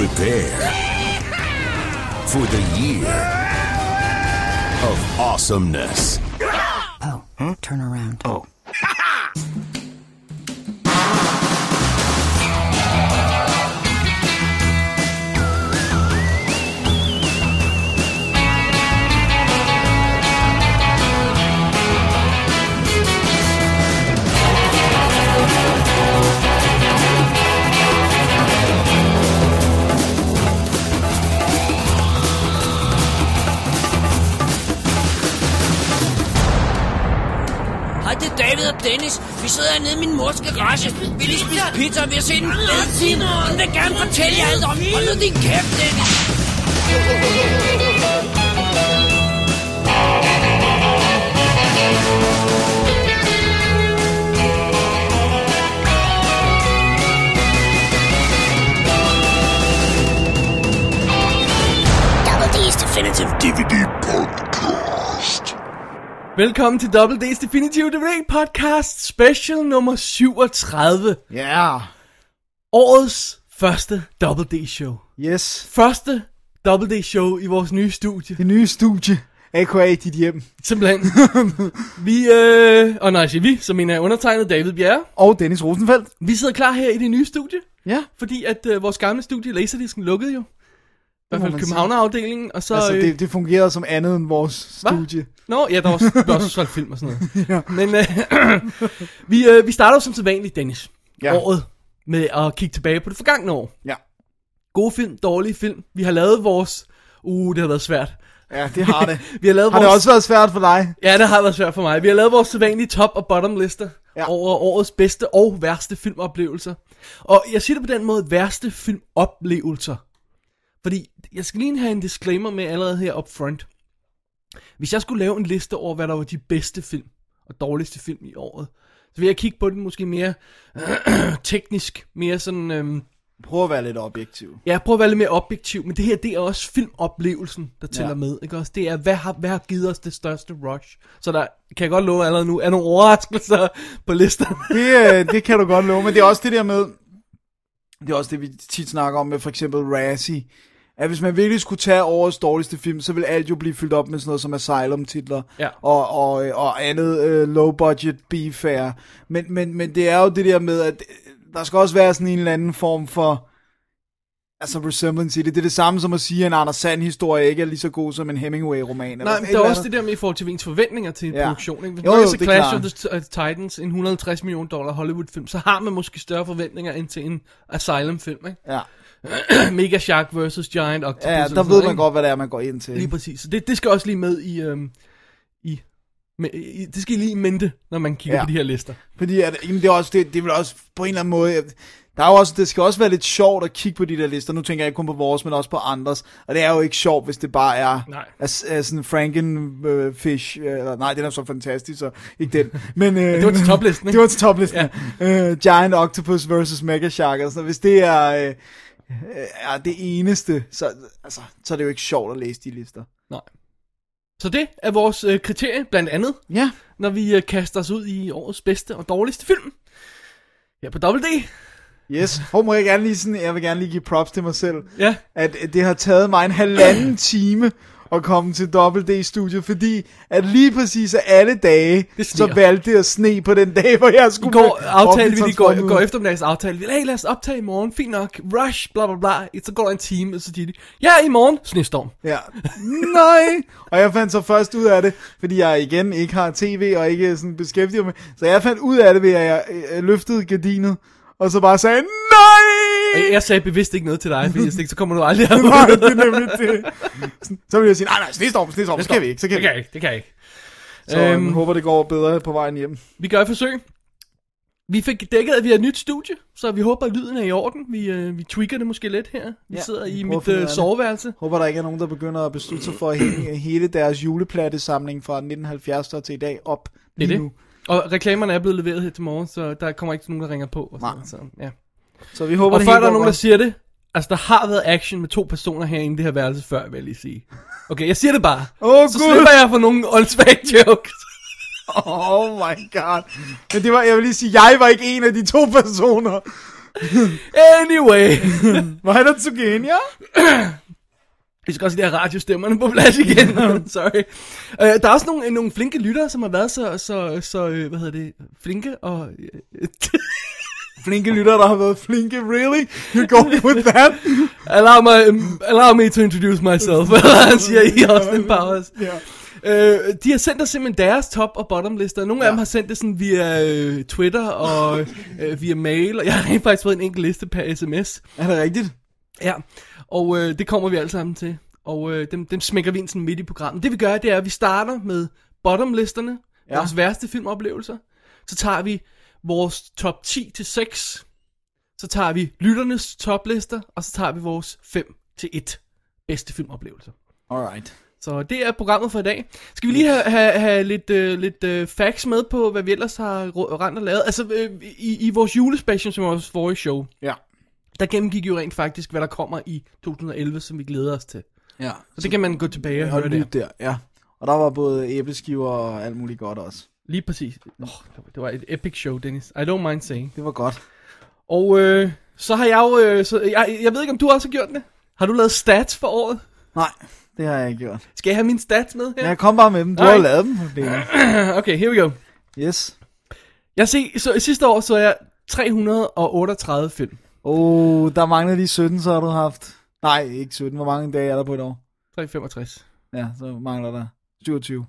Prepare for the year of awesomeness. Oh, turn around. Oh. Det er David og Dennis. Vi sidder hernede i min mors garage. Vi lige spise pizza, og vi har set en fed film. Hun vil gerne fortælle jer alt om. Hold nu din kæft, Dennis. Double D's Definitive DVD Podcast. Velkommen til Double D's Definitive DVD Podcast Special nummer 37. Ja. Yeah. Årets første Double D show. Yes. Første Double D show i vores nye studie. Det nye studie, a.k.a. dit hjem. Simpelthen. Vi, og når jeg siger vi, så mener jeg undertegnet David Bjerre. Og Dennis Rosenfeldt. Vi sidder klar her i det nye studie. Ja. Fordi at vores gamle studie, Laserdisken, lukkede jo. I hvert fald Københavner-afdelingen, og så... Altså, det fungerede som andet end vores studie. Nå, ja, der var også solgt film og sådan noget. Ja. Men vi starter jo som sædvanligt, Dennis, året med at kigge tilbage på det forgangne år. Ja. Gode film, dårlige film. Vi har lavet vores... det har været svært. Ja, det har det. Vi har lavet har det også været svært for dig? Ja, det har været svært for mig. Vi har lavet vores sædvanlige top- og bottom-lister over årets bedste og værste filmoplevelser. Og jeg siger det på den måde, værste filmoplevelser. Fordi jeg skal lige have en disclaimer med allerede her up front. Hvis jeg skulle lave en liste over, hvad der var de bedste film og dårligste film i året, så vil jeg kigge på den måske mere teknisk, mere sådan... Prøv at være lidt objektiv. Ja, prøv at være lidt mere objektiv, men det her, det er også filmoplevelsen, der tæller med, ikke også? Det er, hvad har givet os det største rush? Så der kan jeg godt love allerede nu, er nogle overraskelser på listen. Det kan du godt love, men det er også det der med, det er også det, vi tit snakker om med for eksempel Razzie, at hvis man virkelig skulle tage årets dårligste film, så vil alt jo blive fyldt op med sådan noget som Asylum-titler og andet low-budget B-fare. Men det er jo det der med, at der skal også være sådan en eller anden form for resemblance i det. Det er det samme som at sige, at en Anders Sand-historie ikke er lige så god som en Hemingway-roman. Nej, men det er også det der med i forhold til ens forventninger til en produktion. Ikke? Hvis jo, man ser Clash klart. of the Titans, en $150 million Hollywood-film, så har man måske større forventninger end til en Asylum-film. Ikke? Ja. Mega Shark vs. Giant Octopus. Ja, der ved man godt, hvad det er, man går ind til. Lige præcis. Så det skal også lige med det skal lige i mente, når man kigger på de her lister. Fordi det er også det vil også på en eller anden måde. Der er jo også, det skal også være lidt sjovt at kigge på de der lister. Nu tænker jeg ikke kun på vores, men også på andres. Og det er jo ikke sjovt, hvis det bare er sådan Frankenfish. Nej, den er så fantastisk, så ikke den. Men, det var til toplisten, ikke? Det var til toplisten. Ja. Giant Octopus vs. Mega Shark. Altså, hvis det er det eneste, så er det jo ikke sjovt at læse de lister. Nej. Så det er vores kriterie, blandt andet, når vi kaster os ud i årets bedste og dårligste film. Ja, på Double D. Yes, må jeg vil gerne lige give props til mig selv, at det har taget mig en 1,5 time at komme til Double D-studiet, fordi at lige præcis af alle dage, så valgte det at sne på den dag, hvor jeg skulle... I går aftalte vi, går eftermiddags aftale, hey, lad os optage i morgen, fint nok, rush, bla bla bla, så går der en time, og så siger de, ja, i morgen, snestorm. Ja, nej, og jeg fandt så først ud af det, fordi jeg igen ikke har tv, og ikke sådan beskæftiget mig, så jeg fandt ud af det ved, at jeg løftede gardinet, og så bare sagde, nej! Jeg sagde bevidst ikke noget til dig, fordi jeg tænkte, så kommer du aldrig herud. Nej, det er nemlig det. Så vil jeg sige, nej, snestorm, det kan vi ikke. Det kan jeg ikke. Så jeg håber, det går bedre på vejen hjem. Vi gør et forsøg. Vi fik dækket, at vi har et nyt studie, så vi håber, at lyden er i orden. Vi tweaker det måske lidt her. Vi sidder i mit soveværelse. Håber, der ikke er nogen, der begynder at beslutte sig for at hænge hele deres juleplattesamling fra 1970 til i dag op lige nu. Og reklamerne er blevet leveret her til morgen, så der kommer ikke nogen, der ringer på. Og sådan, så, ja. Så vi håber, og før der er nogen, der siger det, altså der har været action med 2 personer herinde i det her værelse før, vil jeg lige sige. Okay, jeg siger det bare. Så slipper jeg for nogle åndssvage jokes. Oh my god. Men det var, jeg vil lige sige, jeg var ikke en af de 2 personer. Anyway. Var der Tugenia? Vi skal også lige have radiostemmerne på plads igen. Sorry. Der er også nogle flinke lyttere, som har været så hvad hedder det, flinke og... Flinke lyttere, der har været flinke, really? You're going with that? Allow me to introduce myself, han siger i Austin Powers. Yeah. De har sendt os simpelthen deres top- og bottom-lister. Nogle af dem har sendt det sådan via Twitter og via mail, og jeg har rent faktisk fået en enkelt liste per sms. Er det rigtigt? Ja, og det kommer vi alle sammen til. Og dem smækker vi ind sådan midt i programmet. Det vi gør, det er, at vi starter med bottom-listerne, vores værste filmoplevelser. Så tager vi vores top 10 til 6. Så tager vi lytternes toplister, og så tager vi vores 5 til 1 bedste filmoplevelser. Alright. Så det er programmet for i dag. Skal vi lige have lidt facts med på, hvad vi ellers har rent og lavet? Altså, i vores julespecial, som var vores forrige show, der gennemgik jo rent faktisk, hvad der kommer i 2011, som vi glæder os til. Ja. Så det kan man gå tilbage og høre der. Ja. Og der var både æbleskiver og alt muligt godt også. Lige præcis. Det var et epic show, Dennis. I don't mind saying. Det var godt. Og så har jeg jo... jeg ved ikke, om du også har gjort det. Har du lavet stats for året? Nej, det har jeg ikke gjort. Skal jeg have mine stats med her? Ja, kom bare med dem. Du har lavet dem. Okay, here we go. Yes. Sidste år så jeg 338 film. Der manglede lige 17, så har du haft... Nej, ikke 17. Hvor mange dage er der på et år? 365. Ja, så mangler der 27.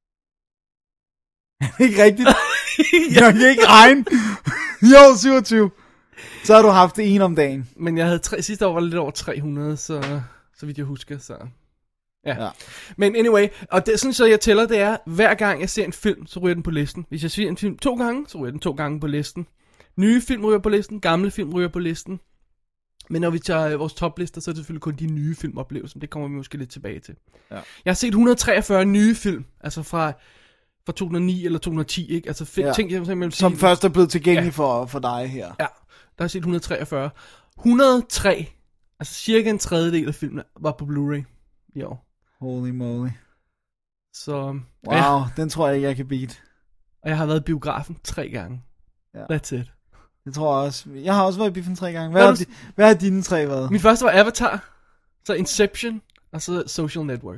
Ikke rigtigt. Jeg kan ikke regne. Jo, 27. Så har du haft en om dagen. Men jeg havde sidste år var lidt over 300, så vidt jeg husker, så... Ja. Men anyway, og det sådan så jeg tæller, det er, hver gang jeg ser en film, så ryger den på listen. Hvis jeg ser en film 2 gange, så ryger den 2 gange på listen. Nye film ryger på listen, gamle film ryger på listen. Men når vi tager vores toplister, så er det selvfølgelig kun de nye filmoplevelser. Det kommer vi måske lidt tilbage til. Ja. Jeg har set 143 nye film, altså fra 2009 eller 2010, ikke? Altså ting, jeg simpelthen som sige, først er blevet tilgængelig for dig her. Ja, der har jeg set 143. 103, altså cirka en tredjedel af filmene, var på Blu-ray i år. Holy moly. Så... Wow, den tror jeg ikke, jeg kan beat. Og jeg har været i biografen 3 gange. Ja. That's it. Det tror jeg også. Jeg har også været i biffen 3 gange. Hvad har dine 3 været? Min første var Avatar, så Inception, og så Social Network.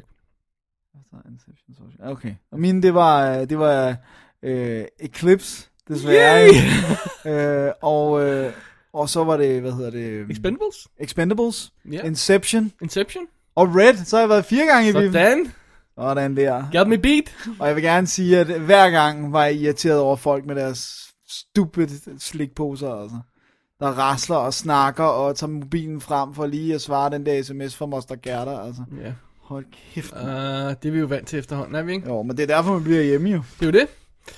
Okay. Og mine, det var Eclipse, desværre. Og så var det, Expendables. Yeah. Inception. Og Red, så har jeg været 4 gange i biffen. Sådan der. Got me beat. Og jeg vil gerne sige, at hver gang var jeg irriteret over folk med deres stupid slikposer, altså. Der rasler og snakker og tager mobilen frem for lige at svare den der sms fra Moster Gerda, altså. Ja. Yeah. Hold kæft. Det er vi jo vant til efterhånden, er vi ikke? Jo, men det er derfor, man bliver hjemme jo. Det er jo det.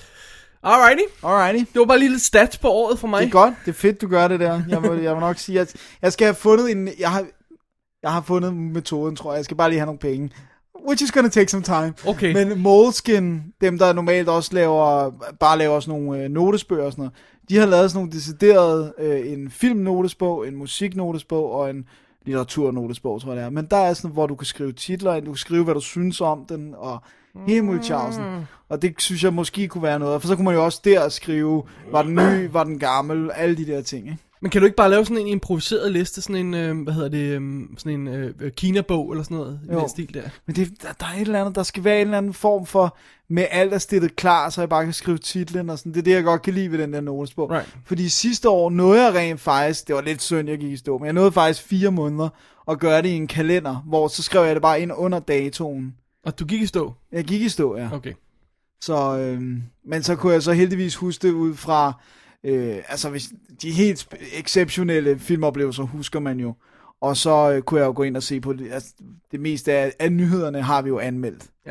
Alrighty. Det var bare lige lidt stats på året for mig. Det er godt. Det er fedt, du gør det der. Jeg vil nok sige, at jeg skal have fundet jeg har fundet metoden, tror jeg. Jeg skal bare lige have nogle penge. Which is gonna take some time. Okay. Men Moleskine, dem der normalt også laver sådan nogle notesbøger og sådan noget, de har lavet sådan nogle deciderede, en filmnotesbog, en musiknotesbog og en litteraturnotesbog, tror jeg det er. Men der er sådan, hvor du kan skrive titler, du kan skrive, hvad du synes om den, og hele multjavsen. Og det synes jeg måske kunne være noget. For så kunne man jo også der skrive, var den ny, var den gammel, alle de der ting, ikke? Men kan du ikke bare lave sådan en improviseret liste, sådan en, sådan en Kina-bog eller sådan noget, i den stil der? Men der er et eller andet, der skal være en eller anden form for, med alt er stillet klar, så jeg bare kan skrive titlen og sådan. Det er det, jeg godt kan lide ved den der notesbog. Right. Fordi sidste år nåede jeg rent faktisk, det var lidt synd, jeg gik i stå, men jeg nåede faktisk 4 måneder at gøre det i en kalender, hvor så skrev jeg det bare ind under datoen. Og du gik i stå? Jeg gik i stå, ja. Okay. Så, men så kunne jeg så heldigvis huske det ud fra, altså hvis de helt exceptionelle filmoplevelser husker man jo, og så kunne jeg jo gå ind og se på det, altså, det meste af nyhederne har vi jo anmeldt. Ja.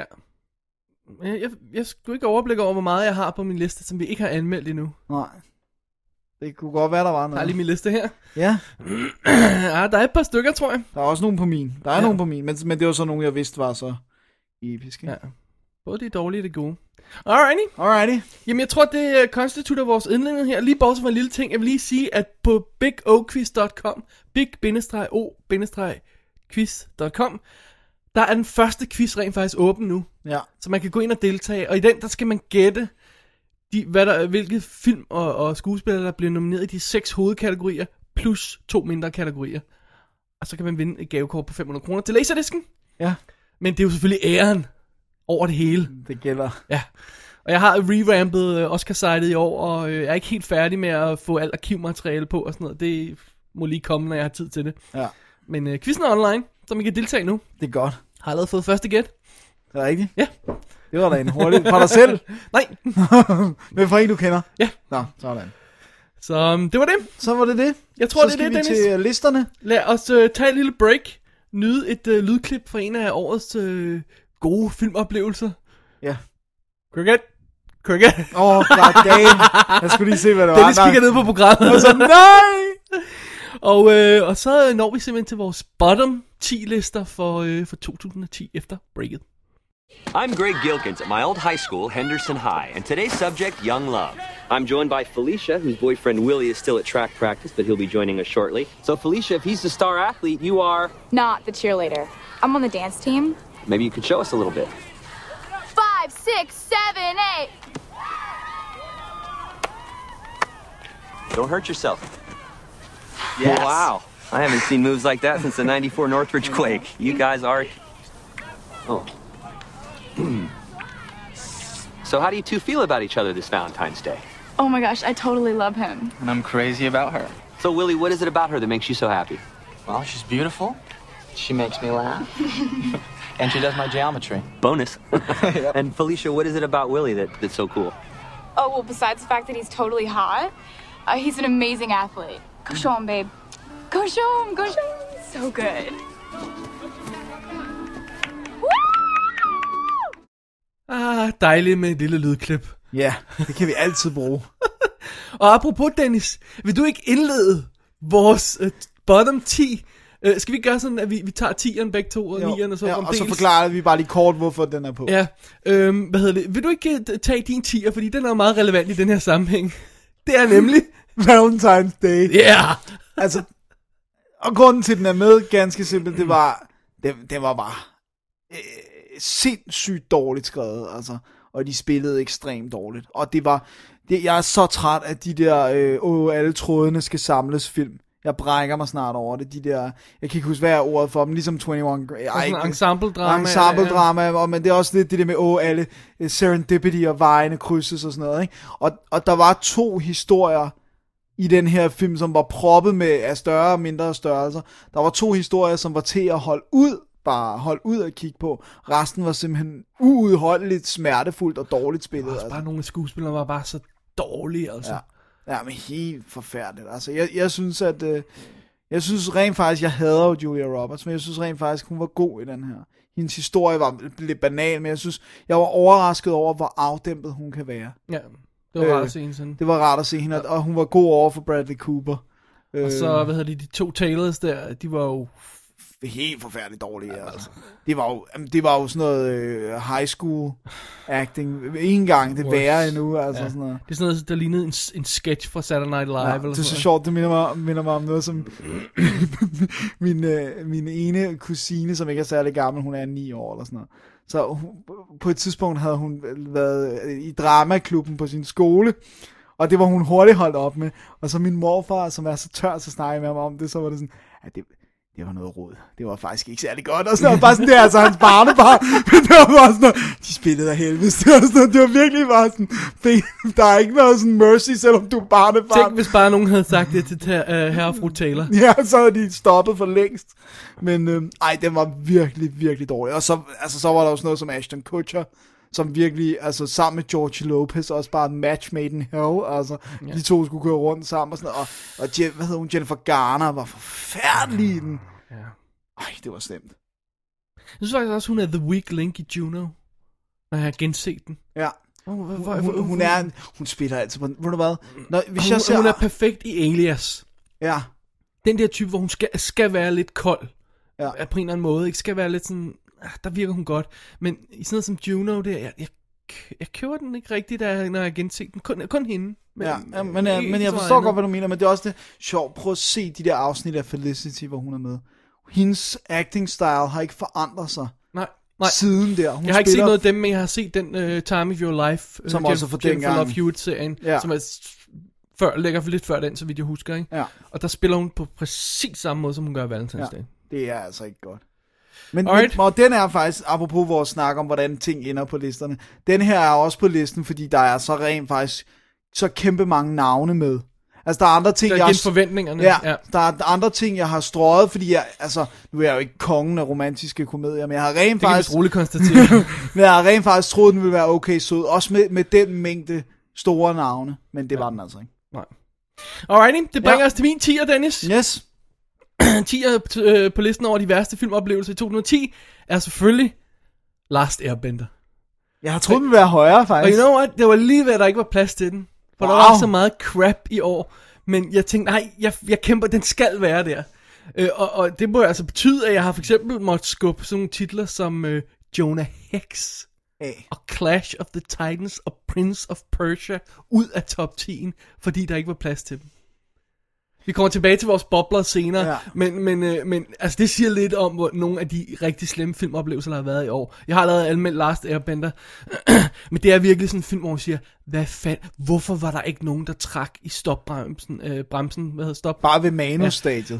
Jeg skulle ikke overblikke over, hvor meget jeg har på min liste, som vi ikke har anmeldt endnu. Nej. Det kunne godt være, der var noget. Jeg har lige min liste her. Ja. Ja, der er et par stykker, tror jeg. Der er også nogle på min. Nogle på min, men det var så nogle, jeg vidste var så episke. Ja. Både det dårlige og det gode. Alrighty. Jamen, jeg tror, det konstituerer vores indledning her. Lige bortset fra en lille ting. Jeg vil lige sige, at på bigoquiz.com, big-o-quiz.com, der er den første quiz rent faktisk åben nu. Ja. Så man kan gå ind og deltage. Og i den, der skal man gætte, hvilke film og skuespillere, der bliver nomineret i de 6 hovedkategorier. plus 2 mindre kategorier. Og så kan man vinde et gavekort på 500 kroner til Laserdisken. Ja. Men det er jo selvfølgelig æren over det hele. Det gælder. Ja. Og jeg har re-rampet Oscar-sitet i år, og jeg er ikke helt færdig med at få alt arkivmateriale på og sådan noget. Det må lige komme, når jeg har tid til det. Ja. Men quizzen er online, så I kan deltage nu. Det er godt. Har allerede fået første gæt. Det er rigtigt? Ja. Det var da en hurtigt. Fra dig selv? Nej. Men fra en, du kender? Ja. Nå, sådan. Så det var det. Så var det det. Jeg tror, så det er det, Dennis. Så skal vi til listerne. Lad os tage et lille break. Nyde et lydklip fra en af årets gode filmoplevelser. Ja. Cricket. God damn. Jeg skulle lige se, hvad det var. Dennis kigger ned på programmet. Og så, nej! Og så når vi simpelthen til vores bottom 10 lister for 2010 efter breaket. I'm Greg Gilkins at my old high school, Henderson High, and today's subject, young love. I'm joined by Felicia, whose boyfriend Willie is still at track practice, but he'll be joining us shortly. So Felicia, if he's the star athlete, you are... Not the cheerleader. I'm on the dance team. Maybe you could show us a little bit. 5, 6, 7, 8. Don't hurt yourself. Yes. Wow. I haven't seen moves like that since the 94 Northridge quake. You guys are... Oh. So how do you two feel about each other this Valentine's Day? Oh my gosh, I totally love him. And I'm crazy about her. So Willie, what is it about her that makes you so happy? Well, she's beautiful. She makes me laugh. And she does my geometry. Bonus. And Felicia, what is it about Willie that's so cool? Oh, well, besides the fact that he's totally hot, he's an amazing athlete. Go show him, babe. Go show him, go show him. He's so good. Dejligt med et lille lydklip. Ja, det kan vi altid bruge. Og apropos Dennis, vil du ikke indlede vores bottom 10? Skal vi gøre sådan, at vi tager 10'eren begge to og 9'eren og så og så forklarer vi bare lige kort, hvorfor den er på. Ja, hvad hedder det? Vil du ikke tage din 10'er, fordi den er meget relevant i den her sammenhæng. Det er nemlig Valentine's Day. Ja. Yeah. Altså, og grunden til, den er med, ganske simpelt, det var bare sindssygt dårligt skrevet, altså. Og de spillede ekstremt dårligt. Og jeg er så træt af de der, alle trådene skal samles film. Jeg brækker mig snart over det. De der, jeg kan ikke huske, hvad er ordet for dem, ligesom 21. Ensemble-drama. Ensemble-drama, men det er også lidt det der med, alle serendipity og vejene krydses og sådan noget, ikke? Og der var 2 historier i den her film, som var proppet med af større og mindre størrelser. Der var 2 historier, som var til at holde ud at kigge på. Resten var simpelthen uudholdeligt smertefuldt og dårligt spillet. Altså. Bare nogle skuespillere var bare så dårlige, altså. Ja, men helt forfærdeligt. Altså, jeg synes, at... jeg synes rent faktisk, jeg hader jo Julia Roberts, men jeg synes rent faktisk, hun var god i den her. Hendes historie var lidt banal, men jeg var overrasket over, hvor afdæmpet hun kan være. Ja, det var rart at se hende sådan. Det var rart at se hende, og hun var god over for Bradley Cooper. Og så, de 2 Taylors der, de var jo... helt forfærdeligt dårlige, altså. Det var jo sådan noget high school acting. Ikke engang det værre endnu, altså sådan noget. Det er sådan noget, der lignede en sketch fra Saturday Night Live. Eller det er så sjovt, det minder mig om noget, som min ene kusine, som ikke er særlig gammel, hun er 9 år eller sådan noget. Så på et tidspunkt havde hun været i dramaklubben på sin skole, og det var hun hurtigt holdt op med. Og så min morfar, som er så tør, så snakkede med ham om det, så var det sådan, at det var noget råd. Det var faktisk ikke særlig godt. Og sådan noget. Bare sådan, det er altså hans barnebarn. Men det var bare sådan noget, de spillede af helvede. Det var virkelig bare sådan, der er ikke noget sådan mercy, selvom du er barnebarn. Tænk, hvis bare nogen havde sagt det til herre og fru Taylor. Ja, så havde de stoppet for længst. Men den var virkelig, virkelig dårlig. Og så var der også noget som Ashton Kutcher, som virkelig, altså sammen med George Lopez, også bare en match made in hell, altså, de 2 skulle køre rundt sammen, og sådan noget, og hvad hedder hun, Jennifer Garner, var forfærdelig i den. Ja. Det var slemt. Jeg synes faktisk også, hun er the weak link i Juno, når jeg har genset den. Ja. Hun spiller altid på, ved du hvad? Hun er perfekt i Alias. Ja. Den der type, hvor hun skal være lidt kold, ja. På en eller anden måde, ikke skal være lidt sådan... Der virker hun godt, men i sådan noget som Juno, jeg køber den ikke rigtigt, når jeg genser den. Kun hende. Men jeg forstår godt, hvad du mener, men det er også det sjovt. Prøv at se de der afsnit af Felicity, hvor hun er med. Hendes acting style har ikke forandret sig. Nej. Siden der. Jeg har ikke set noget af dem, men jeg har set den Time of Your Life, som også for Jennifer Love Hewitt-serien, som er ligger lidt før den, så vidt jeg husker, ikke? Ja. Og der spiller hun på præcis samme måde, som hun gør i Valentinsdag. Det er altså ikke godt. Men og den er faktisk, apropos vores snak om, hvordan ting ender på listerne, den her er også på listen, fordi der er så rent faktisk så kæmpe mange navne med. Altså, der er andre ting, der er forventningerne. Ja, der er andre ting, jeg har strøget, fordi nu er jeg jo ikke kongen af romantiske komedier, men jeg har rent faktisk... Det kan vi roligt konstatere. Men jeg har rent faktisk troet, den ville være okay sød, også med den mængde store navne, men det var den altså ikke. Nej. Alrighty, det bringer os til min 10'er, Dennis. Yes. 10'er på listen over de værste filmoplevelser i 2010 er selvfølgelig Last Airbender. Jeg har troet, den ville være højere, faktisk. Og you know what? Det var lige ved, at der ikke var plads til den. For der var så meget crap i år. Men jeg tænkte, nej, jeg kæmper, den skal være der. Og det må altså betyde, at jeg har for eksempel måttet skubbe sådan nogle titler som Jonah Hex og Clash of the Titans og Prince of Persia ud af top 10, fordi der ikke var plads til dem. Vi kommer tilbage til vores bobler senere, men altså det siger lidt om, hvor nogle af de rigtig slemme filmoplevelser, der har været i år. Jeg har lavet anmeldt Last Airbender, men det er virkelig sådan en film, hvor man siger, hvorfor var der ikke nogen, der trak i stopbremsen? Stop? Bare ved manusstadiet.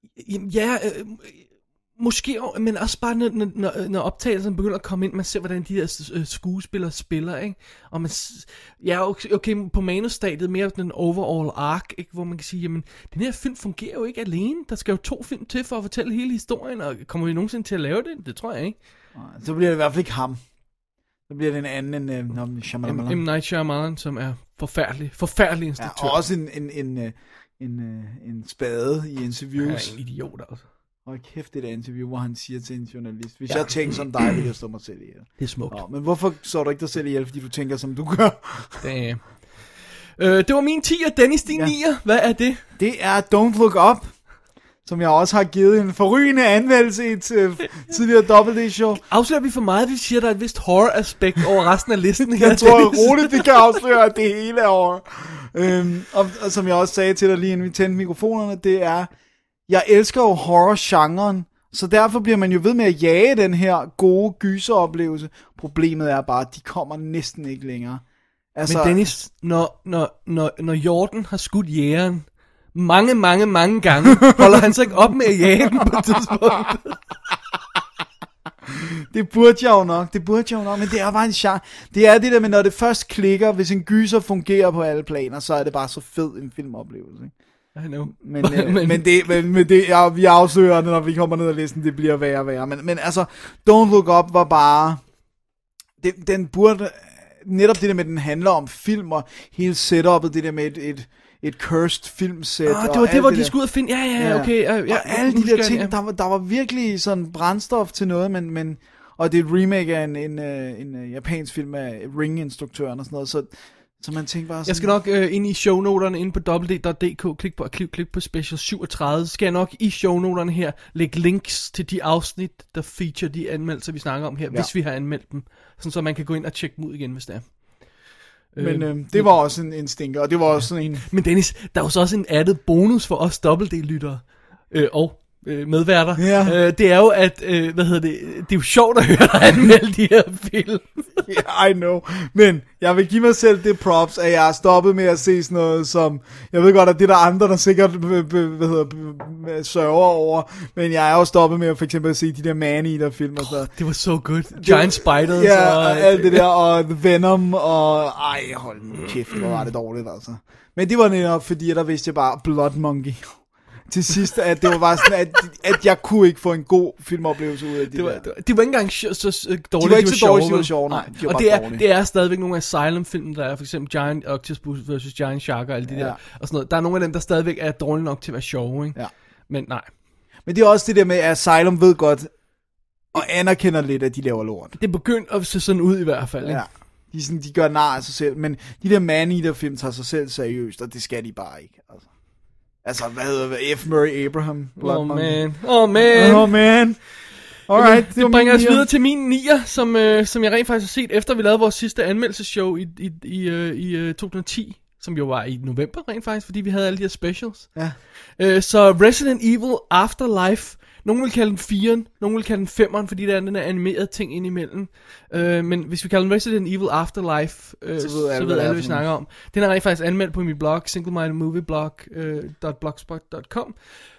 Måske, men også bare når optagelsen begynder at komme ind, man ser, hvordan de der skuespillere spiller, ikke? Og man, okay, på manusstadiet mere den overall arc, ikke? Hvor man kan sige, jamen, den her film fungerer jo ikke alene. Der skal jo 2 film til for at fortælle hele historien, og kommer vi nogensinde til at lave det? Det tror jeg ikke. Så bliver det i hvert fald ikke ham. Så bliver det en anden end Shyamalan. M. Night Shyamalan, som er forfærdelig instruktør. Ja, og også en spade i interviews. Ja, en idiot også. Og kæft, det der interview, hvor han siger til en journalist, hvis jeg tænker som dig, vil jeg stå mig selv ihjel. Det er smukt. Men hvorfor så du ikke dig selv ihjel, fordi du tænker, som du gør? Det var min 10'er, Dennis, din 9'er. Hvad er det? Det er Don't Look Up, som jeg også har givet en forrygende anmeldelse i et tidligere Double D-show. Afslører vi for meget, vi siger, der er et vist horror-aspekt over resten af listen her? Jeg tror roligt, vi kan afsløre, at det hele er horror. Og som jeg også sagde til dig lige inden vi tændte mikrofonerne, det er... Jeg elsker jo horror-genren, så derfor bliver man jo ved med at jage den her gode gyseroplevelse. Problemet er bare, at de kommer næsten ikke længere. Altså, men Dennis, når Jordan har skudt jægeren mange gange, holder han så ikke op med at jage den på et tidspunkt? Det burde jeg jo nok, men det er bare en genre. Det er det der med, når det først klikker, hvis en gyser fungerer på alle planer, så er det bare så fed en filmoplevelse, ikke? I know. Men vi afslører det, når vi kommer ned ad listen, det bliver værre og værre. Men altså, Don't Look Up var bare... Den burde... Netop det der med, den handler om film, og hele setupet, det der med et cursed filmsæt. Det var det, hvor de skulle ud og finde... Ja, okay. Og alle de der ting, der var virkelig sådan brændstof til noget, men og det er et remake af en japansk film af Ring-instruktøren og sådan noget, så man tænker bare sådan... Jeg skal nok ind i shownoterne inde på www.dk, klik på special 37, så skal jeg nok i shownoterne her lægge links til de afsnit, der feature de anmeldelser, vi snakker om her, hvis vi har anmeldt dem, sådan så man kan gå ind og tjekke dem ud igen, hvis det er. Men det var også en stinker, og det var også sådan en... Men Dennis, der er jo så også en added bonus for os dobbelt-D-lyttere, og medværter. Ja. Det er jo, at, det er jo sjovt at høre dig anmelde de her film. Yeah, I know. Men jeg vil give mig selv det props, at jeg har stoppet med at se sådan noget som, jeg ved godt, at det er der andre, der sikkert sørger over, men jeg er jo stoppet med at for eksempel at se de der Man-Eater-film og sådan noget. Det var so good. Giant Spiders. Ja, og alt det der, og The Venom, og hold nu kæft, hvor var det dårligt, altså. Men det var netop, fordi der vidste jeg bare Blood Monkey. Til sidst, at det var bare sådan, at jeg kunne ikke få en god filmoplevelse ud af det der. De var ikke engang så dårlige, de var ikke så dårlige, de var sjove, nej. De var og det er stadigvæk nogle af Asylum-filmen, der er for eksempel Giant Octopus vs. Giant Shark og alle de der, og sådan noget. Der er nogle af dem, der stadigvæk er dårlige nok til at være sjove, ikke? Ja. Men nej. Men det er også det der med, at Asylum ved godt, og anerkender lidt, at de laver lort. Det er begyndt at se sådan ud i hvert fald, ikke? Ja. De gør nar af sig selv, men de der Man-Eater-film tager sig selv seriøst, og det skal de bare ikke, altså. Altså, hvad hedder det? F. Murray Abraham. Oh man. Alright. Det bringer os videre til min 9'er, som jeg rent faktisk har set, efter vi lavede vores sidste anmeldelseshow i 2010, som jo var i november rent faktisk, fordi vi havde alle de her specials. Ja. Så Resident Evil Afterlife Nogen vil kalde den 4'eren, nogen vil kalde den 5'eren, fordi der er den der animerede ting indimellem. Men hvis vi kalder den Resident Evil Afterlife, så ved alle, vi snakker om. Den er rent faktisk anmeldt på min blog, singlemindedmovieblog.blogspot.com.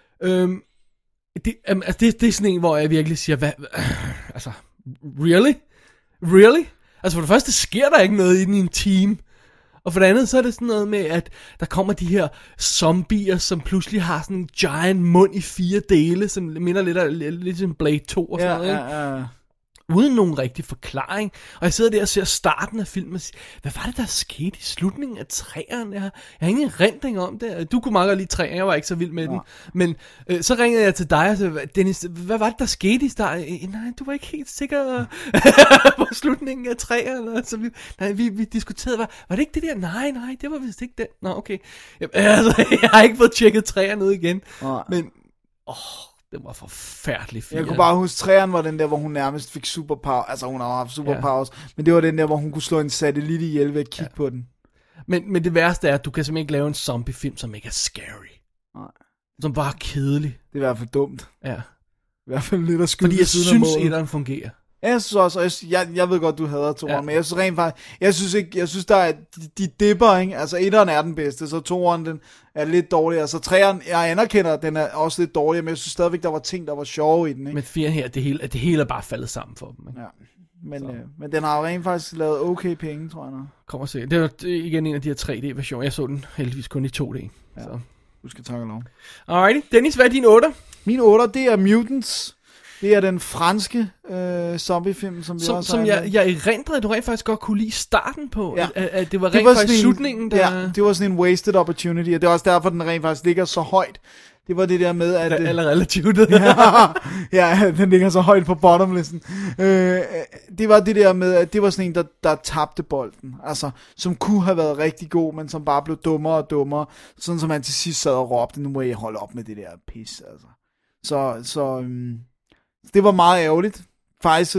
Det er sådan en, hvor jeg virkelig siger, altså, really? Really? Altså for det første sker der ikke noget i en team. Og for det andet, så er det sådan noget med, at der kommer de her zombier, som pludselig har sådan en giant mund i 4 dele, som minder lidt som Blade 2 og sådan noget, ikke? Ja. Uden nogen rigtig forklaring. Og jeg sidder der og ser starten af filmen og siger, hvad var det, der skete i slutningen af 3'eren? Jeg har ingen erindring om det. Du kunne meget godt lide 3'eren, jeg var ikke så vild med den. Men så ringede jeg til dig og sagde, Dennis, hvad var det, der skete i starten? Nej, du var ikke helt sikker på slutningen af 3'eren. Vi diskuterede, var det ikke det der? Nej, det var vist ikke det. Nå, okay. Altså, jeg har ikke fået tjekket 3'eren ud igen. Men, det var forfærdelig film. Jeg kunne bare huske, 3'eren var den der, hvor hun nærmest fik superpower. Altså, hun har haft superpowers. Men det var den der, hvor hun kunne slå en satellit ihjel ved at kigge på den. Men det værste er, at du kan simpelthen ikke lave en zombiefilm, som ikke er scary. Nej. Som bare er kedelig. Det er i hvert fald dumt. Ja. I hvert fald lidt at skyde. Fordi jeg synes, etteren fungerer. Jeg synes også, og jeg ved godt, du hader toeren, men jeg synes rent faktisk, jeg synes der er, de dipper, ikke? Altså, etteren er den bedste, så toeren, den er lidt dårligere, så treeren, jeg anerkender, at den er også lidt dårligere, men jeg synes stadigvæk, der var ting, der var sjove i den, ikke? Men fireren her, det hele er bare faldet sammen for dem, ikke? Ja, men den har jo rent faktisk lavet okay penge, tror jeg nok. Kom og se, det var igen en af de her 3D-versioner, jeg så den heldigvis kun i 2D, ja. Så. Du skal takke lov. Alrighty, Dennis, hvad er din 8'er? Min 8'er, det er Mutants. Det er den franske zombiefilm, som vi også har. Som jeg erindrede, at du rent faktisk godt kunne lide starten på. Ja. At det var rent faktisk slutningen, der... Ja, det var sådan en wasted opportunity, og det er også derfor, den rent faktisk ligger så højt. Det var det der med, at... Eller relativt. ja, den ligger så højt på bottomlisten. Det var det der med, at det var sådan en, der tabte bolden. Altså, som kunne have været rigtig god, men som bare blev dummere og dummere. Sådan som han til sidst sad og råbte, nu må I holde op med det der pis, altså. Så det var meget ærgerligt. Faktisk,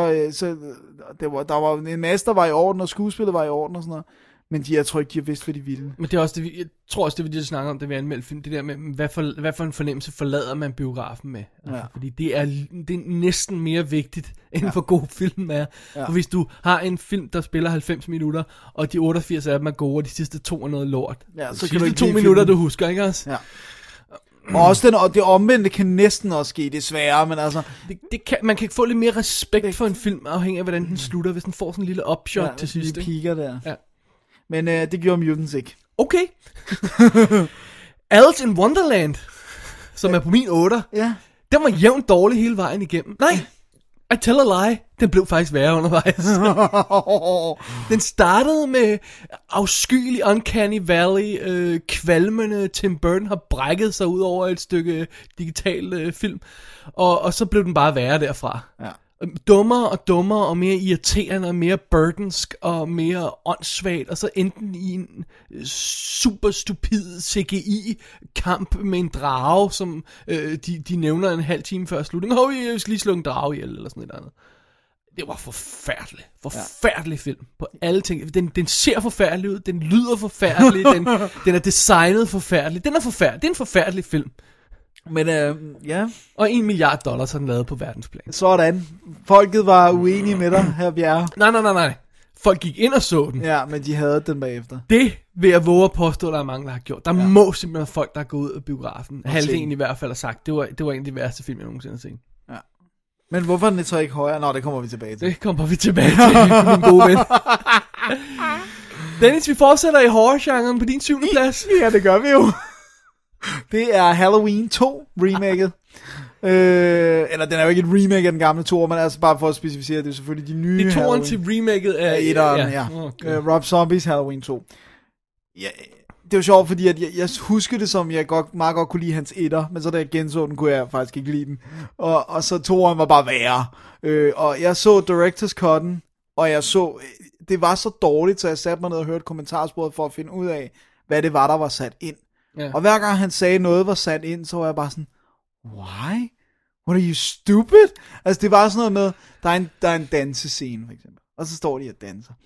der var en masse, der var i orden, og skuespillet var i orden og sådan noget. Men jeg tror ikke, de har vidst, hvad de ville. Men det er også det, jeg tror også, det vi snakker om, det vi anmeldte film, det der med, hvad for en fornemmelse forlader man biografen med. Altså, fordi det er næsten mere vigtigt, end for god film er. Ja. For hvis du har en film, der spiller 90 minutter, og de 88 af dem er gode, og de sidste 2 er noget lort. Ja, så kan du ikke 2 minutter, filmen. Du husker, ikke også? Ja. Og også det omvendte kan næsten også ske, desværre, men altså... Man kan få lidt mere respekt for en film, afhængig af, hvordan den slutter, hvis den får sådan en lille upshot til sidst. Ja, piker der. Ja. Men det gjorde Mutants ikke. Okay. Alice in Wonderland, som er på min 8'er, den var jævnt dårlig hele vejen igennem. Nej, I tell a lie. Den blev faktisk værre undervejs. Den startede med afskyelig Uncanny Valley, kvalmende Tim Burton har brækket sig ud over et stykke digital film, og så blev den bare værre derfra. Ja. Dummere og mere irriterende og mere burdensk og mere åndssvagt, og så enten i en super stupid CGI-kamp med en drage, som de nævner en halv time før slutningen. Vi skal lige slå en drage ihjel, eller sådan noget andet. Det var forfærdelig film på alle ting. Den ser forfærdelig ud, den lyder forfærdelig, den er designet forfærdeligt. Den er forfærdelig, det er en forfærdelig film. Men ja. Og $1 milliard har den lavet på verdensplan. Sådan. Folket var uenige med dig, her Bjerre. Nej. Folk gik ind og så den. Ja, men de havde den bagefter. Det vil jeg våge at påstå, at der er mange, der har gjort. Der må simpelthen være folk, der er gået ud af biografen. Halvdelen i hvert fald har sagt, det var en af de værste film, jeg nogensinde har set. Ja. Men hvorfor er den så ikke højere? Nå, det kommer vi tilbage til. Det kommer vi tilbage til, min gode ven. Dennis, vi fortsætter i horror-genren på din 7. plads. Ja, det gør vi jo. Det er Halloween 2 remaket. Eller den er jo ikke et remake af den gamle 2, men altså bare for at specificere, det er selvfølgelig de nye. Det er 2'eren til remaket af 1'eren, ja. Okay. Rob Zombies Halloween 2. Ja, det var sjovt, fordi at jeg husker det som, jeg meget godt kunne lide hans 1'er, men så da jeg genså den, kunne jeg faktisk ikke lide den. Og så 2'eren var bare værre. Og jeg så Director's Cut'en, og jeg så, det var så dårligt, så jeg satte mig ned og hørte kommentarsporet for at finde ud af, hvad det var, der var sat ind. Ja. Og hver gang han sagde noget var sat ind, så var jeg bare sådan, why? What are you stupid? Altså det var sådan noget med, der er en dansescene for eksempel, og så står de og danser.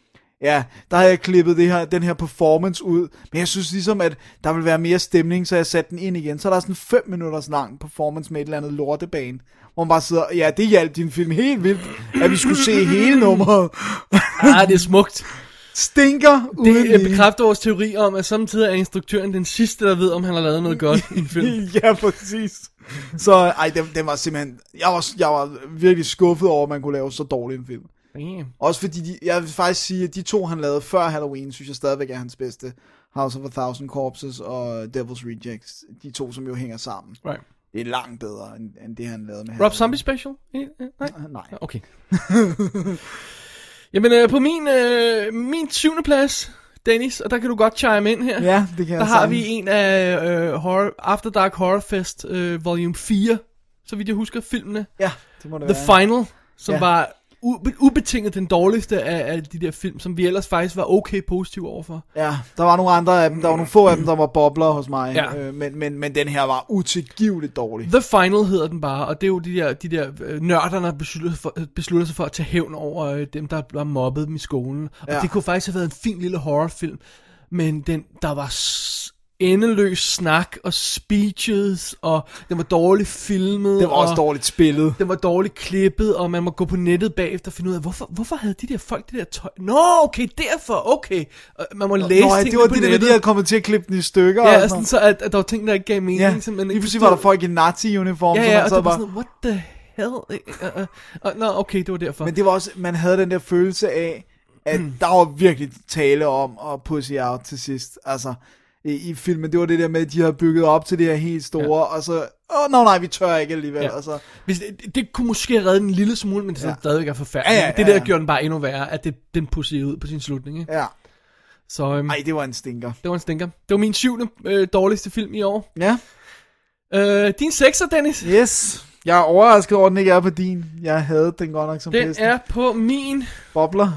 Ja, der havde jeg klippet den her performance ud, men jeg synes ligesom, at der vil være mere stemning, så jeg satte den ind igen. Så er der sådan 5 minutters lang performance med et eller andet lortebane, hvor man bare sidder, ja, det hjalp din film helt vildt, at vi skulle se hele nummeret. Det er smukt. Stinker uden Det bekræfter vores teori om, at samtidig er instruktøren den sidste, der ved, om han har lavet noget godt i en film. Ja, præcis. Så den var simpelthen, jeg var virkelig skuffet over, at man kunne lave så dårlig en film. Også fordi, jeg vil faktisk sige, at de 2, han lavede før Halloween, synes jeg stadigvæk er hans bedste. House of a Thousand Corpses og Devil's Rejects. De 2, som jo hænger sammen. Right. Det er langt bedre, end det han lavede med Rob Zombie Special? Nej. Okay. Jamen, på min 7. plads, Dennis, og der kan du godt chime ind her. Ja, det kan jeg. Der har vi en af After Dark Horror Fest Volume 4, så vidt jeg husker filmene. Ja, det må det The være. Final, som var ubetinget den dårligste af de der film, som vi ellers faktisk var okay positive overfor. Ja, der var nogle andre af dem, der var nogle få af dem, der var bobler hos mig, Ja. men den her var utilgiveligt dårlig. The Final hedder den bare, og det er jo de der nørderne, der beslutter sig for at tage hævn over dem, der blev mobbet dem i skolen. Og det kunne faktisk have været en fin lille horrorfilm, men der var endeløs snak og speeches, og den var dårligt filmet. Det var også dårligt spillet. Den var dårligt klippet, og man må gå på nettet bagefter og finde ud af, hvorfor havde de der folk det der tøj? Nå, okay, derfor, okay. Og man må læse tingene på nettet. Det var det der, de havde kommet til at klippe den i stykker. Ja, sådan så, at der var ting, der ikke gav mening. Ja, lige pludselig var der folk i nazi-uniform. Ja, og det var sådan, what the hell? Nå, okay, det var derfor. Men det var også, man havde den der følelse af, at der var virkelig tale om at pussy out til sidst. Altså, i filmen, det var det der med, at de havde bygget op til det her helt store, og så, nej, vi tør ikke alligevel. Ja. Altså. Det kunne måske redde en lille smule, men det er stadigvæk er forfærdeligt. Det der gjorde den bare endnu værre, at den pussede ud på sin slutning. Ikke? Ja. Så, det var en stinker. Det var min 7. Dårligste film i år. Ja. Din 6'er, Dennis. Yes. Jeg er overrasket over, at den ikke er på din. Jeg havde den godt nok som bedste. Den er på min... Bobler.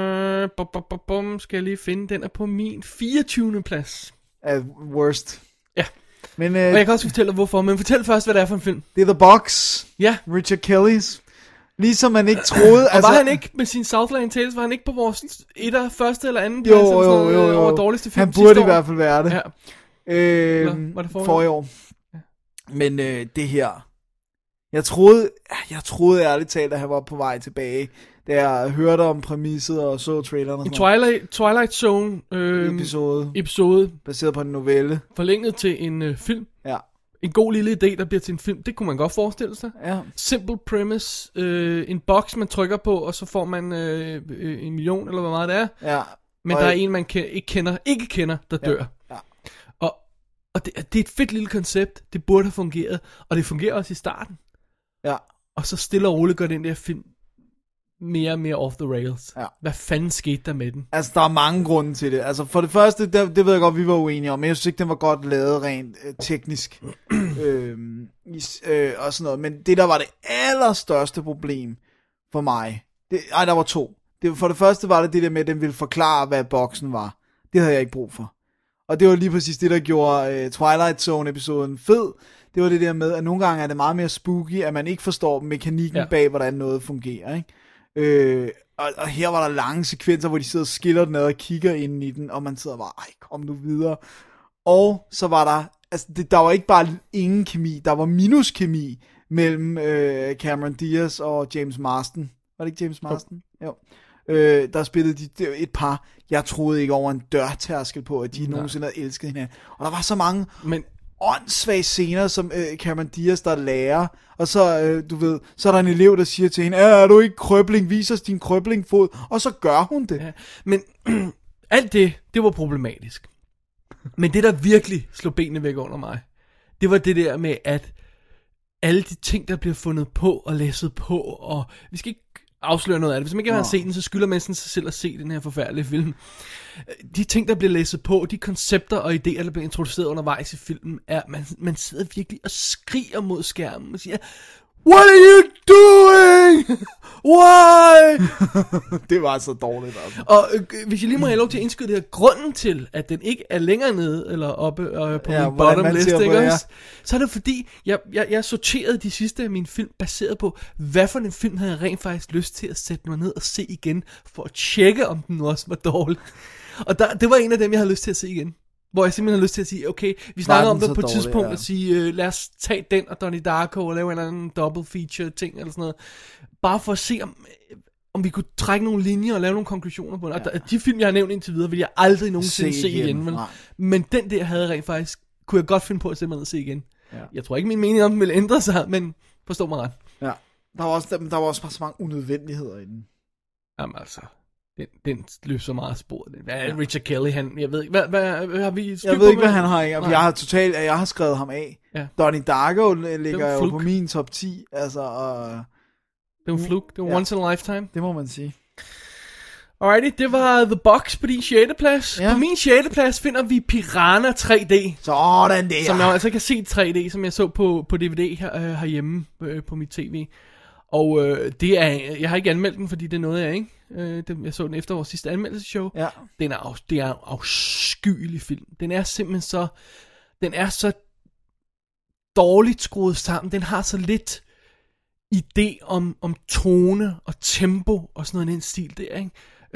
Skal jeg lige finde. Den er på min 24. plads. Worst. Ja. Men, og jeg kan også fortælle dig hvorfor, men fortæl først, hvad det er for en film. Det er The Box. Ja. Richard Kelly's. Ligesom man ikke troede. Og var han ikke med sin Southland Tales, var han ikke på vores første eller anden plads? Jo. Over dårligste film han burde i hvert fald være det. Ja. Var det forrige år. Ja. Men det her. Jeg troede ærligt talt, at han var på vej tilbage, da jeg hørte om præmisset og så traileren og sådan en Twilight Zone episode baseret på en novelle, forlænget til en film. Ja. En god lille idé, der bliver til en film. Det kunne man godt forestille sig. Ja. Simple premise. En boks, man trykker på, og så får man 1 million, eller hvor meget det er. Ja. Men der er en, man ikke kender, der dør. Ja. Og det er et fedt lille koncept. Det burde have fungeret. Og det fungerer også i starten. Ja. Og så stille og roligt gør den der film mere og mere off the rails. Ja. Hvad fanden skete der med den? Altså, der er mange grunde til det. Altså, for det første, det ved jeg godt, vi var uenige om, men jeg synes ikke, den var godt lavet rent teknisk. Og sådan noget. Men det, der var det allerstørste problem for mig, der var 2. For det første var det der med, at den ville forklare, hvad boksen var. Det havde jeg ikke brug for. Og det var lige præcis det, der gjorde Twilight Zone-episoden fed. Det var det der med, at nogle gange er det meget mere spooky, at man ikke forstår mekanikken bag, hvordan noget fungerer, ikke? Og her var der lange sekvenser, hvor de sidder og skiller den ad og kigger ind i den, og man sidder bare, kom nu videre. Og så var der, altså der var ikke bare ingen kemi, der var minuskemi mellem Cameron Diaz og James Marsden. Var det ikke James Marsden? Jo. Der spillede de et par, jeg troede ikke over en dørtærskel på, at de nogensinde havde elsket hinanden. Og der var så mange åndssvage scener, som Cameron Diaz, der lærer, og så, du ved, så er der en elev, der siger til hende, er du ikke krøbling, vis os din krøblingfod, og så gør hun det. Ja, men alt det var problematisk. Men det, der virkelig slog benene væk under mig, det var det der med, at alle de ting, der bliver fundet på og læsset på, og vi skal ikke afsløre noget af det. Hvis man ikke har set den, så skylder man sig selv at se den her forfærdelige film. De ting, der bliver læsset på, de koncepter og idéer, der bliver introduceret undervejs i filmen, er, man sidder virkelig og skriger mod skærmen og siger, What are you doing? Why? Det var så dårligt, altså. Og hvis jeg lige må have lov til at indskyde det her, grunden til, at den ikke er længere nede, eller oppe på min bottom list, ikke også? Så er det fordi, jeg sorterede de sidste af mine film, baseret på, hvad for en film havde jeg rent faktisk lyst til at sætte mig ned og se igen, for at tjekke, om den også var dårlig. Og det var en af dem, jeg havde lyst til at se igen. Hvor jeg simpelthen har lyst til at sige, okay, vi snakker om det på et tidspunkt, at sige, lad os tage den og Donnie Darko, og lave en eller anden double feature ting, eller sådan noget. Bare for at se, om vi kunne trække nogle linjer og lave nogle konklusioner på det. Og de film, jeg har nævnt indtil videre, vil jeg aldrig nogensinde se igen. Men den der havde rent faktisk, kunne jeg godt finde på at sætte mig ned og se igen. Ja. Jeg tror ikke, min mening om den ville ændre sig, men forstå mig ret. Ja, der var også bare så mange unødvendigheder i den. Jamen altså... Den løb så meget spor. Richard Kelly, jeg ved ikke, hvad har vi styr på? Jeg ved ikke, hvad han har. Jeg har skrevet ham af. Ja. Donnie Darko ligger jo på min top 10. Altså, det var fluk. Det var once in a lifetime. Det må man sige. Alrighty, det var The Box på din 6. plads. Ja. På min 6. plads finder vi Piranha 3D. Sådan der. Som jeg altså kan se 3D, som jeg så på DVD herhjemme på mit tv. Og det er, jeg har ikke anmeldt den, fordi det er noget jeg ikke. Jeg så den efter vores sidste anmeldelseshow. Ja. Det er en afskyelig film. Den er simpelthen så dårligt skruet sammen. Den har så lidt idé om tone og tempo og sådan noget i den stil der, ikke?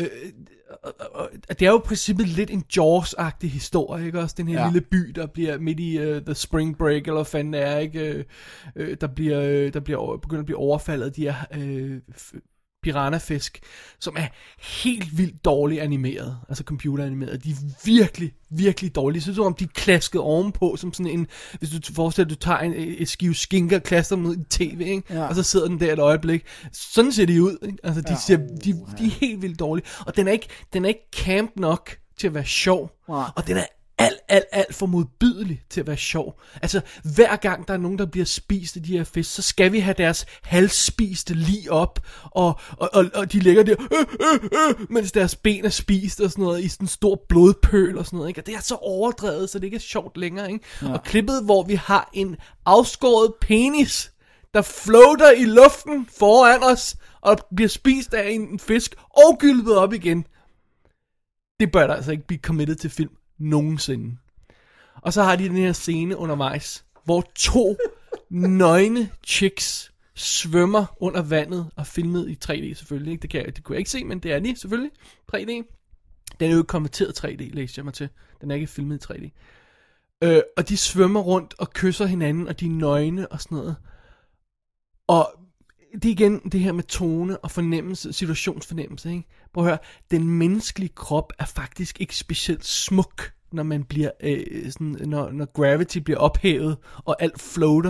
Det er jo i princippet lidt en Jaws-agtig historie, ikke også? Den her lille by, der bliver midt i The Spring Break, eller hvad fanden det er, ikke? Der begynder at blive overfaldet af de her piranhafisk, som er helt vildt dårligt animeret, altså computeranimeret. De er virkelig, virkelig dårlige. Så om de er klasket ovenpå, som sådan en, hvis du forestiller, at du tager et skive skinker og klaster dem ud i tv, ikke? Ja. Og så sidder den der et øjeblik. Sådan ser de ud, ikke? Altså, de er helt vildt dårlige. Og den er ikke camp nok til at være sjov. Og den er alt for modbydelig til at være sjov. Altså, hver gang der er nogen, der bliver spist af de her fisk, så skal vi have deres halvspiste lig op, og de ligger der, mens deres ben er spist og sådan noget, i sådan en stor blodpøl og sådan noget, ikke? Og det er så overdrevet, så det ikke er sjovt længere, ikke? Ja. Og klippet, hvor vi har en afskåret penis, der floater i luften foran os, og bliver spist af en fisk, og gylpet op igen. Det bør der altså ikke blive committed til film nogensinde. Og så har de den her scene undervejs, hvor 2 nøgne chicks svømmer under vandet og filmet i 3D selvfølgelig. Ikke? Det kunne jeg ikke se, men det er de selvfølgelig. 3D. Den er jo ikke konverteret 3D, læste jeg mig til. Den er ikke filmet i 3D. Og de svømmer rundt og kysser hinanden, og de er nøgne og sådan noget. Og det er igen det her med tone og fornemmelse, situationsfornemmelse, ikke? Prøv at høre, den menneskelige krop er faktisk ikke specielt smuk, når man bliver når gravity bliver ophævet og alt floater.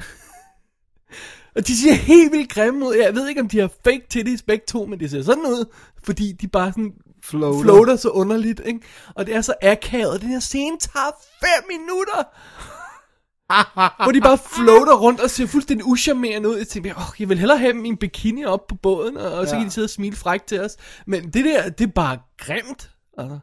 Og de ser helt vildt grimme ud. Jeg ved ikke om de har fake titties begge to, men det ser sådan ud, fordi de bare sådan floater så underligt, ikke? Og det er så akavet. Den her scene tager 5 minutter. Hvor de bare floater rundt og ser fuldstændig uschammerende ud. Jeg tænker, jeg vil hellere have min bikini op på båden, og så kan de sidde og smile frækt til os. Men det der, det er bare grimt.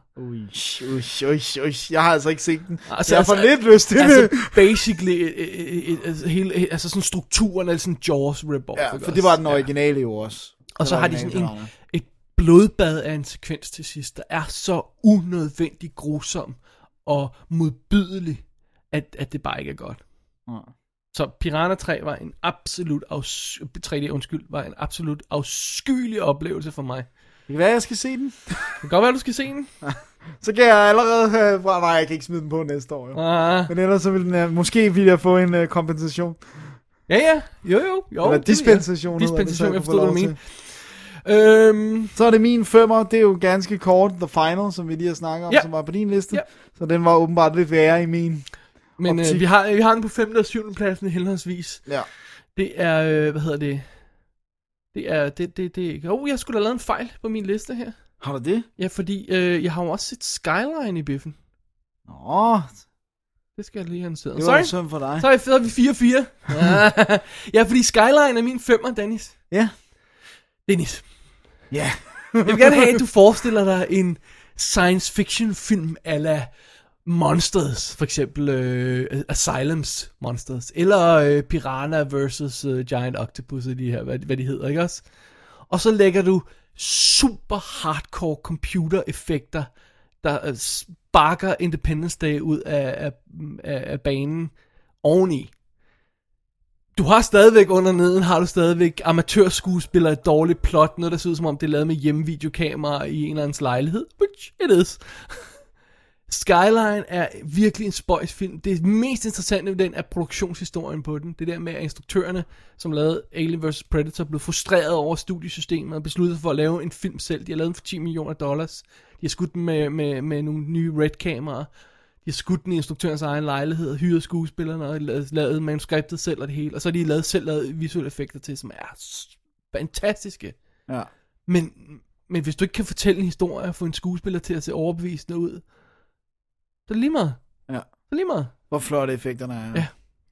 Jeg har altså ikke set den. Jeg får lidt lyst til det. Basically, altså sådan strukturen af sådan Jaws rip-off. Ja, for det var den originale jo også. Og så har de sådan et blodbad af en sekvens til sidst, der er så unødvendigt grusom og modbydelig, at det bare ikke er godt. Så Piranha 3 var en absolut 3D, var en absolut afskyelig oplevelse for mig. Det kan være, jeg skal se den. Det kan godt være, du skal se den. Så kan jeg allerede... Nej, jeg kan ikke smide den på næste år. Jo. Men ellers så vil den... Måske vil jeg få en kompensation. Ja. Jo. Eller dispensation. Dispensation, jeg forstår, hvad du mener. Så er det min 5'er. Det er jo ganske kort. The Final, som vi lige har snakket om, som var på din liste. Ja. Så den var åbenbart lidt værre i min... Men vi har den på 5. og 7. pladsen henholdsvis. Ja. Det er... hvad hedder det? Jeg skulle have lavet en fejl på min liste her. Har du det? Ja, fordi jeg har jo også set Skyline i biffen. Nå. Det skal jeg lige have noteret. Det var sådan for dig. Så er vi 4-4. Ja, fordi Skyline er min 5'er, Dennis. Ja. Dennis. Ja. Jeg vil gerne have, at du forestiller dig en science fiction film a la Monsters, for eksempel Asylums Monsters, eller Piranha versus Giant Octopus, de her, hvad de hedder, ikke også? Og så lægger du super hardcore computereffekter, der sparker Independence Day ud af banen oveni. Du har stadigvæk under neden, har du stadigvæk amatørskuespillere, et dårligt plot, noget der ser ud som om det er lavet med hjemmevideokamera i en eller andens lejlighed, which it is. Skyline er virkelig en spøjsfilm. Det mest interessante ved den er produktionshistorien på den. Det der med, at instruktørerne, som lavede Alien vs. Predator, blev frustreret over studiesystemet og besluttede for at lave en film selv. De har lavet den for $10 million. De har skudt den med nogle nye Red-kameraer. De har skudt den i instruktørens egen lejlighed, hyret skuespillerne og lavet manuskriptet selv og det hele. Og så har de selv lavet visuelle effekter til, som er fantastiske. Ja. Men hvis du ikke kan fortælle en historie og få en skuespiller til at se overbevisende ud, så er det lige meget. Ja. Så er det lige meget. Hvor flotte effekterne er. Ja.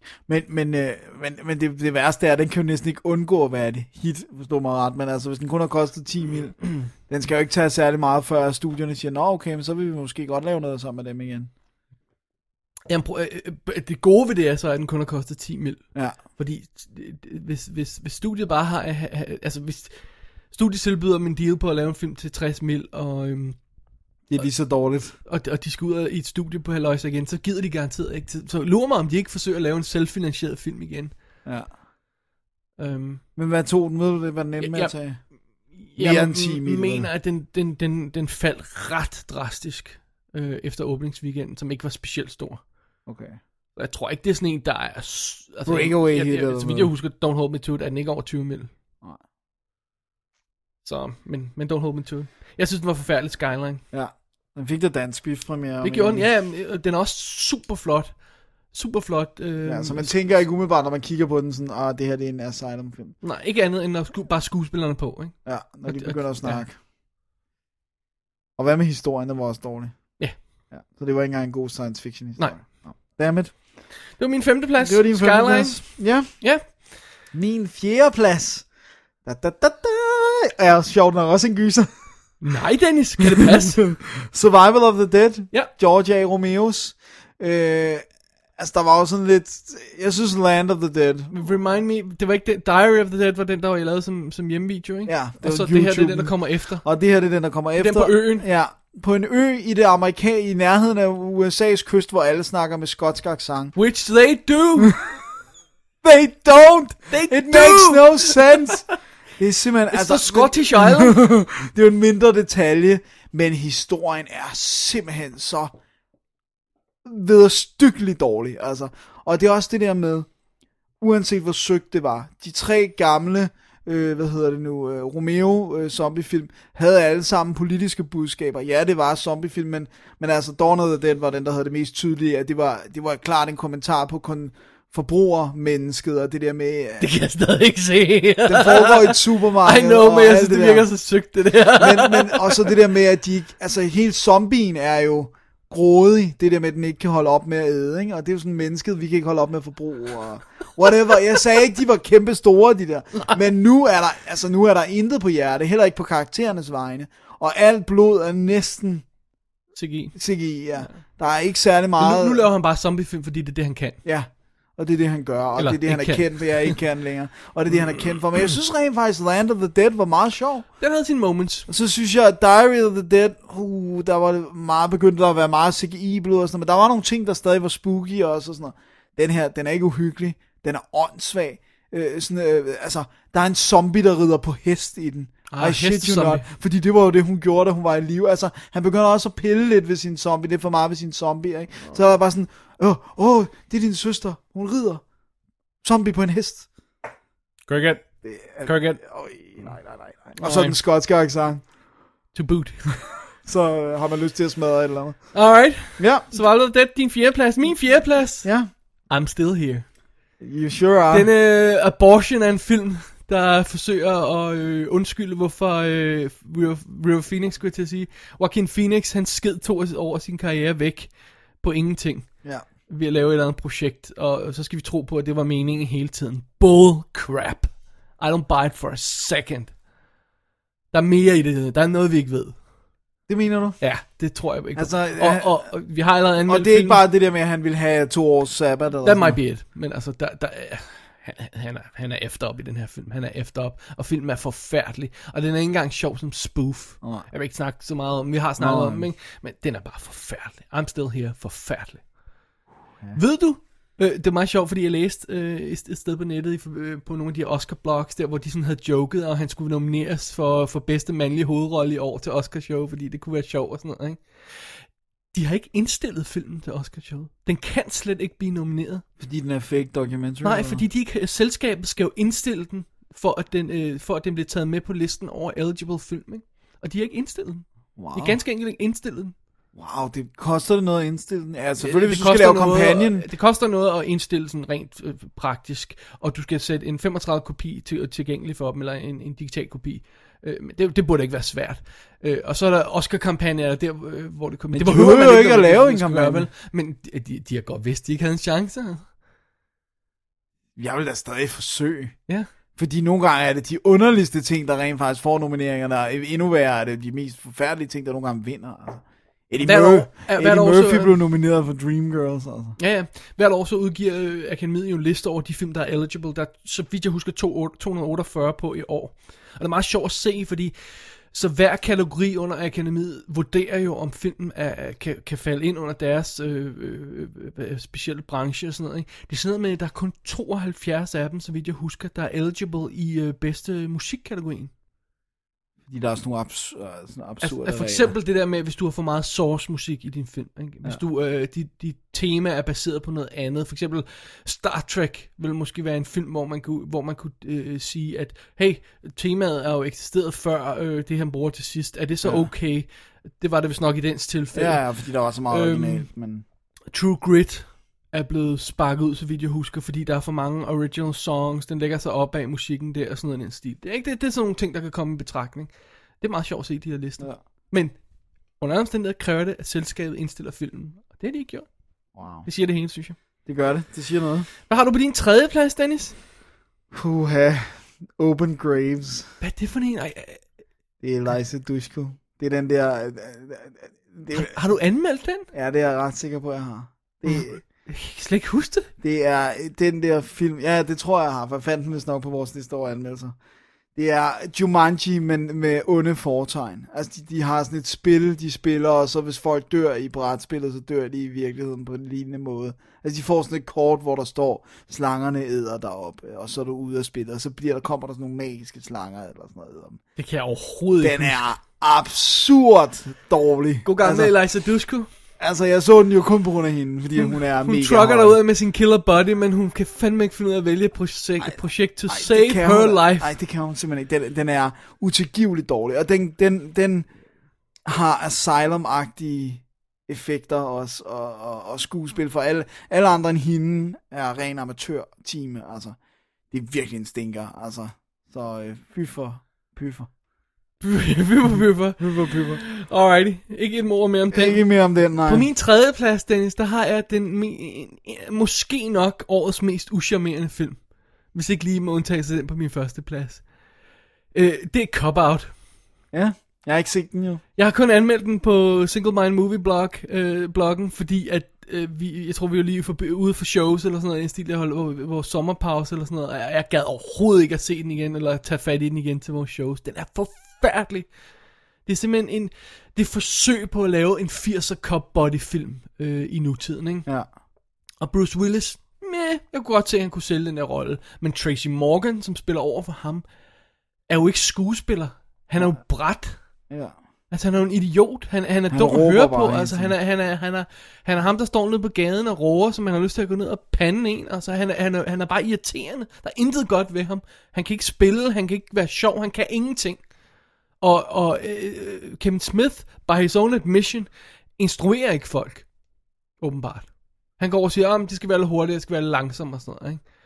Men det værste er, at den kan jo næsten ikke undgå at være et hit, forstår mig ret. Men altså, hvis den kun har kostet 10 mil, den skal jo ikke tage særlig meget, før studierne siger, nå okay, men så vil vi måske godt lave noget sammen med dem igen. Jamen, det gode ved det er så, at den kun har kostet 10 mil. Ja. Fordi hvis studiet bare har... Altså, hvis studiet tilbyder dem en deal på at lave en film til 60 mil, og... det er lige så dårligt. Og de skal ud i et studie på halvøjs igen, så gider de garanteret ikke til. Så lurer mig, om de ikke forsøger at lave en selvfinansieret film igen. Ja. Men hvad tog den? Ved du det, hvad den endte med at tage? Jeg mener, at den faldt ret drastisk efter åbningsweekenden, som ikke var specielt stor. Okay. Jeg tror ikke, det er sådan en, der er... Altså, breakaway hit eller så vidt jeg husker, Don't Hold Me To It, er den ikke over 20 mil. Nej. Så, men Don't Hold Me To It. Jeg synes, den var forfærdelig, Skyline. Ja, den fik da dansk premiere. Det gjorde den, ja. Den er også super flot. Super flot. Ja, så man tænker ikke umiddelbart, når man kigger på den, sådan, det her det er en Asylum-film. Nej, ikke andet end at bare skuespillerne på, ikke? Ja, når de begynder at snakke. Ja. Og hvad med historien, den var også dårlig. Ja. Så det var ikke engang en god science fiction historie. Nej. Dammit. Det var min 5. plads. Det var din 5. plads. Ja. Min 4. plads. Er sjovt nok også en gyser. Nej, Dennis, kan det passe? Survival of the Dead. Ja. George A. Romeos. Altså, der var jo sådan lidt... Jeg synes, Land of the Dead. Remind me, det var ikke den... Diary of the Dead var den, der var lavet som hjemmevideo, ikke? Ja, og så det her, det er den, der kommer efter. Og det her, det er den, der kommer efter. Den på øen. Ja, på en ø i det i nærheden af USA's kyst, hvor alle snakker med skotsk accent. Which they do! They don't! It makes no sense! Det er simpelthen... It's the Scottish Island. Det er jo en mindre detalje, men historien er simpelthen så vederstyggeligt dårlig, altså. Og det er også det der med, uanset hvor søgt det var, de 3 gamle, Romeo zombiefilm, havde alle sammen politiske budskaber. Ja, det var zombiefilm, men altså Dawn of the Dead var den, der havde det mest tydelige, at det var klart en kommentar på forbrugermennesket, og det der med... Det kan jeg stadig ikke se. Den foregår i et supermarked. I know, men jeg synes, det virker så sygt, det der. men også det der med, at de... Altså, hele zombien er jo grådig. Det der med, at den ikke kan holde op med at æde, ikke? Og det er jo sådan mennesket, vi kan ikke holde op med at forbruge, og whatever. Jeg sagde ikke, de var kæmpe store, de der. Men nu er der intet på hjerte, heller ikke på karakterernes vegne. Og alt blod er næsten... CGI, ja. Der er ikke særlig meget... Nu laver han bare zombiefilm, fordi det er det, han kan. Ja. Og det er det, han gør, og det er det, han er kendt for. Jeg ikke kan længere. Og det er det, han er kendt for. Men jeg synes rent faktisk, Land of the Dead var meget sjov. Den havde sine moments. Og så synes jeg, at Diary of the Dead, der var det meget begyndt at være meget CGI-blod og sådan noget. Men der var nogle ting, der stadig var spooky også og sådan noget. Den her, den er ikke uhyggelig. Den er åndssvag. Altså, der er en zombie, der rider på hest i den. I shit you not. Fordi det var jo det, hun gjorde, da hun var i live. Altså, han begynder også at pille lidt ved sin zombie. Det er for meget ved sin zombie, ikke? Så er der bare sådan, det er din søster. Hun rider. Zombie på en hest. Cricket. Nej. Og så den skotske accent. To boot. Så har man lyst til at smadre et eller andet. Alright. Ja. Så var det din 4. plads. Min 4. plads. Ja. I'm still here. You sure are. Den Abortion er en film, der forsøger at undskylde, hvorfor River Phoenix, skulle jeg til at sige. Joaquin Phoenix, han sked 2 år sin karriere væk på ingenting. Ja. Ved at lave et eller andet projekt, og så skal vi tro på, at det var meningen hele tiden. Bull crap. I don't buy it for a second. Der er mere i det. Der er noget, vi ikke ved. Det mener du? Ja, det tror jeg ikke. Altså, og vi har allerede anmeldt og det er ikke film. bare det der med, at han vil have 2 års sabbat? Eller That might be it. Men altså, han er efter op i den her film. Han er efter op. Og filmen er forfærdelig. Og den er ikke engang sjov som spoof. Jeg vil ikke snakke så meget om. Vi har snakket om, men den er bare forfærdelig. I'm still here. Forfærdelig. Ja. Ved du? Det er meget sjovt, fordi jeg læste et sted på nettet på nogle af de her Oscar-blogs, der hvor de sådan havde joket, og han skulle nomineres for bedste mandlige hovedrolle i år til Oscar-show, fordi det kunne være sjovt og sådan noget, ikke? De har ikke indstillet filmen til Oscar-showet. Den kan slet ikke blive nomineret. Fordi den er fake documentary? Nej, fordi selskabet skal jo indstille den, for at den bliver taget med på listen over eligible film, ikke? Og de har ikke indstillet den. Wow. De er ganske enkelt ikke indstillet den. Wow, det koster det noget at indstille den? Ja, selvfølgelig, hvis du skal lave kampagnen. Det koster noget at indstille sådan rent praktisk, og du skal sætte en 35 kopi tilgængelig for dem, eller en digital kopi. Det burde ikke være svært. Og så er der Oscar-kampagner, der hvor det kommer. Men det behøver man jo ikke at lave en kampagne. Men de har godt vidst, de ikke havde en chance. Jeg vil da stadig forsøge. Ja. Fordi nogle gange er det de underligste ting, der rent faktisk får nomineringer, og endnu værre er det de mest forfærdelige ting, der nogle gange vinder. Altså. Eddie Murphy blev nomineret for Dreamgirls. Altså. Ja. Hvert år så udgiver Akademiet jo en liste over de film, der er eligible. Der er, så vidt jeg husker, 248 på i år. Og det er meget sjovt at se, fordi så hver kategori under Akademiet vurderer jo, om filmen kan falde ind under deres specielle branche og sådan noget. Ikke? Det er sådan noget med, at der er kun 72 af dem, så vidt jeg husker, der er eligible i bedste musikkategorien. Fordi der er sådan nogle absurde for eksempel det der med, hvis du har for meget source musik i din film. Ikke? Hvis du dit tema er baseret på noget andet. For eksempel Star Trek vil måske være en film, hvor man kunne sige, at hey, temaet er jo eksisteret før det han bruger til sidst. Er det så okay? Det var det vist nok i dens tilfælde. Ja, fordi der var så meget originalt. Men... True Grit er blevet sparket ud, så vidt jeg husker, fordi der er for mange original songs, den lægger sig op af musikken der, og sådan noget i den stil. Det er sådan nogle ting, der kan komme i betragtning. Det er meget sjovt at se de her lister. Ja. Men under omstændigheder kræver det, at selskabet indstiller filmen. Og det har de ikke gjort. Wow. Det siger det hele, synes jeg. Det gør det. Det siger noget. Hvad har du på din 3. plads, Dennis? Open Graves. Hvad er det for en? Det er Eliza Dushku. Det er den der... Har du anmeldt den? Ja, det er jeg ret sikker på, jeg har. Jeg kan slet ikke huske det. Det er den der film... Ja, det tror jeg har, for jeg fandt den vist nok på vores liste over anmeldelser. Det er Jumanji, men med onde fortegn. Altså, de har sådan et spil, de spiller, og så hvis folk dør i brætspillet, så dør de i virkeligheden på en lignende måde. Altså, de får sådan et kort, hvor der står, slangerne æder derop, og så er du ude af spillet, og så kommer der sådan nogle magiske slanger, eller sådan noget. Det kan jeg overhovedet ikke. Den er absurd dårlig. God gang med Eliza Dushku. Altså, jeg så den jo kun på grund af hende, fordi hun er mega Hun trucker derud med sin killer body, men hun kan fandme ikke finde ud af at vælge et projekt to save her life. Nej, det kan hun simpelthen ikke. Den er utilgiveligt dårlig, og den har Asylum-agtige effekter også, og skuespil for alle andre end hende er ren amatør-team. Altså, det er virkelig en stinker, altså. Så pyffer. Pyffer. Alrighty. Ikke et ord mere om den. Ikke mere om den, nej. På min 3. plads, Dennis, der har jeg måske nok årets mest uscharmerende film. Hvis ikke lige må undtage sig den på min 1. plads. Det er Cop Out. Ja, jeg har ikke set den jo. Jeg har kun anmeldt den på Single Mind Movie bloggen, fordi at jeg tror vi var lige ude for shows eller sådan noget, en stil jeg holdt vores sommerpause eller sådan noget, og jeg gad overhovedet ikke at se den igen, eller tage fat i den igen til vores shows. Den er forfærdelig. Det er simpelthen det forsøg på at lave en 80'er cop body film i nutiden, ikke? Ja. Og Bruce Willis, jeg kunne godt se, at han kunne sælge den der rolle, men Tracy Morgan, som spiller over for ham, er jo ikke skuespiller. Han er jo bræt. Ja. Altså han er jo en idiot. Han er dum at høre på. Altså han er ham, der står nede på gaden og råber, som man har lyst til at gå ned og pande en. Altså han er bare irriterende. Der er intet godt ved ham. Han kan ikke spille, han kan ikke være sjov, han kan ingenting. Og Kevin Smith, by his own admission, instruerer ikke folk. Åbenbart. Han går over og siger, det skal være lidt hurtigt, det skal være lidt langsomt og sådan noget, ikke?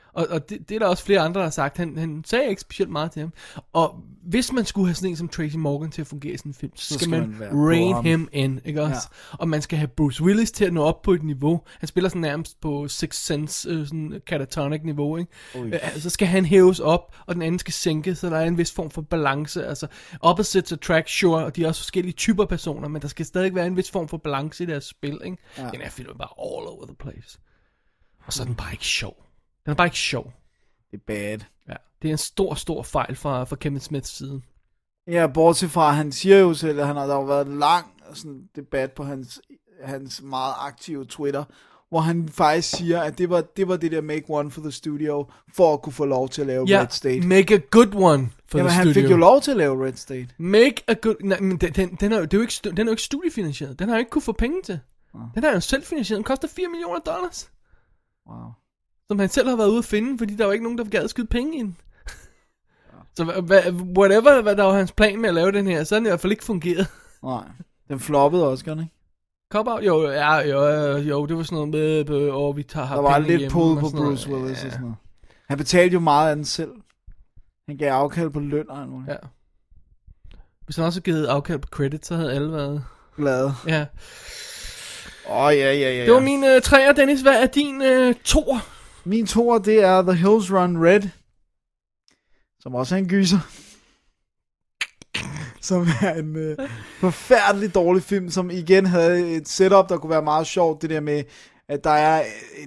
Og det er der også flere andre, der har sagt. Han sagde ikke specielt meget til ham. Og hvis man skulle have sådan en som Tracy Morgan til at fungere i sådan en film, så skal man rein him in, ikke også? Ja. Og man skal have Bruce Willis til at nå op på et niveau. Han spiller sådan nærmest på Sixth Sense, sådan catatonic niveau, ikke? Så skal han hæves op, og den anden skal sænkes, så der er en vis form for balance. Altså, opposites attract, sure, og de er også forskellige typer personer, men der skal stadig være en vis form for balance i deres spil, ikke? Ja. Den her film er bare all over the place. Og så er den bare ikke sjov. Den er bare ikke sjov. Det er bad. Ja, det er en stor fejl fra Kevin Smiths side. Ja, bortset fra, han siger jo selv, at der har været en lang sådan, debat på hans meget aktive Twitter, hvor han faktisk siger, at det var det der make one for the studio, for at kunne få lov til at lave Red State. Make a good one for the studio. Han fik jo lov til at lave Red State. Make a good... Nej, men den er jo ikke studiefinansieret. Den har jo ikke kunne få penge til. Den er jo selvfinansieret. Den koster $4 million. Wow. Som han selv har været ude at finde, fordi der var ikke nogen, der gad at skyde penge ind. Så whatever, hvad der var hans plan med at lave den her, så er den i hvert fald ikke fungeret. Nej, den floppede også, gør den ikke? Cop-out? Jo, det var sådan noget med, vi tager der var lidt pull på Bruce Willis og sådan noget. Han betalte jo meget af den selv. Han gav afkald på løn og noget. Ja. Hvis han også havde givet afkald på credit, så havde alle været glade. Ja. Ja. Det var min 3'er, Dennis. Hvad er din 2'er? Min 2'er, det er The Hills Run Red, som også er en gyser. Som er en forfærdelig dårlig film, som igen havde et setup, der kunne være meget sjovt. Det der med, at der er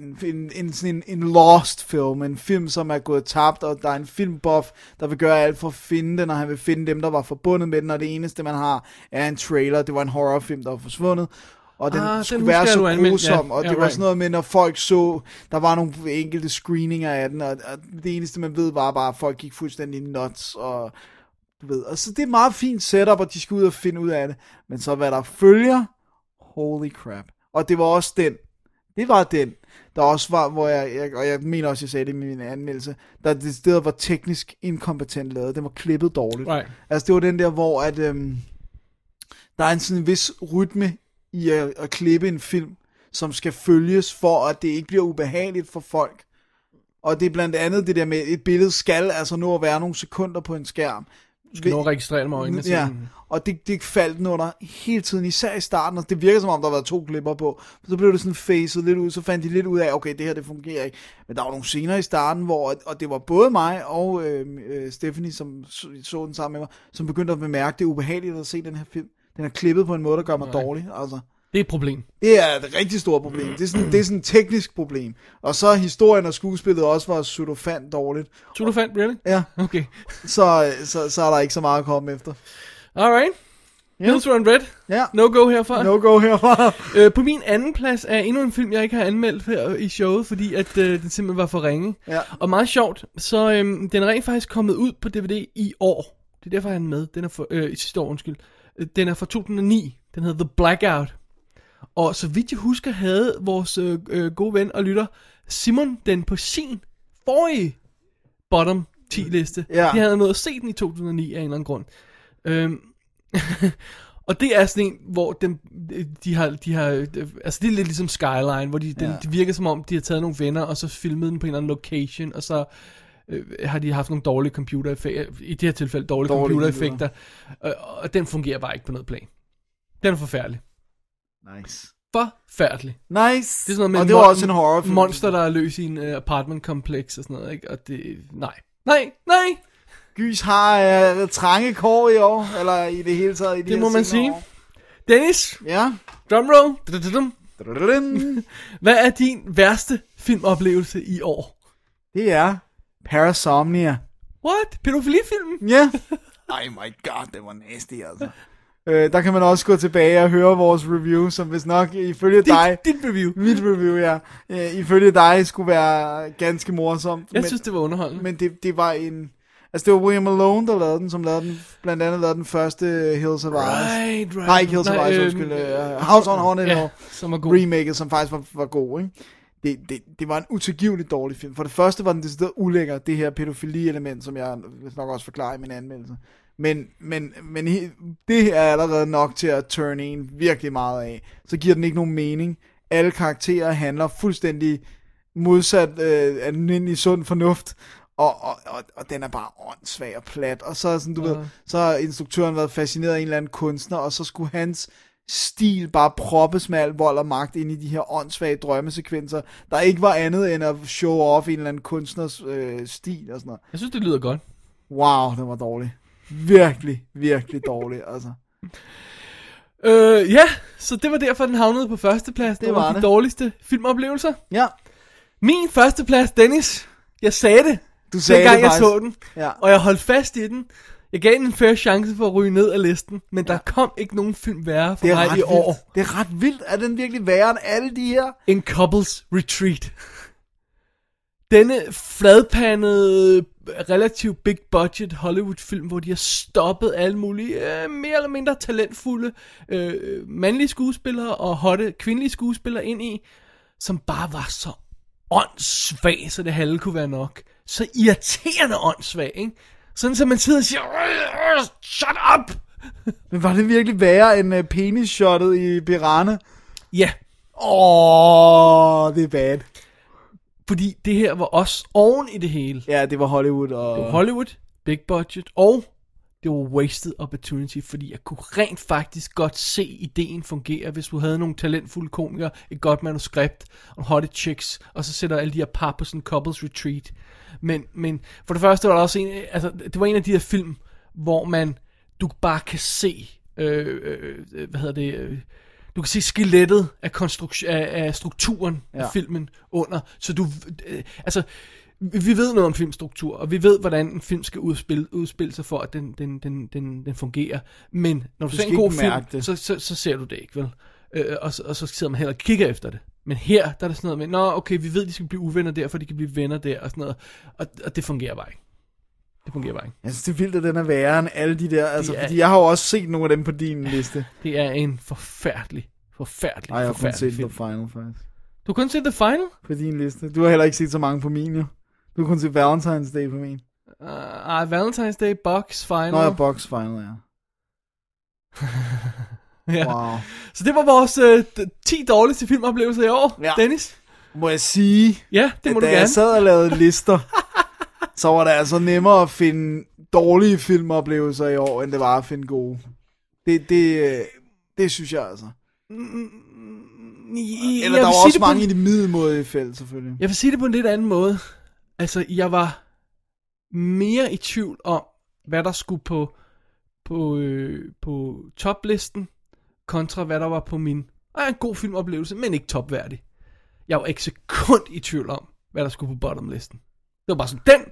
en lost film, en film, som er gået tabt, og der er en filmbuff, der vil gøre alt for at finde den, og han vil finde dem, der var forbundet med den, og det eneste, man har, er en trailer. Det var en horrorfilm, der var forsvundet. Og den skulle være så grusom, og det var sådan noget med, når folk så, der var nogle enkelte screeninger af den, og det eneste, man ved, var bare, at folk gik fuldstændig nuts, og du ved. Og så det er et meget fint setup, og de skal ud og finde ud af det. Men så hvad der følger, holy crap. Og det var også den. Det var den, der også var, hvor jeg mener også, jeg sagde det i min anmeldelse, der det sted var teknisk inkompetent lavet. Den var klippet dårligt. Right. Altså det var den der, hvor at, der er en sådan en vis rytme i at klippe en film, som skal følges, for at det ikke bliver ubehageligt for folk. Og det er blandt andet det der med, et billede skal altså nå at være nogle sekunder på en skærm. Du skal nå at registrere mig øjnene. Ja, og det faldt under hele tiden, især i starten, og det virker som om, der har været 2 klipper på. Så blev det sådan facet lidt ud, så fandt de lidt ud af, okay, det her, det fungerer ikke. Men der var nogle scener i starten, hvor, og det var både mig og Stephanie, som så den sammen med mig, som begyndte at bemærke, det er ubehageligt at se den her film. Den er klippet på en måde, der gør mig dårlig, altså. Det er et problem. Det er et rigtig stort problem. Det er sådan et teknisk problem. Og så historien og skuespillet også var pseudofant dårligt. Pseudofant, really? Ja. Okay. Så er der ikke så meget at komme efter. Alright. Hills Run Red. Ja. No go herfra. No go herfra. På min anden plads er endnu en film, jeg ikke har anmeldt her i showet, fordi at den simpelthen var for ringe. Ja. Og meget sjovt, så den er rent faktisk kommet ud på DVD i år. Det er derfor, han er med. Den er for, i sidste år, undskyld. Den er fra 2009. Den hedder The Blackout. Og så vidt jeg husker, havde vores gode ven og lytter Simon den på sin forrige bottom 10 liste. Ja. De havde nået at se den i 2009 af en eller anden grund. Og det er sådan en, hvor de har altså det er lidt ligesom Skyline, hvor de virker som om, de har taget nogle venner, og så filmet den på en eller anden location, og så har de haft nogle dårlige computereffekter, i det her tilfælde dårlige computereffekter, og den fungerer bare ikke på noget plan. Den er forfærdelig. Nice. Forfærdelig. Nice. Det er sådan noget med og det var også en horrorfilm. Monster, der er løs i en apartmentkompleks og sådan noget, ikke? Og det... Nej. Gys har trange kår i år, eller i det hele taget i det må man sige. År. Dennis. Ja. Drumroll. Hvad er din værste filmoplevelse i år? Det er Parasomnia. What? Pædofilifilmen? Ja. Oh my god, det var nasty altså. Der kan man også gå tilbage og høre vores review, som hvis nok ifølge dig... Dit review. Mit review, ja. Ifølge dig skulle være ganske morsomt. Jeg synes, det var underholdende. Men det var en... Altså, det var William Malone, der lavede den, som blandt andet lavede den første Hills of Ice. Right. Nej, ikke Hills of Ice, undskyld. House on Haunted Hill. Som var god. Remaket, som faktisk var god, ikke? Det var en utilgivelig dårlig film. For det første var den decideret ulækker, det her pædofili-element, som jeg nok også forklarer i min anmeldelse. Men det er allerede nok til at turne en virkelig meget af. Så giver den ikke nogen mening. Alle karakterer handler fuldstændig modsat almindelig sund fornuft. Og den er bare åndssvag og plat. Og så sådan, du ved, så har instruktøren været fascineret af en eller anden kunstner, og så skulle hans stil bare proppes med al vold og magt ind i de her åndssvage drømmesekvenser, der ikke var andet end at show off en eller anden kunstners stil og sådan noget. Jeg synes, det lyder godt. Wow, den var dårlig. Virkelig, virkelig dårlig, altså. Ja, så det var derfor, den havnede på førsteplads. Det var de dårligste filmoplevelser. Ja. Min førsteplads, Dennis, jeg sagde det, du sagde dengang det jeg så den, ja. Og jeg holdt fast i den. Jeg gav den en fair chance for at ryge ned af listen, men der kom ikke nogen film værre for mig i år. Det er ret vildt. Er den virkelig værre end alle de her? En Couples Retreat. Denne fladpandede, relativt big budget Hollywood-film, hvor de har stoppet alle mulige mere eller mindre talentfulde mandlige skuespillere og hotte kvindelige skuespillere ind i, som bare var så åndssvag, så det halve kunne være nok. Så irriterende åndssvag, ikke? Sådan, så man sidder og siger, shut up! Men var det virkelig værre end penis-shottet i Piranha? Ja. Det er bad. Fordi det her var også oven i det hele. Ja, det var Hollywood. Det var Hollywood, big budget, og det var wasted opportunity, fordi jeg kunne rent faktisk godt se ideen fungere, hvis du havde nogle talentfulde komikere, et godt manuskript, og hotte chicks, og så sætter alle de her par på sådan en couples retreat. Men for det første var der også det var en af de her film, hvor du bare kan se, du kan se skelettet af strukturen af filmen under, så vi ved noget om filmstruktur, og vi ved, hvordan en film skal udspille sig for, at den fungerer. Men når du ser en god film, så ser du det ikke, vel? Og så sidder man heller og kigger efter det. Men her, der er det sådan noget med, okay, vi ved, de skal blive uvenner der, for de kan blive venner der, og sådan noget. Og det fungerer bare ikke. Det fungerer bare ikke. Jeg synes, det er vildt, at den er værre end alle de der, fordi jeg har jo også set nogle af dem på din liste. Det er en forfærdelig Ej, jeg har kun set The Final, faktisk. Du har kun set The Final? På din liste. Du har heller ikke set så mange på min, jo. Du har kun set Valentine's Day på min. Valentine's Day, Box Final. Nå ja, Box Final, ja. Ja. Wow. Så det var vores 10 dårligste filmoplevelser i år, Dennis. Må jeg sige, ja, det må du da gerne. jeg sad og lavede lister, så var det altså nemmere at finde dårlige filmoplevelser i år, end det var at finde gode. Det synes jeg altså. Eller der var også mange i det middelmådige felt, selvfølgelig. Jeg vil sige det på en lidt anden måde. Altså, jeg var mere i tvivl om, hvad der skulle på toplisten, kontra hvad der var på min en god filmoplevelse, men ikke topværdig. Jeg var ikke sekund i tvivl om, hvad der skulle på bottomlisten. Det var bare sådan, den.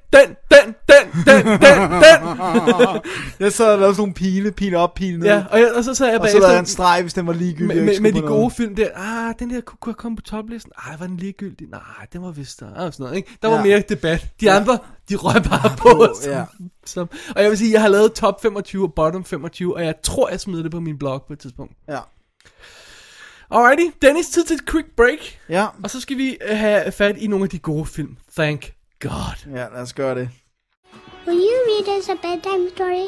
Jeg sad og lavede sådan nogle pile op, pile ned. Ja, og så sad jeg bagefter. Og så lavede jeg en streg, hvis den var ligegyldig. Med de gode film der, den der kunne komme på toplisten. Var den ligegyldig? Nej, den var vist der. Sådan noget, ikke? Der var mere debat. De andre, de røg bare på. Og jeg vil sige, jeg har lavet top 25 og bottom 25, og jeg tror, jeg smider det på min blog på et tidspunkt. Ja. Alrighty, Dennis, tid til et quick break. Ja. Og så skal vi have fat i nogle af de gode film. Thank God. Ja, lad os gøre det. Will you read us a bedtime story?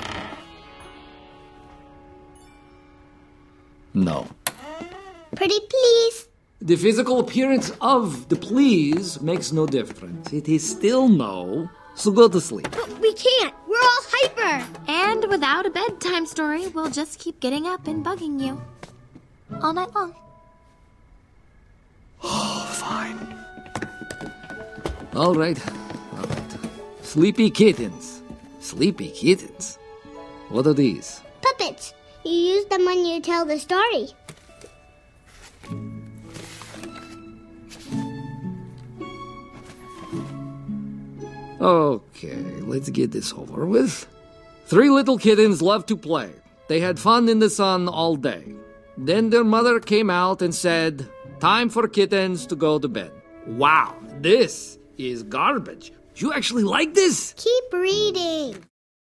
No. Pretty please. The physical appearance of the please makes no difference. It is still no, so go to sleep. But we can't. We're all hyper. And without a bedtime story, we'll just keep getting up and bugging you. All night long. Oh, fine. All right. Sleepy kittens. Sleepy kittens? What are these? Puppets. You use them when you tell the story. Okay, let's get this over with. 3 little kittens loved to play. They had fun in the sun all day. Then their mother came out and said, "Time for kittens to go to bed." Wow, this is garbage. You actually like this? Keep reading.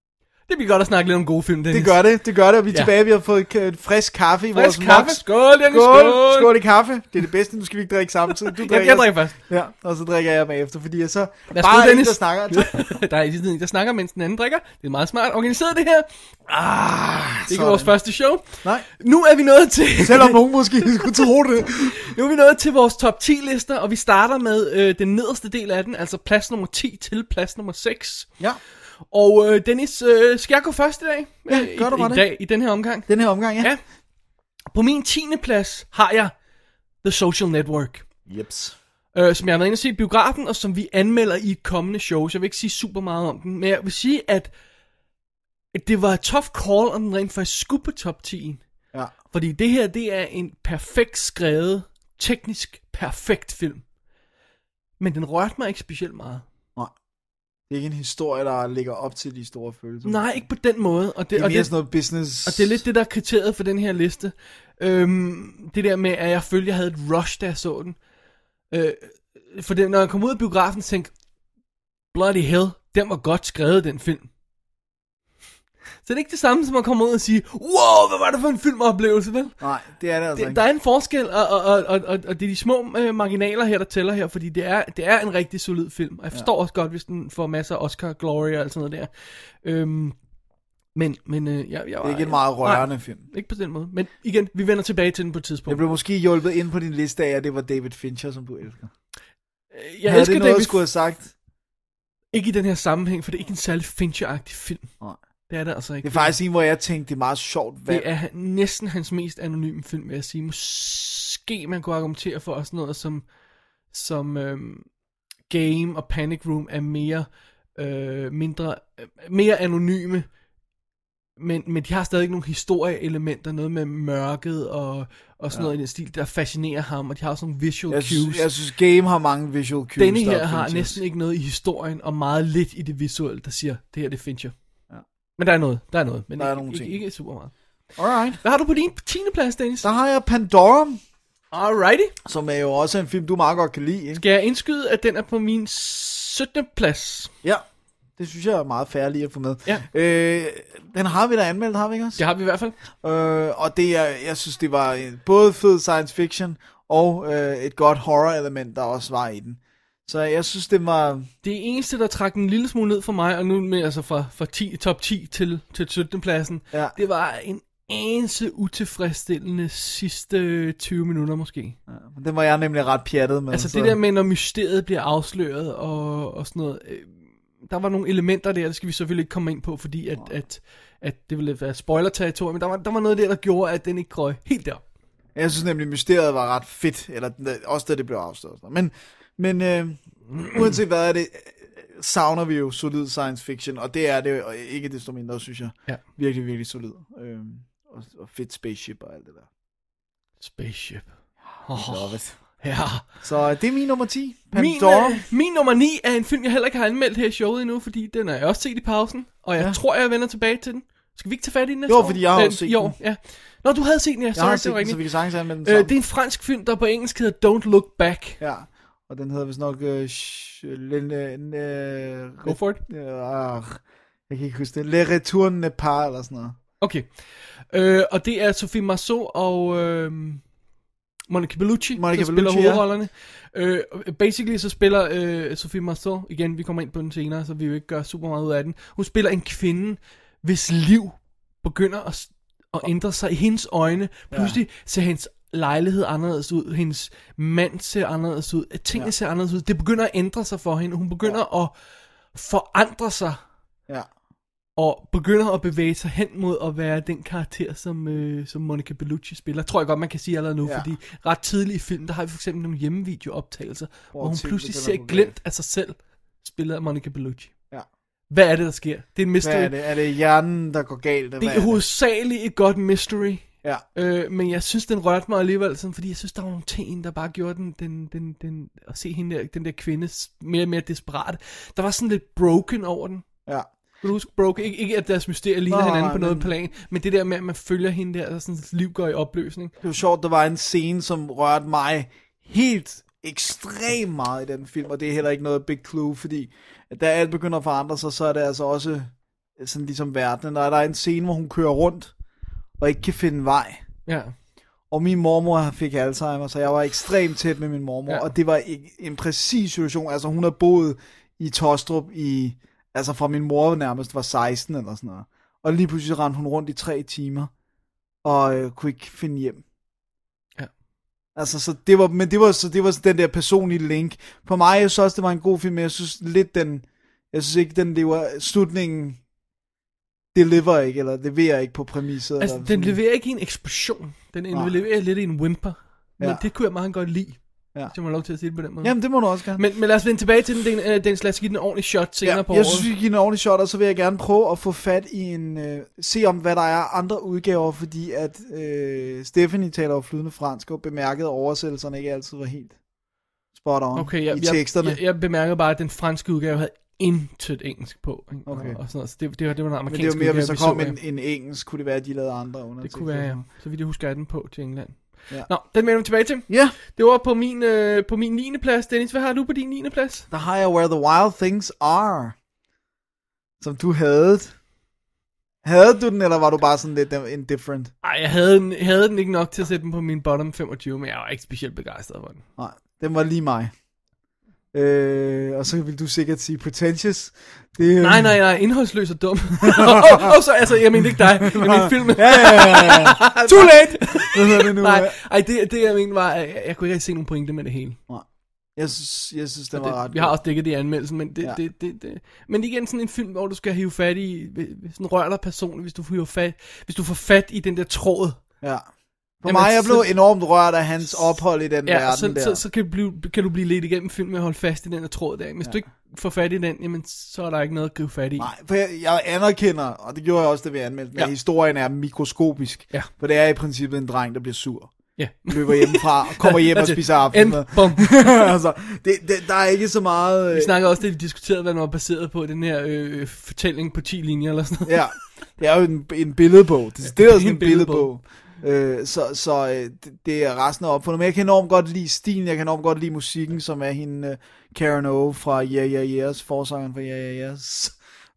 Det bliver godt at snakke lidt om gode film, Dennis. Det gør det, og vi er tilbage. Vi har fået frisk kaffe i vores kaffe. Mox. Skål, Dennis, skål. Skål i kaffe. Det er det bedste, nu skal vi ikke drikke samtidig. Jeg drikker først. Ja, og så drikker jeg bagefter, fordi jeg så bare Dennis. Der snakker. Der er en, der snakker, mens den anden drikker. Det er meget smart organiseret, det her. Det er ikke vores første show. Nej. Nu er vi nået til... Selvom nogen måske skulle tro det. Nu er vi nået til vores top 10 lister, og vi starter med den nederste del af den, altså plads nummer 10 til plads nummer 6. Ja. Og Dennis, skal jeg gå først i dag? Ja, gør du bare det. I den her omgang. Den her omgang, ja. På min 10. plads har jeg The Social Network. Jeps. Som jeg har været inde og se i biografen, og som vi anmelder i et kommende show. Så jeg vil ikke sige super meget om den, men jeg vil sige, at det var et tough call, om den rent faktisk skulle på top 10. Ja. Fordi det her, det er en perfekt skrevet, teknisk perfekt film. Men den rørte mig ikke specielt meget. Det er ikke en historie, der ligger op til de store følelser. Nej, ikke på den måde. Og det er mere sådan noget business. Og det er lidt det, der er kriteriet for den her liste. Det der med, at jeg følte, jeg havde et rush, da jeg så den. For det, når jeg kom ud af biografen, tænkte bloody hell, den var godt skrevet, den film. Så det er ikke det samme, som at komme ud og sige, wow, hvad var det for en filmoplevelse, vel? Nej, det er det altså ikke. Der er en forskel, og det er de små marginaler her, der tæller her, fordi det er en rigtig solid film. Og jeg forstår også godt, hvis den får masser af Oscar glory og alt sådan noget der. Men jeg var... Det er ikke en meget rørende film. Ikke på den måde. Men igen, vi vender tilbage til den på et tidspunkt. Jeg blev måske hjulpet ind på din liste af, at det var David Fincher, som du elsker. Jeg elsker det noget, du skulle have sagt? Ikke i den her sammenhæng, for det er ikke en særlig Fincher-agtig film. Nej. Det er det altså ikke. Det er faktisk en, hvor jeg tænkte, det er meget sjovt valg. Det er næsten hans mest anonyme film, vil jeg sige. Måske man kunne argumentere for også noget som Game og Panic Room er mere anonyme, men de har stadig nogle historieelementer, noget med mørket og sådan noget i den stil, der fascinerer ham, og de har også nogle visual cues. Jeg synes Game har mange visual cues. Denne her har næsten ikke noget i historien, og meget lidt i det visuelle, der siger, det her det er Fincher. Men der er noget, men der er ikke super meget. Alright. Hvad har du på din 10. plads, Dennis? Der har jeg Pandora. Alrighty. Som er jo også en film, du meget godt kan lide, ikke? Skal jeg indskyde, at den er på min 17. plads? Ja, det synes jeg er meget fair lige at få med. Ja. Den har vi da anmeldt, har vi ikke også? Det har vi i hvert fald. Og det er, jeg synes, det var både fed science fiction og et godt horror-element, der også var i den. Så jeg synes, det var... Det eneste, der trak en lille smule ned for mig, og nu med altså fra top 10 til 17. pladsen, det var en anelse utilfredsstillende sidste 20 minutter måske. Ja, den var jeg nemlig ret pjattet med. Altså det der med, når mysteriet bliver afsløret og sådan noget. Der var nogle elementer der, det skal vi selvfølgelig ikke komme ind på, fordi at det ville være spoiler-territorium, men der var noget der gjorde, at den ikke røg helt der. Jeg synes nemlig, mysteriet var ret fedt, eller også da det blev afsløret. Men uanset hvad er det, savner vi jo solid science fiction, og det er det, og ikke desto mindre, synes jeg, virkelig, virkelig solid. Og fedt spaceship og alt det der. Spaceship. Love it. Ja. Så det er min nummer 10. Min nummer 9 er en film, jeg heller ikke har anmeldt her i showet endnu, fordi den er jeg også set i pausen, og jeg tror, jeg vender tilbage til den. Skal vi ikke tage fat i den næste år? Jo, fordi jeg har også set den. Ja. Nå, du havde set den, ja. Jeg har set den, så vi kan sagtens anmelde den sammen. Det er en fransk film, der på engelsk hedder Don't Look Back. Ja, og den hedder vist nok... Go for it. Jeg kan ikke huske det. Le Retour Nepal eller sådan noget. Okay. Og det er Sophie Marceau og Monica Bellucci, der spiller hovedrollerne. Basically så spiller Sophie Marceau, igen vi kommer ind på den senere, så vi vil ikke gøre super meget ud af den. Hun spiller en kvinde, hvis liv begynder at ændre sig i hendes øjne. Pludselig ser hendes lejlighed anderledes ud, hendes mand ser anderledes ud, tingene ser anderledes ud. Det begynder at ændre sig for hende. Hun begynder at forandre sig. Ja. Og begynder at bevæge sig hen mod at være den karakter, som Monica Bellucci spiller. Tror jeg godt, man kan sige allerede nu, fordi ret tidligt i filmen, der har vi for eksempel nogle hjemmevideooptagelser, hvor hun pludselig ser glemt af sig selv, spillet af Monica Bellucci. Ja. Hvad er det, der sker? Det er en mystery. Hvad er det? Er det hjernen, der går galt? Det er hovedsageligt et godt mystery. Ja. Men jeg synes, den rørte mig alligevel, sådan, fordi jeg synes, der var nogle ting, der bare gjorde den at se hende der, den der kvinde mere og mere desperat. Der var sådan lidt broken over den. Ja. Kan du huske broken? Ikke at deres mysterier ligner hinanden på noget plan, men det der med, at man følger hende der, og sådan liv går i opløsning. Det var sjovt, der var en scene, som rørte mig helt ekstremt meget i den film, og det er heller ikke noget big clue, fordi da alt begynder at forandre sig, så er det altså også sådan ligesom verdenen. Der er en scene, hvor hun kører rundt, og ikke kan finde vej. Ja. Og min mormor fik Alzheimer, så jeg var ekstremt tæt med min mormor, og det var en præcis situation. Altså hun har boet i Tostrup altså fra min mor nærmest var 16 eller sådan noget. Og lige pludselig rendte hun rundt i 3 timer, og kunne ikke finde hjem. Ja. Altså, så det var den der personlige link. For mig, jeg synes også, det var en god film, men jeg synes ikke, den lever slutningen deliver ikke, eller leverer ikke på præmisset. Altså, eller den leverer ikke i en eksplosion. Den leverer lidt i en whimper. Men det kunne jeg meget godt lide. Ja. Så jeg må lov til at sige det på den måde. Jamen, det må du også gerne. Men lad os vende tilbage til den. Lad os give den en ordentlig shot senere på året. Jeg synes, vi kan give den en ordentlig shot, og så vil jeg gerne prøve at få fat i se om, hvad der er andre udgaver, fordi at Stephanie taler jo flydende fransk, og bemærkede, at oversættelserne ikke altid var helt spot on i teksterne. Jeg bemærkede bare, at den franske udgave havde intet engelsk på. Okay. Og sådan noget. Så det var en amerikansk udgave. Men det var mere, hvis der kom en engelsk, kunne det være, at de lavede andre under. Det kunne være, ja. Så vidt jeg husker den på til England. Ja. Nå, den vender vi tilbage til. Ja. Det var på min 9. plads. Dennis, hvad har du på din 9. plads? Der har jeg Where the Wild Things Are, som du havde. Havde du den, eller var du bare sådan lidt indifferent? Nej, jeg havde den ikke nok til at sætte den på min bottom 25, men jeg var ikke specielt begejstret for den. Nej, den var lige mig. Og så vil du sikkert sige pretentious. Nej, indholdsløs og dum. Så jeg mener ikke dig, jeg mener filmen. Ja. Too late! Nej, det jeg mener var, jeg kunne ikke se nogen pointe med det hele. Nej. Jeg synes det var ret. Vi har også dækket det i anmeldelsen, men men igen sådan en film, hvor du skal hive fat i, sådan rør dig personligt, hvis du får fat i den der tråd. Ja. For mig, jeg blev enormt rørt af hans ophold i den verden der. Så kan du blive ledt igennem filmen med at holde fast i den der tråd der. Hvis du ikke får fat i den, jamen, så er der ikke noget at gribe fat i. Nej, for jeg anerkender, og det gjorde jeg også, da vi anmeldte, at historien er mikroskopisk. Ja. For det er i princippet en dreng, der bliver sur. Ja. Løber hjemmefra og kommer hjem og spiser aften. Altså, der er ikke så meget. Vi snakker også, det vi diskuterede, hvad den var baseret på, den her fortælling på 10 linjer eller sådan noget. Ja, det er jo en billedbog. Det er sådan en billedbog. Så det er resten af opfundet. Men jeg kan enormt godt lide stilen, jeg kan enormt godt lide musikken, som er hende Karen O fra Yeah Yeah Yeahs, forsangeren fra Yeah Yeah Yeahs.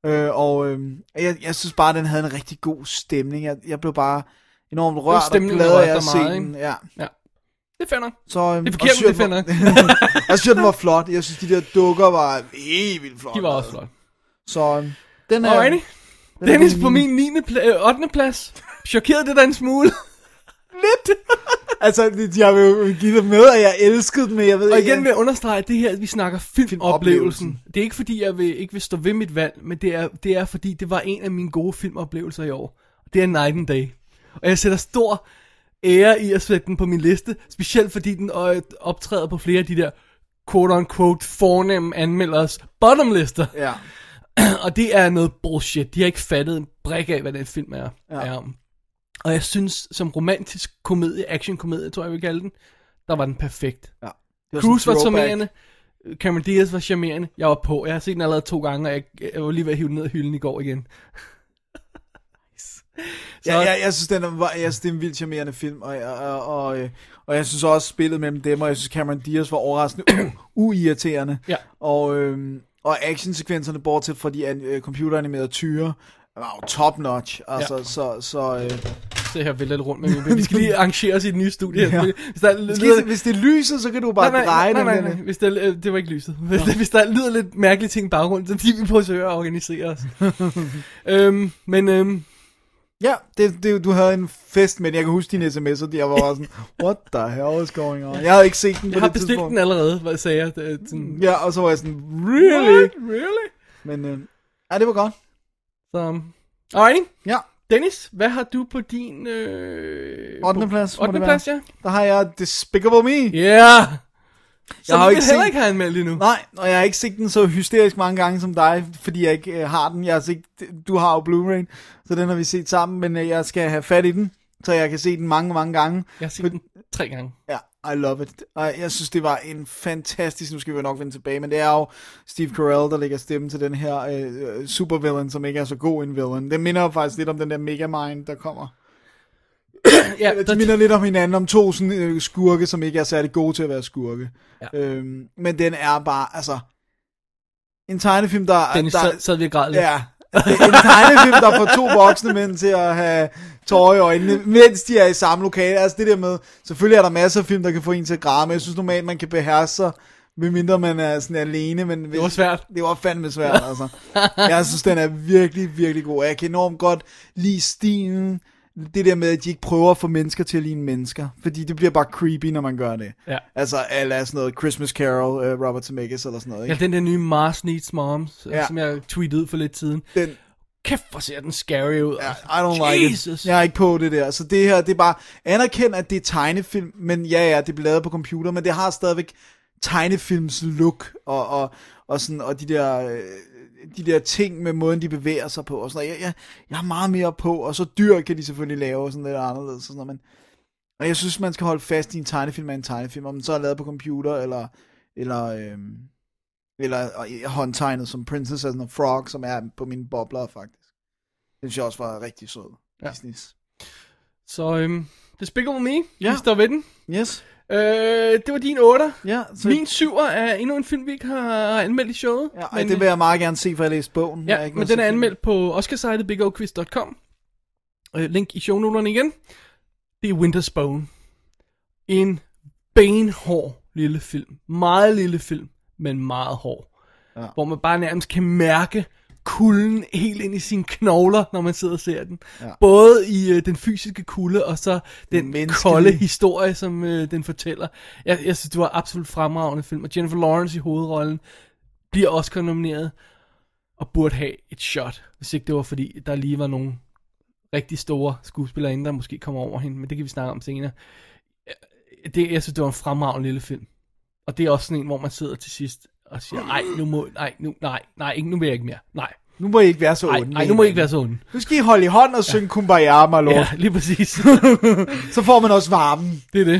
Jeg synes bare, den havde en rigtig god stemning. Jeg blev bare enormt rørt og glad af at se den. Ja. Det finder. Så, det er forkert, men det finder. Jeg synes, den var flot. Jeg synes, de der dukker var helt vildt flotte. De var også flot. Så den er... Dennis på min 8. plads. Chokerede det der en smule. Lidt. Altså, jeg vil jo give det med, at jeg elskede den, men jeg ved ikke. Og igen vil jeg understrege, at det her, vi snakker filmoplevelsen. Det er ikke fordi, jeg ikke vil stå ved mit valg, men det er fordi, det var en af mine gode filmoplevelser i år. Det er Night and Day. Og jeg sætter stor ære i at sætte den på min liste, specielt fordi den optræder på flere af de der quote-unquote fornemme anmelders bottomlister. Ja. Og det er noget bullshit. De har ikke fattet en brik af, hvad den film er om. Og jeg synes, som romantisk komedie, actionkomedie, tror jeg vil kalde den, der var den perfekt. Ja. Cruise var charmerende, Cameron Diaz var charmerende, jeg var på. Jeg har set den allerede 2 gange, og jeg var lige ved at hive den ned af hylden i går igen. Jeg synes, det er en vildt charmerende film, og jeg synes også spillet mellem dem, og jeg synes Cameron Diaz var overraskende uirriterende. Ja. Og actionsekvenserne, bortset fra de computeranimerede tyre, var jo top notch. Altså, Så jeg vælter lidt rundt med mig. Vi skal lige arrangere os i et nyt studie. Ja. Hvis det er lyset, så kan du bare dreje det. Nej. Det var ikke lyset. Hvis der lyder lidt mærkelige ting i baggrunden, så er det, vi prøver at organisere os. Ja, du havde en fest, men jeg kan huske dine sms'er, jeg var bare sådan, what the hell is going on? Jeg havde ikke set den på det tidspunkt. Jeg har bestilt den allerede, hvad sagde jeg? Sådan... Ja, og så var jeg sådan, really? Really? Men, det var godt. Så, alright. Ja. Dennis, hvad har du på din... 8. plads. 8. plads, ja. Der har jeg Despicable Me. Yeah. Jeg har heller ikke anmeldt endnu. Nej, og jeg har ikke set den så hysterisk mange gange som dig, fordi jeg ikke har den. Jeg har set, du har jo Blu-ray, så den har vi set sammen, men jeg skal have fat i den, så jeg kan se den mange gange. Jeg har set den 3 gange. Ja, I love it. Og jeg synes, det var en fantastisk, nu skal vi jo nok vende tilbage, men det er jo Steve Carell, der lægger stemmen til den her supervillain, som ikke er så god en villain. Det minder jo faktisk lidt om den der Megamind, der kommer. Ja, det minder lidt om hinanden, om 2 sådan, skurke, som ikke er særlig gode til at være skurke. Ja. Men den er bare, altså, en tegnefilm, der... Den sad vi græd lidt. Ja, En tegnefilm, der får 2 voksne mænd til at have tårer i øjnene, mens de er i samme lokale. Altså det der med, selvfølgelig er der masser af film, der kan få en til at græde, men jeg synes normalt, man kan beherske sig, medmindre man er sådan alene. Men det var svært. Det var fandme svært, altså. Jeg synes, den er virkelig, virkelig god. Jeg kan enormt godt lide stilen. Det der med, at de ikke prøver at få mennesker til at ligne mennesker. Fordi det bliver bare creepy, når man gør det. Ja. Altså, eller sådan noget Christmas Carol, Robert Zemeckis eller sådan noget. Ikke? Ja, den der nye Mars Needs Moms, som jeg tweetede ud for lidt siden. Kæft, hvor ser den scary ud. Ja, I don't like it. Jeg er ikke på det der. Så det her, det er bare anerkend, at det er tegnefilm. Men ja, det bliver lavet på computer. Men det har stadigvæk tegnefilms look. Og sådan, og de der ting med måden, de bevæger sig på. Og sådan noget. Jeg har meget mere på. Og så dyr kan de selvfølgelig lave sådan lidt anderledes. Sådan noget. Men og jeg synes, man skal holde fast i en tegnefilm af en tegnefilm. Om den så er lavet på computer, eller håndtegnet som Princess and the Frog, som er på mine bobler, faktisk. Det synes jeg også var rigtig sød. Ja. Så Despicable Me, vi står ved den. Yes. Det var din 8'er. Ja, så... Min 7'er er endnu en film, vi ikke har anmeldt i showet. Ja, men, det vil jeg meget gerne se, for jeg læste bogen. Ja, men den er anmeldt på Oscar-sitet bigoquiz.com. Link i shownoterne igen. Det er Winter's Bone. En benhård lille film. Meget lille film, men meget hård. Ja. Hvor man bare nærmest kan mærke kulden helt ind i sine knogler, når man sidder og ser den. Ja. Både i den fysiske kulde, og så den kolde historie, som den fortæller. Jeg synes, det var absolut fremragende film. Og Jennifer Lawrence i hovedrollen bliver Oscar nomineret, og burde have et shot, hvis ikke det var fordi, der lige var nogle rigtig store skuespillere, der måske kommer over hende, men det kan vi snakke om senere. Jeg synes, det var en fremragende lille film. Og det er også sådan en, hvor man sidder til sidst og siger, nu vil jeg ikke mere. Nej. Nu må I ikke være så onde. Nej, nu må I ikke være så onde. Nu skal I holde i hånd og synge Kumbaya, my lord. Ja, lige præcis. Så får man også varmen. Det er det.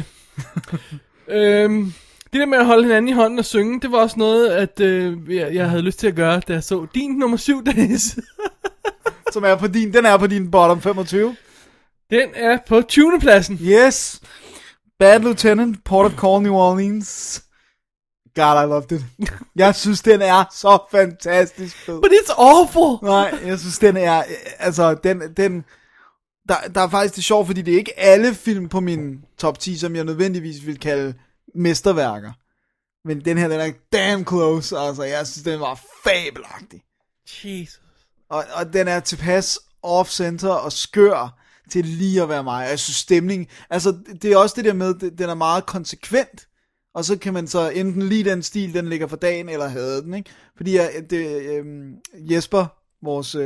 Det der med at holde hinanden i hånden og synge, det var også noget, at jeg havde lyst til at gøre, da jeg så din nummer 7, Dennis. Som er på den er på din bottom 25. Den er på 20. pladsen. Yes. Bad Lieutenant, Port of Call, New Orleans. God, I loved it. Jeg synes, den er så fantastisk fed. But it's awful. Nej, jeg synes, den er, altså, der er faktisk det sjovt, fordi det er ikke alle film på min top 10, som jeg nødvendigvis vil kalde mesterværker. Men den her, den er damn close, altså, jeg synes, den var fabelagtig. Jesus. Og den er tilpas off-center og skør til lige at være mig. Jeg synes, stemning, altså, det er også det der med, den er meget konsekvent. Og så kan man så enten lide den stil, den ligger for dagen, eller hade den, ikke? Fordi Jesper, vores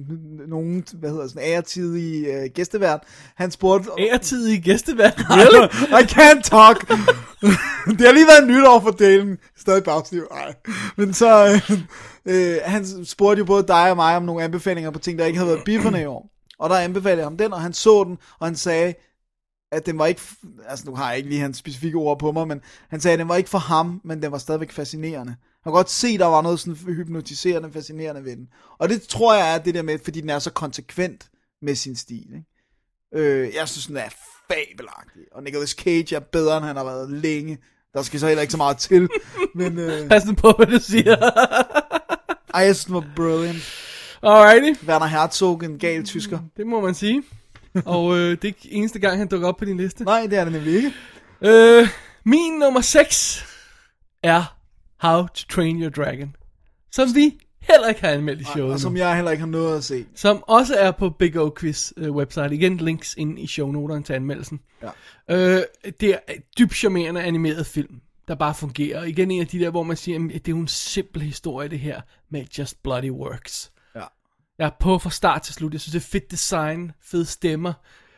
æretidige gæstevært, han spurgte... Æretidige gæstevært? Really? I can't talk! Det har lige været nytår for delen. Stadig bagsliv. Men så... han spurgte jo både dig og mig om nogle anbefalinger på ting, der ikke havde været bifferne i år. Og der anbefalede jeg ham den, og han så den, og han sagde... at den var ikke, altså nu har jeg ikke lige hans specifikke ord på mig, men han sagde, at den var ikke for ham, men den var stadigvæk fascinerende. Han kan godt se, der var noget sådan hypnotiserende, fascinerende ved den. Og det tror jeg er det der med, fordi den er så konsekvent med sin stil, ikke? Jeg synes, den er fabelagtig. Og Nicolas Cage er bedre, end han har været længe. Der skal så heller ikke så meget til. Men, pas nu på, hvad du siger. Jeg synes, den var brilliant. Alrighty. Werner Herzog, en gal tysker. Det må man sige. Og det er ikke eneste gang, han dukker op på din liste. Nej, det er det nemlig ikke. Min nummer 6 er How to Train Your Dragon, som vi heller ikke har anmeldt i showet. Og som jeg heller ikke har noget at se. Som også er på Big O Quiz website. Igen links inde i shownoterne til anmeldelsen. Ja. Det er dybt charmerende animeret film, der bare fungerer. Igen en af de der, hvor man siger, at det er jo en simpel historie det her, men it just bloody works. Jeg er på fra start til slut. Jeg synes, det er fedt design, fede stemmer.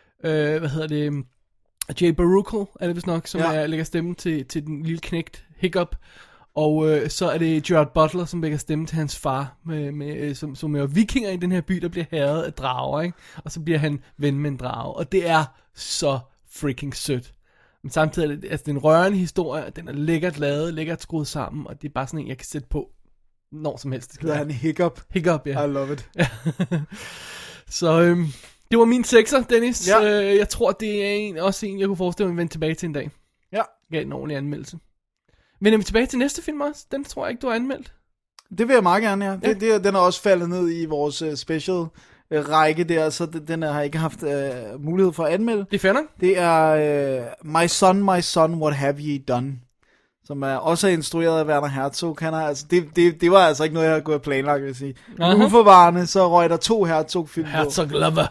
Jay Baruchel er det vist nok, som lægger stemme til den lille knægt Hiccup. Og så er det Gerard Butler, som lægger stemme til hans far, som er vikinger i den her by, der bliver hærget af drager, ikke? Og så bliver han ven med en drage. Og det er så freaking sødt. Men samtidig er det, altså, det er en rørende historie, den er lækkert lavet, lækkert skruet sammen, og det er bare sådan en, jeg kan sætte på når som helst. Det er en Hiccup. Hiccup, ja. I love it. Så det var min 6'er, Dennis. Ja. Jeg tror, det er også en, jeg kunne forestille mig at vende tilbage til en dag. Ja. Gav en ordentlig anmeldelse. Vender vi tilbage til næste film også? Den tror jeg ikke, du har anmeldt. Det vil jeg meget gerne, ja. Den er også faldet ned i vores special række der, så den har jeg ikke haft mulighed for at anmelde. Det finder. Det er My Son, What Have Ye Done? Som er også instrueret af Werner Herzog. Det var altså ikke noget, jeg havde gået planlagt, vil jeg sige. Uforvarende, så røg der 2 Herzog-film på. Herzog lover.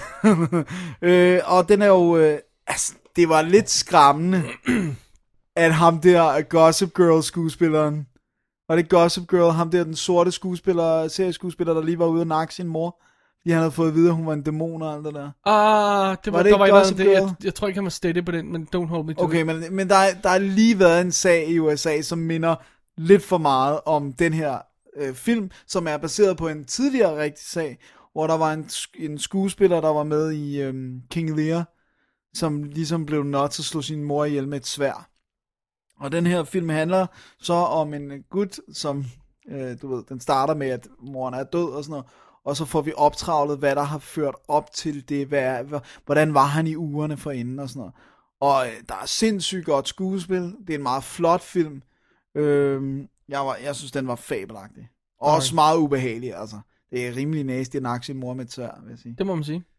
Og den er jo... det var lidt skræmmende, at ham der Gossip Girl-skuespilleren... Var det Gossip Girl, ham der den sorte serieskuespiller, der lige var ude og nakke sin mor? Fordi han havde fået at vide, at hun var en dæmon og alt det der. Det var der Gossip Girl? Jeg tror ikke, han var steady på den, men don't hold me to okay, men der har lige været en sag i USA, som minder lidt for meget om den her film, som er baseret på en tidligere rigtig sag, hvor der var en skuespiller, der var med i King Lear, som ligesom blev nødt til at slå sin mor ihjel med et sværd. Og den her film handler så om en gut, som, du ved, den starter med, at moren er død og sådan noget, og så får vi optravlet, hvad der har ført op til det, hvordan var han i ugerne forinden og sådan noget. Og der er sindssygt godt skuespil, det er en meget flot film, jeg synes, den var fabelagtig. Og også meget ubehagelig, altså. Det er rimelig næste at nakke sin mor med et sværd, vil jeg sige. Det må man sige.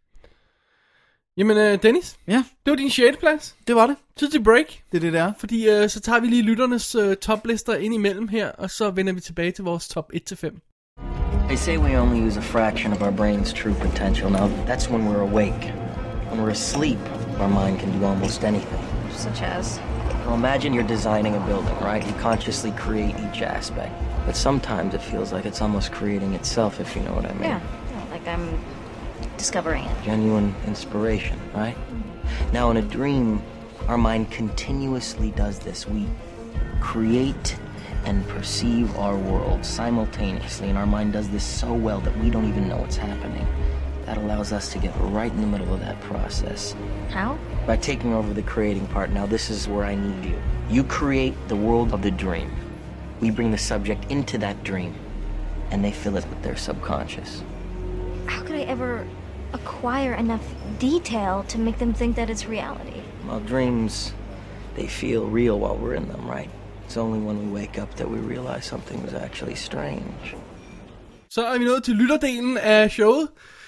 Jamen, Dennis? Ja? Det var din 6. plads. Det var det. Tid til break. Det er det der. Fordi så tager vi lige lytternes toplister ind imellem her, og så vender vi tilbage til vores top 1-5. They say we only use a fraction of our brain's true potential. Now, that's when we're awake. When we're asleep, our mind can do almost anything. Such as? Well, imagine you're designing a building, right? You consciously create each aspect. But sometimes it feels like it's almost creating itself, if you know what I mean. Yeah, like I'm discovering it. Genuine inspiration, right? Now, in a dream, our mind continuously does this. We create and perceive our world simultaneously, and our mind does this so well that we don't even know what's happening. That allows us to get right in the middle of that process. How? By taking over the creating part. Now, this is where I need you. You create the world of the dream. We bring the subject into that dream, and they fill it with their subconscious. How could I ever acquire enough detail to make them think that it's reality? Well, dreams, they feel real while we're in them, right? It's only when we wake up that we realize something was actually strange. Så er vi nået til lytterdelen af showet.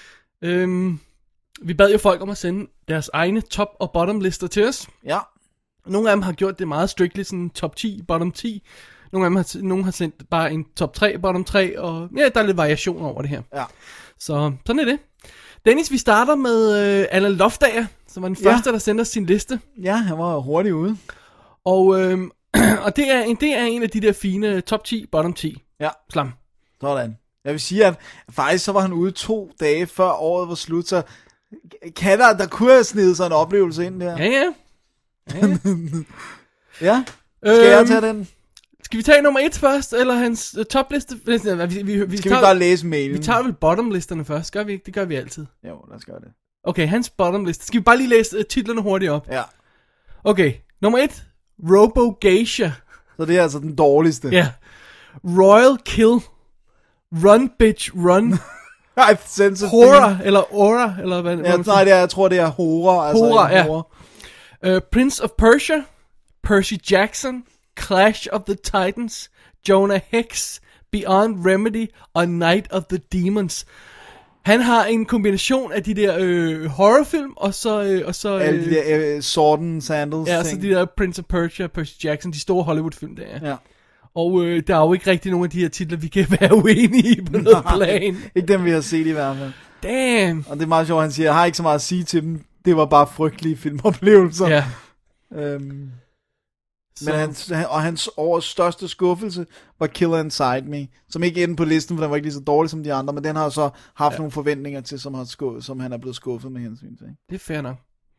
Vi bad jo folk om at sende deres egne top- og bottom-lister til os. Ja. Nogle af dem har gjort det meget strictly, sådan top 10, bottom 10. Nogle har sendt bare en top 3, bottom 3, og ja, der er lidt variation over det her. Ja. Så sådan er det. Dennis, vi starter med Allan Loftager, som var den første, der sendte os sin liste. Ja, han var hurtigt ude. Og det er en af de der fine top 10, bottom 10. Ja. Slam. Sådan. Jeg vil sige, at faktisk så var han ude 2 dage før året var slut, så kan der kunne have snedet sig en oplevelse ind der. Ja. Ja, skal jeg tage den? Skal vi tage nummer 1 først, eller hans topliste? Skal vi bare læse mailen? Vi tager vel bottomlisterne først, gør vi ikke? Det gør vi altid. Jo, lad os gøre det. Okay, hans bottomliste. Skal vi bare lige læse titlerne hurtigt op? Ja. Okay, nummer 1. Robo-Geisha. Så det er altså den dårligste. Ja. Royal Kill. Run, bitch, run. Horror, eller Aura, eller hvad? Ja, nej, jeg tror, det er horror. Altså horror, ja. Horror. Prince of Persia. Percy Jackson. Clash of the Titans. Jonah Hex. Beyond Remedy. Og Night of the Demons. Han har en kombination af de der horrorfilm, og så alle de der Sword and Sandals ja, ting. så de der Prince of Persia, Percy Jackson, de store Hollywood-film der. Ja. Og der er jo ikke rigtig nogen af de her titler, vi kan være uenige i på noget plan. Ikke dem, vi har set i hvert fald. Damn. Og det er meget sjovt, han siger, jeg har ikke så meget at sige til dem. Det var bare frygtelige filmoplevelser. Ja. Men hans årets største skuffelse var Killer Inside Me, som ikke endte på listen, for den var ikke lige så dårlig som de andre, men den har så haft nogle forventninger til, som han er blevet skuffet med hensyn til. Det er fair nok.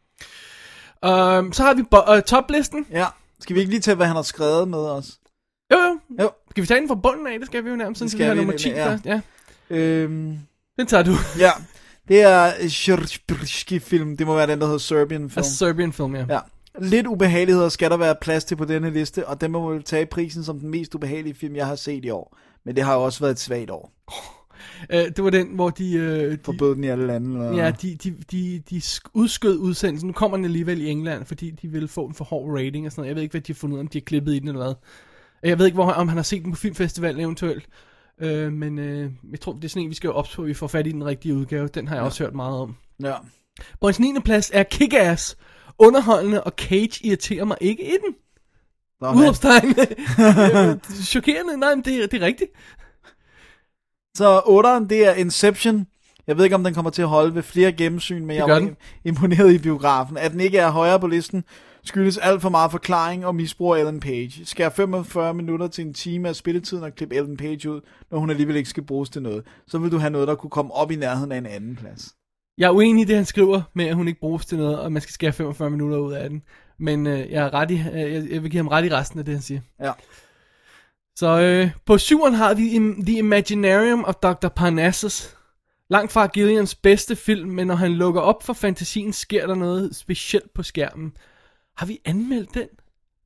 Så har vi toplisten. Ja. Skal vi ikke lige tage, hvad han har skrevet med os? Jo. Skal vi tage den fra bunden af? Det skal vi jo nærmest, sådan vi har nummer 10 først. Ja. Den tager du. Ja. Det er Serbian-film. Det må være den, der hedder Serbian-film. Serbian-film, ja. Lidt ubehageligheder skal der være plads til på denne liste, og den må vel tage prisen som den mest ubehagelige film, jeg har set i år. Men det har jo også været et svagt år. Det var den, hvor de forbød den i alle lande. Eller? Ja, de udskød udsendelsen. Nu kommer den alligevel i England, fordi de ville få en for hård rating og sådan noget. Jeg ved ikke, hvad de har fundet ud af, om de har klippet i den eller hvad. Jeg ved ikke, om han har set den på filmfestivalen eventuelt. Men jeg tror, det er sådan en, vi skal jo opstå, at vi får fat i den rigtige udgave. Den har jeg også hørt meget om. Ja. På hans 9. plads er Kick-Ass. Underholdende, og Cage irriterer mig ikke i den. Udopstegn. Chokerende, nej, men det er rigtigt. Så 8'eren, det er Inception. Jeg ved ikke, om den kommer til at holde ved flere gennemsyn, men jeg var imponeret i biografen. At den ikke er højere på listen, skyldes alt for meget forklaring og misbrug af Ellen Page. Skær 45 minutter til en time af spilletiden og klip Ellen Page ud, når hun alligevel ikke skal bruges til noget. Så vil du have noget, der kunne komme op i nærheden af en anden plads. Jeg er uenig i det, han skriver med, at hun ikke bruges til noget, og man skal skære 45 minutter ud af den. Men jeg vil give ham ret i resten af det, han siger. Ja. Så på 7'eren har vi The Imaginarium of Dr. Parnassus. Langt fra Gilliams bedste film, men når han lukker op for fantasien, sker der noget specielt på skærmen. Har vi anmeldt den?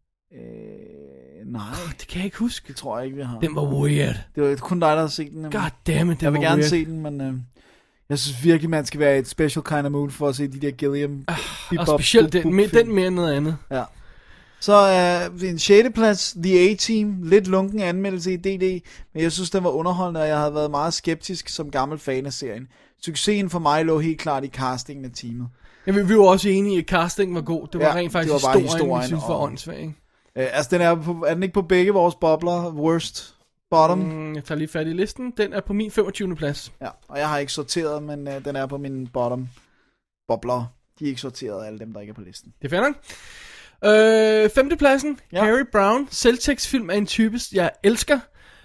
Nej. Det kan jeg ikke huske. Det tror jeg ikke, vi har. Den var weird. Det var kun dig, der har set den. God damn it, jeg vil gerne weird. se den, men jeg synes virkelig, man skal være i et special kind of mood for at se de der Gilliam. Og specielt den mere end noget andet. Ja. Så en 6. plads, The A-Team. Lidt lunken anmeldelse i DD, men jeg synes, den var underholdende, og jeg havde været meget skeptisk som gammel fan af serien. Succesen for mig lå helt klart i castingen af teamet. Ja, vi var også enige i, at castingen var god. Det var rent faktisk historien, vi synes var åndssvag. Altså, er den ikke på begge vores bobler? Worst, bottom? Jeg tager lige fat i listen. Den er på min 25. plads. Ja, og jeg har ikke sorteret, men den er på min bottom bobler. De er ikke sorteret, alle dem, der ikke er på listen. Det er fandme. 5. pladsen, Harry Brown. Selvtekstfilm af en type, jeg elsker.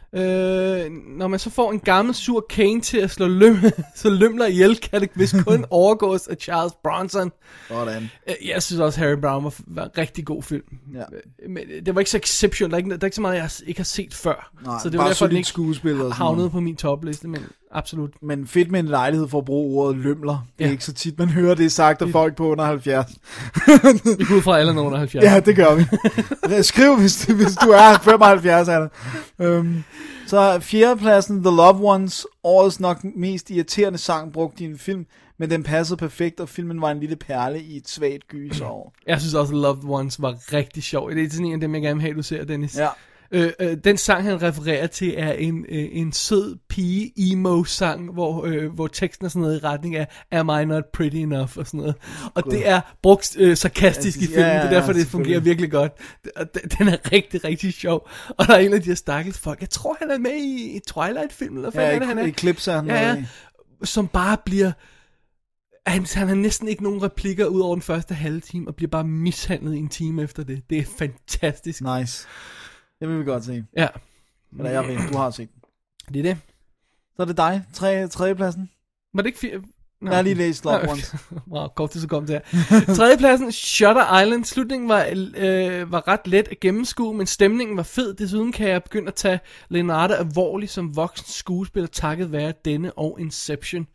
Når man så får en gammel sur Kane til at slå lømler ihjel, kan det vist kun overgås af Charles Bronson. Hvordan? Jeg synes også, Harry Brown var en rigtig god film. Ja. Men det var ikke så exception. Der er ikke så meget, jeg ikke har set før. Nej, så det var derfor, den ikke skuespiller havnede på min topliste, men absolut. Men fedt med en lejlighed for at bruge ordet lømler. Det er ikke så tit, man hører det sagt af folk på under 70. Vi går ud fra alle under 70. Ja, det gør vi. Skriv, hvis du er 75, Anna. Så 4. pladsen, The Loved Ones. Årets nok mest irriterende sang brugt i en film, men den passede perfekt, og filmen var en lille perle i et svagt gyserår. Jeg synes også, The Loved Ones var rigtig sjov. Det er sådan en af dem, jeg gerne vil have, du ser, Dennis. Ja. Den sang, han refererer til, er en sød pige-emo-sang, hvor teksten er sådan noget i retning af Am I not pretty enough? Og sådan noget. Og det er brugt sarkastisk i filmen, det er derfor, det fungerer virkelig godt. Den er rigtig, rigtig sjov. Og der er en af de her stakkels folk, jeg tror, han er med i Twilight-filmen, eller hvad han er. I Eclipse er han som bare bliver... Han har næsten ikke nogen replikker ud over den første halve time, og bliver bare mishandlet i en time efter det. Det er fantastisk. Nice. Det vil vi godt se. Ja. Eller jeg ved, du har set den. Det er det. Så er det dig, 3. pladsen. Var det ikke 4? Jeg har lige læst Loved Ones. Wow, godt det så kom til her. 3. pladsen, Shutter Island. Slutningen var ret let at gennemskue, men stemningen var fed. Desuden kan jeg begynde at tage Leonardo alvorligt som voksen skuespiller, takket være denne og Inception.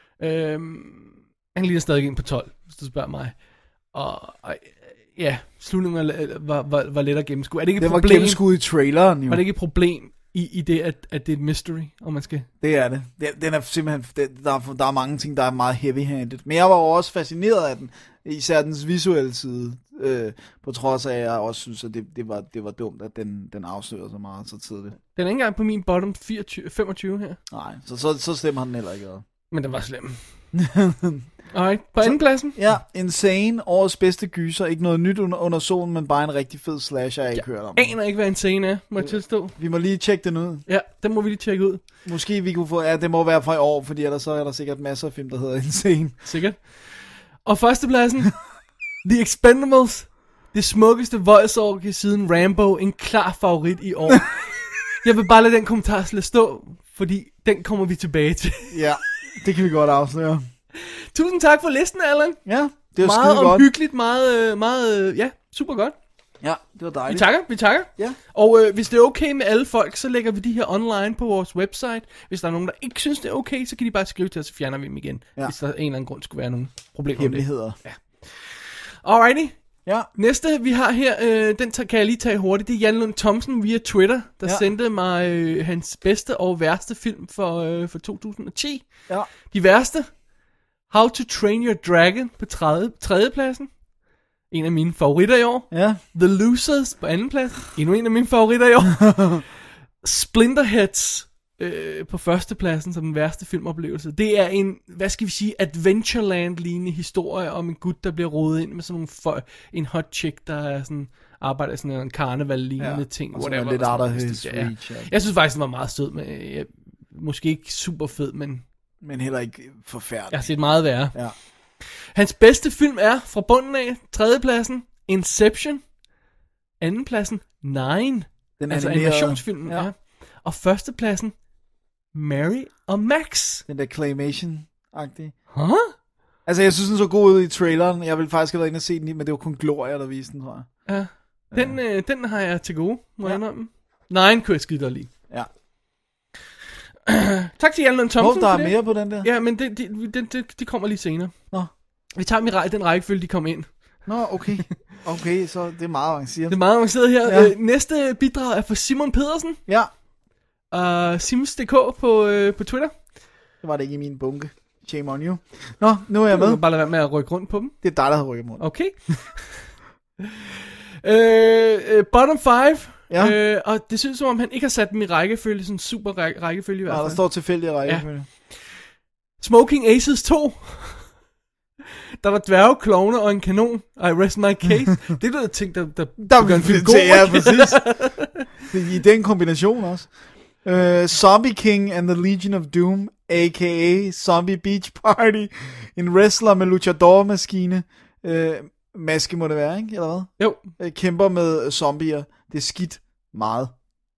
Han ligger stadig ind på 12, hvis du spørger mig. Og ja, slutningen var let at gennemskue. Er det ikke et problem? Det var gennemskuet i traileren, jo. Var det ikke et problem i det, at det er et mystery, om man skal... Det er det. Den er simpelthen... Der er mange ting, der er meget heavy-handed. Men jeg var også fascineret af den. Især dens visuelle side. På trods af, at jeg også synes, at det var dumt, at den afslører så meget så tidligt. Den er ikke engang på min bottom 25 her. Nej, så stemmer den heller ikke. Men den var slem. Alright, på anden pladsen? Ja, Insane, årets bedste gyser. Ikke noget nyt under solen, men bare en rigtig fed slasher, jeg ikke hørt om. Jeg aner ikke, hvad Insane er, må jeg tilstå. Vi må lige tjekke den ud. Ja, den må vi lige tjekke ud. Måske vi kunne få, det må være fra i år, fordi ellers så er der sikkert masser af film, der hedder Insane. Sikkert. Og førstepladsen, The Expendables. Det smukkeste voldsorgie siden Rambo, en klar favorit i år. Jeg vil bare lade den kommentar stå, fordi den kommer vi tilbage til. Ja, det kan vi godt afsløre. Tusind tak for listen, Allan. Ja, det var meget skide godt. Omhyggeligt, meget, ja, super godt. Ja, det var dejligt. Vi takker. Ja. Og hvis det er okay med alle folk, så lægger vi de her online på vores website. Hvis der er nogen, der ikke synes, det er okay, så kan de bare skrive til os, så fjerner vi dem igen. Ja. Hvis der af en eller anden grund skulle være nogle problemer med det. Hemmeligheder. Ja. Alrighty. Ja. Næste, vi har her, den kan jeg lige tage hurtigt. Det er Jan Lund Thomsen via Twitter, der sendte mig hans bedste og værste film for 2010. Ja. De værste: How to Train Your Dragon på 3. pladsen. En af mine favoritter i år. Ja. The Losers på 2. pladsen. Endnu en af mine favoritter i år. Splinterheads på førstepladsen som den værste filmoplevelse. Det er en, hvad skal vi sige, Adventureland-lignende historie om en gut, der bliver rodet ind med sådan nogle en hot chick, der er sådan, arbejder i sådan en karneval-lignende ting. Og sådan lidt out of his reach. Jeg synes faktisk, den var meget sød, men måske ikke super fed, men heller ikke forfærdelig. Jeg har set meget værre. Ja. Hans bedste film er fra bunden af, tredjepladsen, Inception, andenpladsen, Nine, den altså animationsfilmen, ja. Og førstepladsen, Mary og Max. Den der claymation-agtige. Huh? Altså, jeg synes, den så god ud i traileren. Jeg ville faktisk have været inde og se den, men det var kun Gloria, der viste den, tror jeg. Ja. Den har jeg til gode, må jeg indrømme. Nine kunne jeg skide godt lide. Ja. Tak til Jan Thomsen. Der er mere på den der? Ja, men de kommer lige senere. Nå. Vi tager dem i den rækkefølge, de kom ind. Nå, okay. Okay, så det er meget avanceret. Det er meget avanceret her. Ja. Næste bidrag er fra Simon Pedersen. Ja. Sims.dk på Twitter. Det var det ikke i min bunke. Shame on you. Nå, nu er jeg med. Du kan bare lade være med at rykke rundt på dem. Det er dig, der har rykket rundt. Okay. Bottom 5. Ja. Og det synes som om han ikke har sat dem i rækkefølge, sådan super rækkefølge i hvert fald. Der står tilfældig rækkefølge. Ja. Smoking Aces 2. Der var dværge, klovne og en kanon. I rest my case. Det er noget ting, der gør en film god. Ja, præcis. I den kombination også. Zombie King and the Legion of Doom, a.k.a. Zombie Beach Party. En wrestler med luchador-maskine. Maske må det være, ikke? Eller hvad? Jo. Kæmper med zombier. Det er skidt meget.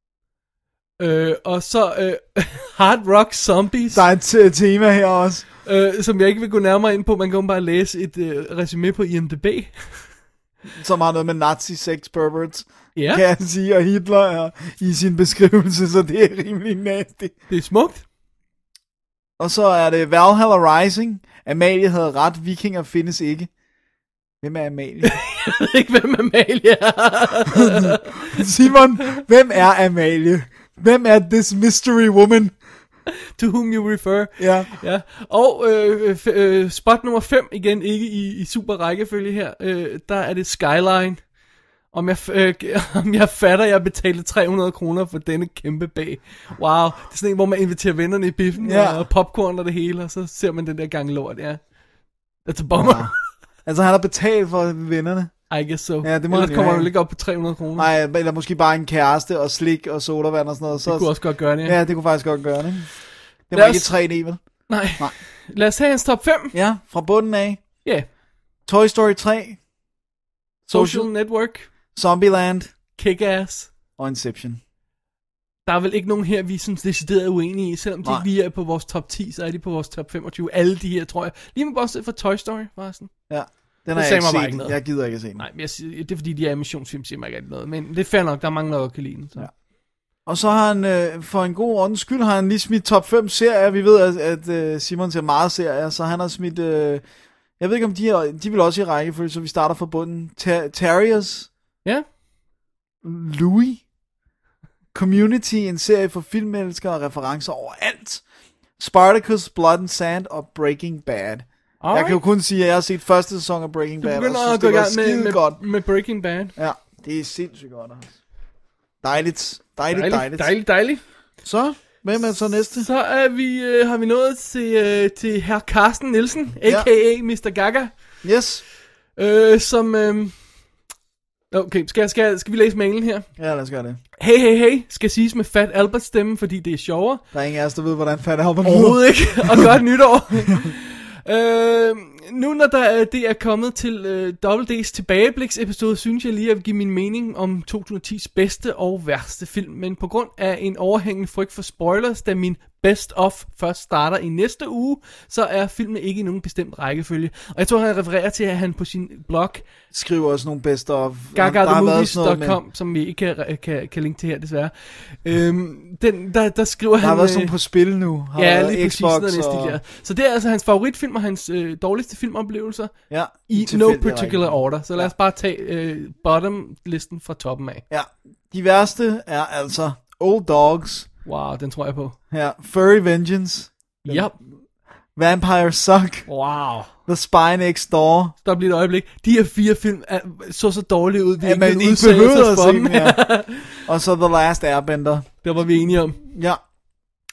Og så Hard Rock Zombies. Der er et tema her også. Som jeg ikke vil gå nærmere ind på. Man kan bare læse et resume på IMDb. Som har noget med nazi sex perverts, ja. Kan jeg sige. Og Hitler er i sin beskrivelse, så det er rimelig nasty. Det er smukt. Og så er det Valhalla Rising. Amalie havde ret. Vikinger findes ikke. Hvem er Amalie? Jeg ved ikke, hvem Amalie er. Simon, hvem er Amalie? Hvem er this mystery woman? To whom you refer. Ja. Ja. Og spot nummer 5, igen ikke i super rækkefølge her, der er det Skyline. Om jeg fatter, jeg betalte 300 kroner for denne kæmpe bag. Wow, det er sådan en, hvor man inviterer vennerne i biffen, og popcorn og det hele, og så ser man den der gang lort, ja. That's a bummer. Wow. Altså han har betalt for vennerne. I guess so. Ja, det må ellers kommer man jo ikke op på 300 kroner. Nej, eller måske bare en kæreste og slik og sodavand og sådan noget. Så det kunne også godt gøre det, ja. Ja, det kunne faktisk godt gøre det. Det var ikke 3D, vel? Nej. Lad os have hans top 5. Ja, fra bunden af. Ja. Yeah. Toy Story 3. Social Network. Zombieland. Kick-Ass. Og Inception. Der er vel ikke nogen her, vi synes decideret er uenige i. Selvom de ikke lige er på vores top 10, så er de på vores top 25. Alle de her, tror jeg. Lige med bortset fra Toy Story, forresten. Ja. Den har jeg ikke set. Jeg gider ikke at se den. Nej, men det er fordi, de er animationsfilm, siger mig ikke noget. Men det er fair nok, der er mange, der kan lide den. Så. Ja. Og så har han, for en god ordens skyld, har han lige smidt top 5 serier. Vi ved, at Simon ser meget serier, så han har smidt... jeg ved ikke, om de vil også i rækkefølge, så vi starter fra bunden. Terriers. Ja. Louis. Community, en serie for filmelskere og referencer overalt. Spartacus, Blood and Sand og Breaking Bad. Alright. Jeg kan jo kun sige, at jeg har set første sæson af Breaking Bad, og synes, det var skide godt. Med Breaking Bad. Ja, det er sindssygt godt. Dejligt. Så, hvem er så næste? Så er har vi nået til herr Carsten Nielsen, a.k.a. Mr. Gaga. Yes. Som... Okay, skal vi læse mailen her? Ja, lad os gøre det. Hey, skal siges med Fat Albert stemme, fordi det er sjovere. Der er ingen af os, der ved, hvordan Fat Albert lyder. Overhovedet ikke, og godt nytår. Nu når det er kommet til Double D's tilbagebliksepisode, synes jeg lige at give min mening om 2010's bedste og værste film. Men på grund af en overhængende frygt for spoilers, da min best of først starter i næste uge, så er filmen ikke i nogen bestemt rækkefølge. Og jeg tror, han refererer til, at han på sin blog skriver også nogle best of GagaTheMovies.com, som vi ikke kan linke til her, desværre. Der skriver han... Der har været sådan på spil nu. Ja, lige Xbox præcis, og... Så det er altså hans favoritfilm og hans dårligste filmoplevelser i no particular order. Så lad os bare tage bottom-listen fra toppen af. Ja, de værste er altså Old Dogs. Wow, den tror jeg på. Ja, Furry Vengeance. Yep. Vampire Suck. Wow. The Spy Next Door. Stop lige et øjeblik. De her 4 film så dårlige ud, vi ikke behøvede at se dem. Ja. Og så The Last Airbender. Det var vi enige om. Ja.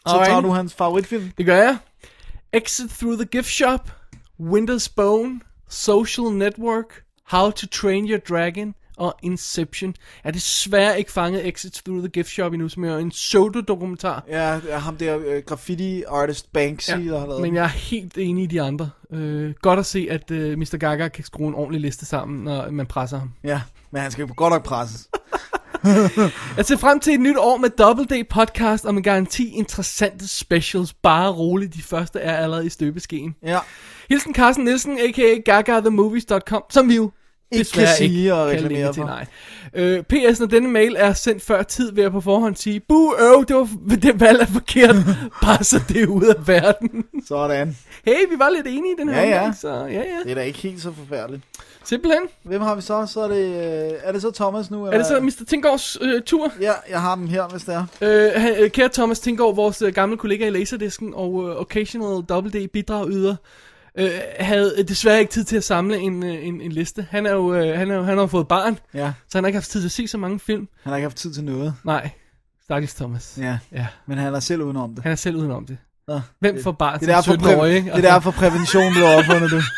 Så tager du hans favoritfilm. Det gør jeg. Exit Through the Gift Shop, Winter's Bone, Social Network, How to Train Your Dragon og Inception. Jeg har desværre ikke fanget Exit Through the Gift Shop endnu, som er en pseudo-dokumentar. Ja, ham der graffiti artist Banksy, der har lavet. Men jeg er helt enig i de andre. Godt at se, at Mr. Gaga kan skrue en ordentlig liste sammen, når man presser ham. Ja, men han skal godt nok presses. Jeg ser frem til et nyt år med Double D podcast og med garanti interessante specials. Bare roligt, de første er allerede i støbeskeen. Ja. Hilsen Carsten Nielsen, a.k.a. GagaTheMovies.com, som vi jo ikke kan sige og reklamere for. Nej. PS, når denne mail er sendt før tid, vil jeg på forhånd sige, det valg er forkert. Bare så det er ud af verden. Sådan. Hey, vi var lidt enige i den her omgang, så ja. Det er da ikke helt så forfærdeligt. Simpelthen. Hvem har vi så? Så er det, er det så Thomas nu? Eller? Er det så Mr. Tinggaards tur? Ja, jeg har dem her, hvis det er. Kære Thomas Tinggaard, vores gamle kollega i Laserdisken og Occasional Double D bidragyder, havde desværre ikke tid til at samle en liste. Han har fået barn, ja. Så han har ikke haft tid til at se så mange film. Han har ikke haft tid til noget. Nej, stakkels Thomas. Ja, men han er selv udenom det. Han er selv udenom det. Ja. Hvem får barn til 17-årige? Det er derfor prævention blev opfundet det.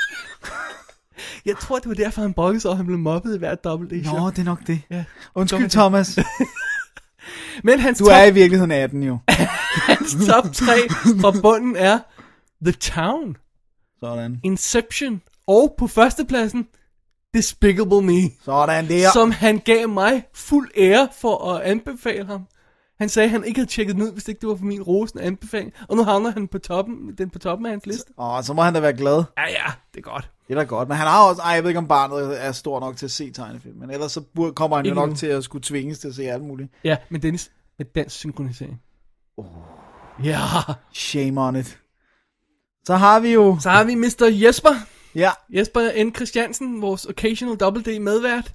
Jeg tror, det var derfor, han brokkede sig, og han blev mobbet i hvert Double D. Nå, det er nok det. Ja. Undskyld, Thomas. Men hans du er i virkeligheden 18, jo. Hans top 3 fra bunden er The Town, sådan. Inception og på førstepladsen Despicable Me. Sådan der. Som han gav mig fuld ære for at anbefale ham. Han sagde, at han ikke havde tjekket den ud, hvis ikke det var for min rosende anbefaling. Og nu havner han på toppen af hans liste. Så må han da være glad. Ja, det er godt. Det er da godt, men han har også, jeg ved ikke om barnet er stor nok til at se tegnefilm, men ellers så kommer han jo nok til at skulle tvinges til at se alt muligt. Ja, men Dennis, med dansk synkronisering. Ja. Shame on it. Så har vi Mr. Jesper. Ja. Jesper N. Christiansen, vores Occasional Double D medvært.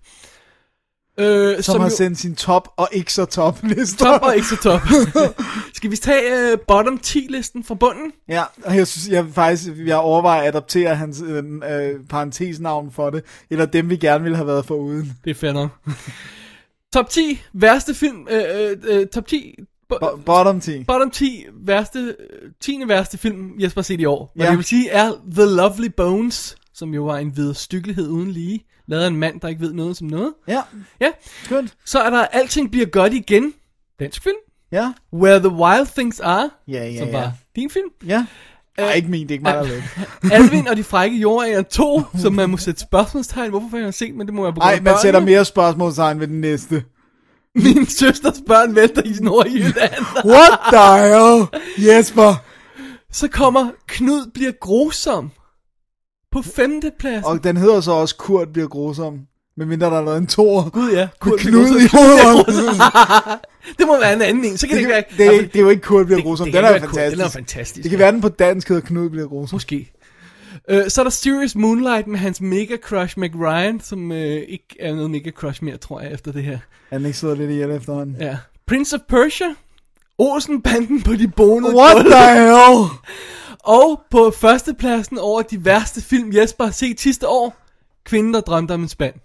Som har sendt sin top og ikke så top lister. Top og ikke så top. Skal vi tage bottom 10 listen fra bunden? Ja, og jeg synes, jeg overvejer at adoptere hans parentesnavn for det, eller dem vi gerne ville have været foruden. Det er fair nok. Top 10 værste film, top 10 bottom 10. Bottom 10 værste 10. værste film Jesper har set i år. Hvad det vil sige er The Lovely Bones, som jo var en vederstyggelighed uden lige. Lavet af en mand, der ikke ved noget som noget. Ja. Skønt. Så er der Alting bliver godt igen. Dansk film. Ja. Where the Wild Things Are. Ja. Som var din film. Ja. Ikke min, det er ikke mig, der lavede. Alvin og de frække jordæger 2, som man må sætte spørgsmålstegn. Hvorfor får jeg ikke set, men det må jeg på grund af man sætter mere spørgsmålstegn ved den næste. Min søsters børn vælter i Nordjylland. What the hell? Jesper. Så kommer Knud bliver grusom. På 5. pladsen. Og den hedder så også Kurt bliver grusom. Medmindre der er lavet en toer. Gud ja. Kurt Knud i hovedet. Det må være en anden en. Så kan det ikke være. Det er jo ikke Kurt bliver grusom. Den er fantastisk. Den er fantastisk. Det kan være den på dansk hedder Knud bliver grusom. Måske. Så er der Serious Moonlight med hans mega crush Meg Ryan, som ikke er noget mega crush mere, tror jeg, efter det her. Han ikke sidder lidt ihjel efterhånden. Ja. Prince of Persia. Olsen-banden på de bonede. What the hell? Og på førstepladsen over de værste film Jesper har set sidste år, Kvinden der drømte om en spand.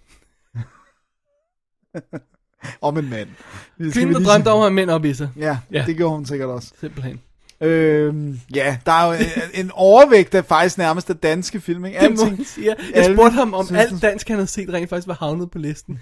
Om en mand. Kvinden der drømte om en mænd op i sig. Ja, det gjorde hun sikkert også. Simpelthen. Ja, der er jo en overvægt af faktisk nærmest af danske film, ikke? Det må jeg sige. Jeg spurgte ham, om alt dansk han havde set rent faktisk var havnet på listen.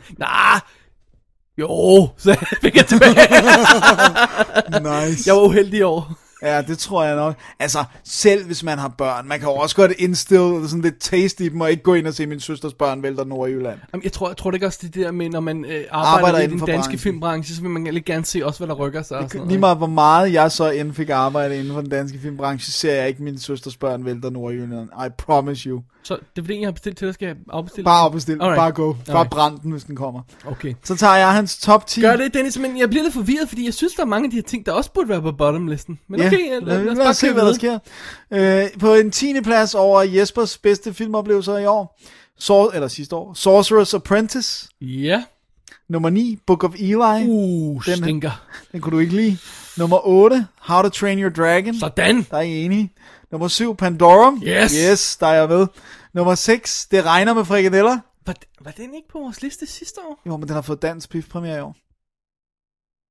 Jo, så fik jeg tilbage. Nice. Jeg var uheldig i år. Ja, det tror jeg nok. Altså, selv hvis man har børn, man kan jo også godt indstille sådan lidt taste i dem, og ikke gå ind og se Min søsters børn vælter Nordjylland. Jamen, jeg tror det ikke også det der med, når man arbejder i den danske filmbranche, så vil man lidt gerne se også, hvad der rykker sig. Lige meget hvor meget jeg så end fik arbejde inden for den danske filmbranche, ser jeg ikke Min søsters børn vælter Nordjylland. I promise you. Så det er fordi, jeg har bestilt til dig, skal jeg afbestille? Bare afbestille, bare gå. Bare brænd den, hvis den kommer. Okay. Så tager jeg hans top 10. Gør det, Dennis, men jeg bliver lidt forvirret, fordi jeg synes, der er mange af de her ting, der også burde være på bottom-listen. Men okay, lad os se, hvad der sker. På en 10. plads over Jespers bedste filmoplevelser i år, eller sidste år, Sorcerer's Apprentice. Ja. Nummer 9, Book of Eli. Stinker. Den kunne du ikke lide. Nummer 8, How to Train Your Dragon. Sådan. Der er I enige. Nummer 7, Pandorum. Yes, der er jeg med. Nummer 6, Det regner med frikadeller. Var den ikke på vores liste sidste år? Jo, men den har fået dansk premiere i år.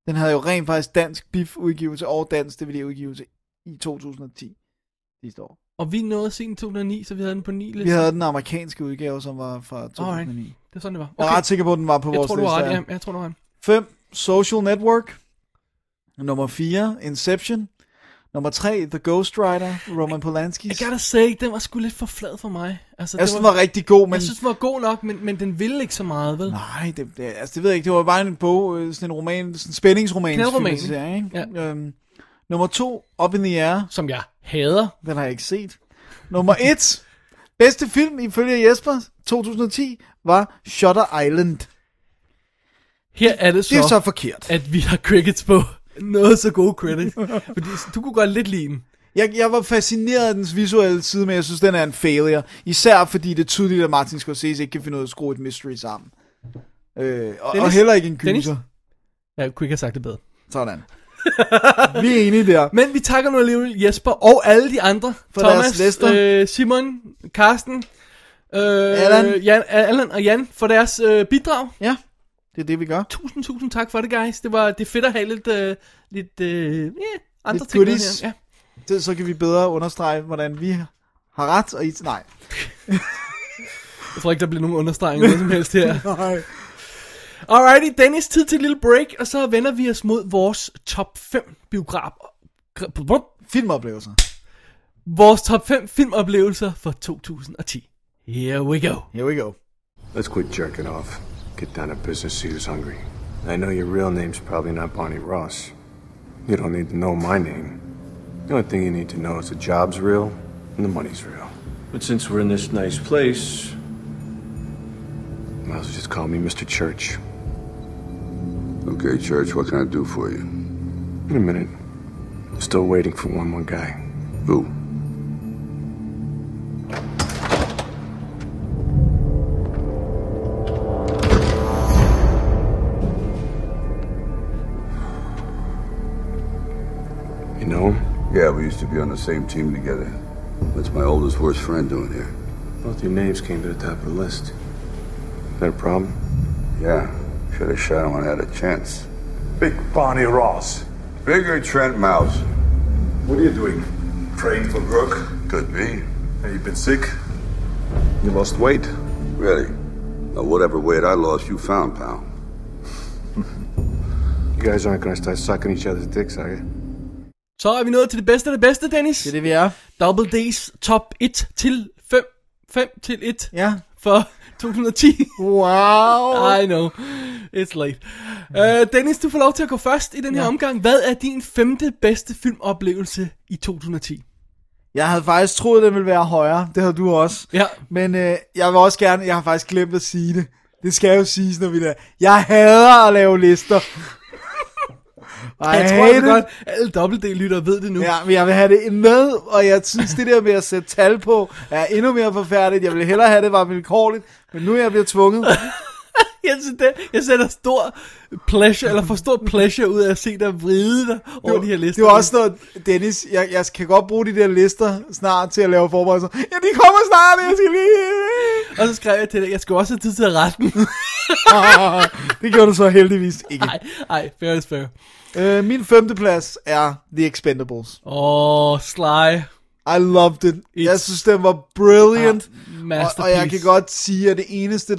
Den havde jo rent faktisk dansk BIF-udgivelse og dansk DVD-udgivelse i 2010 sidste år. Og vi nåede at se den 2009, så vi havde den på 9 listen. Vi havde den amerikanske udgave, som var fra 2009. Alright. Det er sådan, det var. Okay. Jeg er ret sikker på, at den var på vores liste. Jeg tror, du var ret. 5. Social Network. Nummer 4. Inception. Nummer 3. The Ghost Rider. Roman Polanski. I gotta say, den var sgu lidt for flad for mig. Altså, jeg synes, den var rigtig god, men... Jeg synes, den var god nok, men den ville ikke så meget, vel? Nej, det ved jeg ikke. Det var bare en bog, sådan en roman, sådan en spændingsroman. Knaldroman. Ja. Nummer 2. Up in the Air. Som jeg hader. Den har jeg ikke set. Nummer 1. Bedste film, ifølge Jesper, 2010, var Shutter Island. Her er det så forkert, at vi har crickets på. Noget så gode credits. Fordi du kunne godt lidt lide den. Jeg var fascineret af dens visuelle side, men jeg synes, den er en failure. Især fordi det er tydeligt, at Martin Scorsese ikke kan finde ud af at skrue et mystery sammen. Og heller ikke en gyser. Jeg kunne ikke have sagt det bedre. Sådan. Vi er enige der. Men vi takker nu alligevel Jesper og alle de andre. For Thomas, Simon, Karsten, Allan og Jan for deres bidrag. Ja, det er det, vi gør. Tusind tak for det, guys. Det er fedt at have lidt andre ting goodies. Her. Ja. Så kan vi bedre understrege, hvordan vi har ret, og I... Nej. Jeg tror ikke, der bliver nogen understregning noget som helst her. Nej. Alrighty, Dennis, tid til et lille break, og så vender vi os mod vores top 5 filmoplevelser. Vores top 5 filmoplevelser for 2010. Here we go. Here we go. Let's quit jerking off. Get down to business, see who's hungry. I know your real name's probably not Bonnie Ross. You don't need to know my name. The only thing you need to know is the job's real and the money's real. But since we're in this nice place, you might as well just call me Mr. Church. Okay, Church, what can I do for you? In a minute. I'm still waiting for one more guy. Who? You know him? Yeah, we used to be on the same team together. What's my oldest worst friend doing here? Both your names came to the top of the list. Is that a problem? Yeah. Should have shot him when I had a chance. Big Bonnie Ross. Bigger Trent Mouse. What are you doing? Praying for Brooke? Could be. Have you been sick? You lost weight? Really? Now, whatever weight I lost, you found, pal. You guys aren't gonna start sucking each other's dicks, are you? Så er vi nået til det bedste af det bedste, Dennis. Det er det, vi er. Double D's top 1 til 5. 5 til 1. Ja. For 2010. Wow. I know. It's late. Dennis, du får lov til at gå først i den her omgang. Hvad er din 5. bedste filmoplevelse i 2010? Jeg havde faktisk troet, den ville være højere. Det havde du også. Ja. Men jeg vil også gerne... Jeg har faktisk glemt at sige det. Det skal jo siges, når vi der... Jeg hader at lave lister. Jeg tror godt, alle dobbelt-D-lyttere ved det nu. Ja, men jeg vil have det med, og jeg synes, det der med at sætte tal på, er endnu mere forfærdeligt. Jeg ville hellere have det var vilkårligt, men nu er jeg blevet tvunget. Jeg sætter for stor pleasure ud af at se dig vride dig over de her lister. Det var også noget, Dennis, jeg kan godt bruge de der lister snart til at lave forberedelser. Ja, de kommer snart, jeg skal lige... Og så skrev jeg til dig, jeg skal også have tid til at rette den. Det gjorde du så heldigvis ikke. Nej, fair is fair. Min 5. plads er The Expendables. Sly. I loved it. Jeg synes, den var brilliant. Og jeg kan godt sige, at det eneste,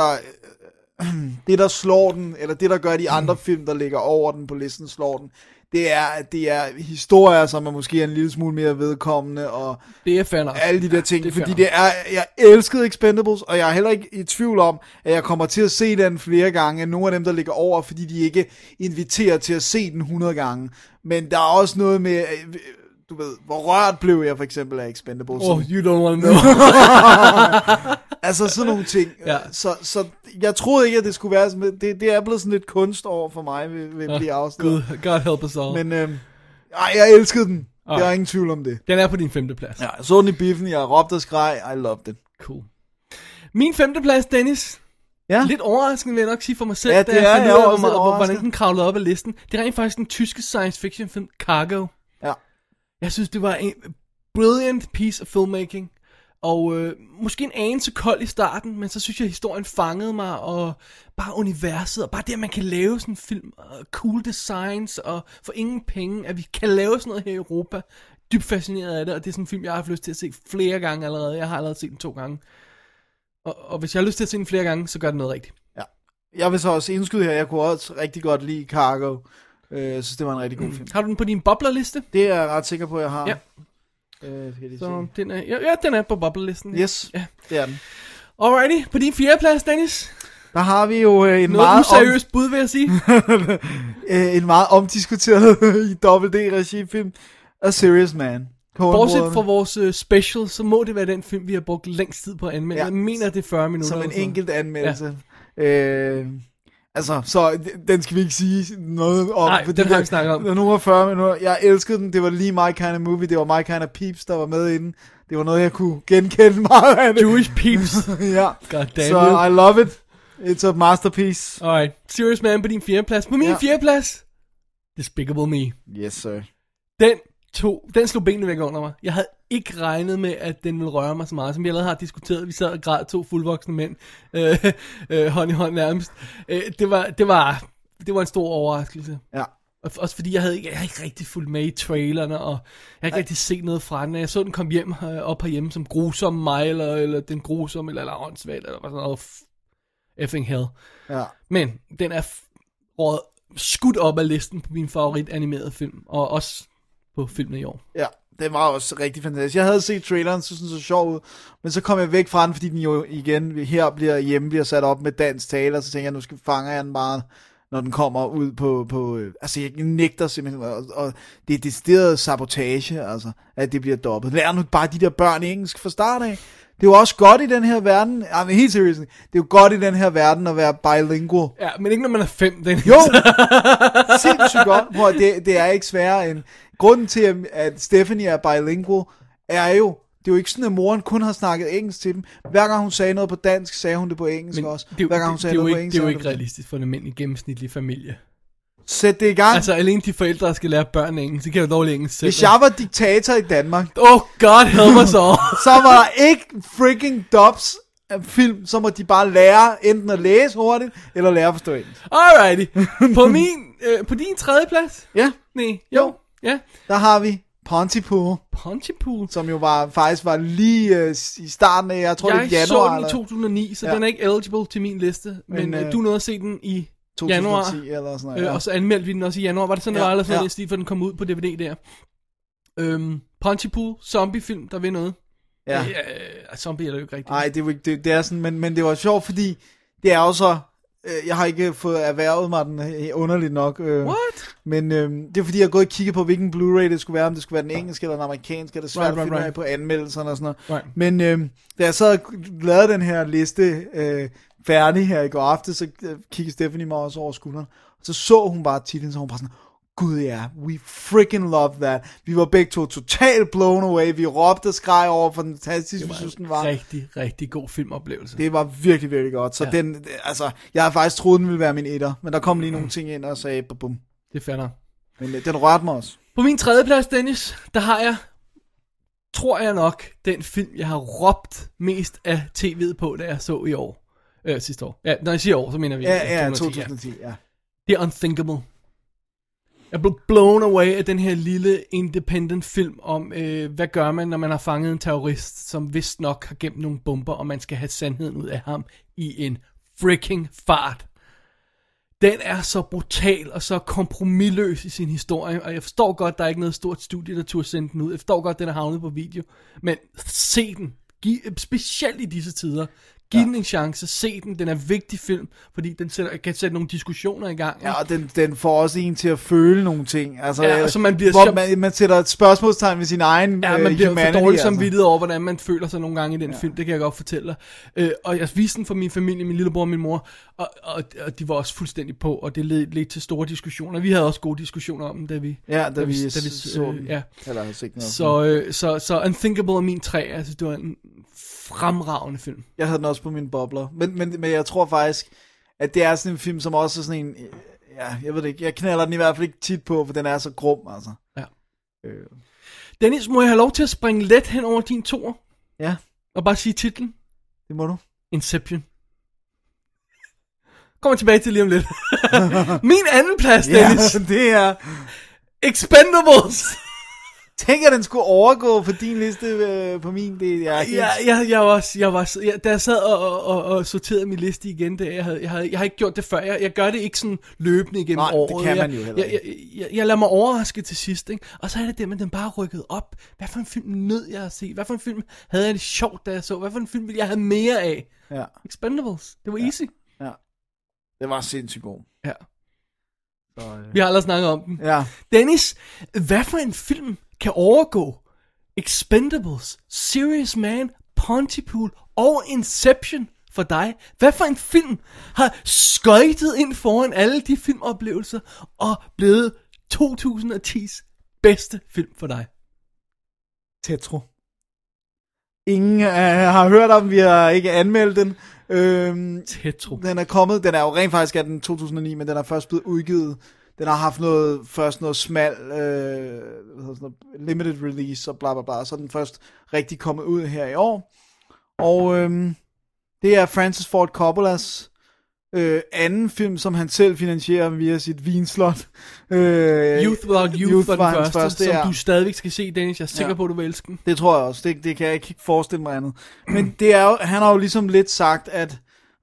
der slår den, eller det, der gør de andre film, der ligger over den på listen, slår den, det er historier, som er måske en lille smule mere vedkommende, og det er fair alle de der ting, fordi jeg elskede Expendables, og jeg er heller ikke i tvivl om, at jeg kommer til at se den flere gange, end nogle af dem, der ligger over, fordi de ikke inviterer til at se den 100 gange, men der er også noget med... Du ved, hvor rørt blev jeg for eksempel af Expendables. You don't want to know. Altså sådan nogle ting. Ja. Så jeg troede ikke, at det skulle være sådan. Det er blevet sådan lidt kunst over for mig ved at blive afsløret. God help us all. Men jeg elskede den. Der er ingen tvivl om det. Den er på din 5. plads. Ja, jeg så den i biffen, jeg råbte og skreg. I loved it. Cool. Min 5. plads, Dennis. Ja. Lidt overraskende vil jeg nok sige for mig selv, ja, da jeg fandt ud af, hvordan den kravlede op af listen. Det er rent faktisk den tyske science fiction film Cargo. Ja. Jeg synes, det var en brilliant piece of filmmaking. Og måske en anelse kold i starten, men så synes jeg, at historien fangede mig, og bare universet, og bare det, at man kan lave sådan en film, og cool designs, og for ingen penge, at vi kan lave sådan noget her i Europa. Dybt fascineret af det, og det er sådan en film, jeg har haft lyst til at se flere gange allerede. Jeg har allerede set den 2 gange. Og hvis jeg har lyst til at se den flere gange, så gør det noget rigtigt. Ja. Jeg vil så også indskyde her, jeg kunne også rigtig godt lide Cargo. Jeg synes, det var en rigtig god film. Har du den på din boblerliste? Det er jeg ret sikker på, jeg har. Ja. Så den er, den er på boblerlisten. Yes, ja. Det er den. Alrighty, på din 4. plads, Dennis. Der har vi jo en noget meget useriøst bud, vil jeg sige. En meget omdiskuteret i WD-regi-film, A Serious Man. Bortset fra vores special, så må det være den film, vi har brugt længst tid på at anmelde. Jeg mener, det er 40 minutter. Som en enkelt anmeldelse. Ja. Altså, så den skal vi ikke sige noget om. Nej, den har vi snakket om. Nu var 40 minutter. Jeg elskede den. Det var lige my kind of movie. Det var my kind of peeps, der var med i den. Det var noget, jeg kunne genkende meget af det. Jewish peeps. Ja. Så I love it. It's a masterpiece. Alright. Serious Man på din 4. plads. På min 4. plads, Despicable Me. Yes, sir. Den slog benene væk under mig. Jeg havde ikke regnet med, at den ville røre mig så meget, som vi allerede har diskuteret. Vi sad og græd 2 fuldvoksne mænd, hånd i hånd nærmest. Det var en stor overraskelse. Ja. Også fordi jeg havde ikke rigtig fulgt med i trailerne, og jeg havde ikke rigtig set noget fra den. Jeg så den kom hjem op herhjemme som grusom mig, eller den grusomme, eller åndssvagt, eller sådan noget effing hell. Ja. Men den er skudt op af listen på min favorit animerede film, og også på filmen i år. Ja, det var også rigtig fantastisk. Jeg havde set traileren, så sjov ud, men så kom jeg væk fra den, fordi den jo igen her bliver sat op med dansk tale, og så tænker jeg, nu skal fanger jeg den bare, når den kommer ud på altså jeg nægter simpelthen, og det er decideret sabotage, altså, at det bliver dobbelt. Lær nu bare de der børn i engelsk fra start af. Det er jo også godt i den her verden, helt seriøst, det er jo godt i den her verden at være bilingual. Ja, men ikke når man er 5, den. Jo, sindssygt godt, hvor det er ikke sværere end, grunden til at Stephanie er bilingual, er jo, det er jo ikke sådan, at moren kun har snakket engelsk til dem. Hver gang hun sagde noget på dansk, sagde hun det på engelsk også. Hver gang hun sagde noget på engelsk. Det er jo ikke realistisk for en almindelig gennemsnitlig familie. Sæt det i gang. Altså alene de forældre, der skal lære børn engelsk, de kan jo dårligt engelsk selv. Hvis jeg var diktator i Danmark, God help us all. så var der ikke freaking dubs af film, så må de bare lære enten at læse hurtigt, eller lære at forstå engelsk. Alrighty. På din 3. plads? Ja. Nej. Jo. Ja. Der har vi Pontypool. Pontypool. Som jo faktisk var lige i starten af, jeg tror det er januar. Jeg så den i 2009, så den er ikke eligible til min liste. Men du nåede at se den i 2010 januar. Eller sådan noget, og så anmeldte vi den også i januar. Var det sådan, det var allerede næste lige, for den kom ud på DVD der. Pontypool, zombiefilm, der vil noget. Ja. Zombie er det jo ikke rigtigt. Nej, det er sådan, men det var sjovt, fordi det er jo så, jeg har ikke fået erhvervet mig den underligt nok. What? Men det er fordi, jeg har gået og kigget på, hvilken Blu-ray det skulle være, om det skulle være den engelske eller den amerikanske, det er svært at finde af på anmeldelserne og sådan noget. Right. Men da jeg så lavede den her liste færdig her i går aften, så kiggede Stephanie mig også over skulderen, og så hun bare titlen, så hun bare sådan, gud ja, we freaking love that. Vi var begge to totalt blown away. Vi råbte og skreg over, for den fantastisk, vi synes den var. Rigtig, rigtig god filmoplevelse. Det var virkelig, virkelig godt. Så den, altså, jeg havde faktisk troet, den ville være min etter, men der kom lige nogle ting ind og sagde, bum. Det fatter. Men den rørte mig også. På min 3. plads, Dennis, der har jeg, tror jeg nok, den film, jeg har råbt mest af tv'et på, da jeg så i år. Sidste år. Ja, når jeg siger år, så mener vi 2010, ja. Det er Unthinkable. Jeg blev blown away af den her lille independent film om, hvad gør man, når man har fanget en terrorist, som vist nok har gemt nogle bomber, og man skal have sandheden ud af ham i en freaking fart. Den er så brutal og så kompromisløs i sin historie, og jeg forstår godt, der er ikke noget stort studie, der turde sende den ud. Jeg forstår godt, den er havnet på video, men se den. Specielt i disse tider. Giv den en chance, se den er en vigtig film, fordi den kan sætte nogle diskussioner i gang. Ja, og den får også en til at føle nogle ting. Altså, altså man bliver man sætter et spørgsmålstegn ved sin egen man bliver for dårlig samvittighed over, hvordan man føler sig nogle gange i den film, det kan jeg godt fortælle dig. Og jeg viste den for min familie, min lillebror og min mor, og de var også fuldstændig på, og det ledte til store diskussioner. Vi havde også gode diskussioner om dem, da vi så den. Ja. Eller set noget. Så Unthinkable er min 3, altså det var en fremragende film. Jeg havde den også på mine bobler. Men jeg tror faktisk, at det er sådan en film, som også er sådan en, ja, jeg ved det ikke, jeg knalder den i hvert fald ikke tit på, for den er så grum, altså. Ja. Dennis, må jeg have lov til at springe let hen over din toer? Ja. Og bare sige titlen. Det må du. Inception. Kommer tilbage til lige om lidt. Min anden plads, Dennis. Ja, det er... Expendables. Tænk, at den skulle overgå på din liste på min. Det Da jeg sad og sorterede min liste igen, jeg har ikke gjort det før. Jeg gør det ikke sådan løbende igennem året. Det kan man jo heller ikke. Jeg lader mig overraske til sidst, ikke? Og så er det men den bare rykket op. Hvad for en film nød jeg at se? Hvad for en film havde jeg det sjovt, da jeg så? Hvad for en film ville jeg have mere af? Ja. Expendables. Det var easy. Ja. Det var sindssygt god. Ja. Så, Vi har aldrig snakket om den. Ja. Dennis, hvad for en film kan overgå Expendables, Serious Man, Pontypool og Inception for dig? Hvad for en film har skøjtet ind foran alle de filmoplevelser og blevet 2010's bedste film for dig? Tetro. Ingen har hørt om, vi har ikke anmeldt den. Tetro. Den er kommet, den er jo rent faktisk af den 2009, men den er først blevet udgivet. Den har haft noget smal, limited release og bla bla bla, så er den først rigtig kommet ud her i år. Og det er Francis Ford Coppolas anden film, som han selv finansierer via sit vinslot. Youth Without Youth var den første, som ja. du stadigvæk skal se, Dennis. Jeg er sikker på, at du vil elske den. Det tror jeg også. Det kan jeg ikke forestille mig andet. Men det er jo, han har jo ligesom lidt sagt, at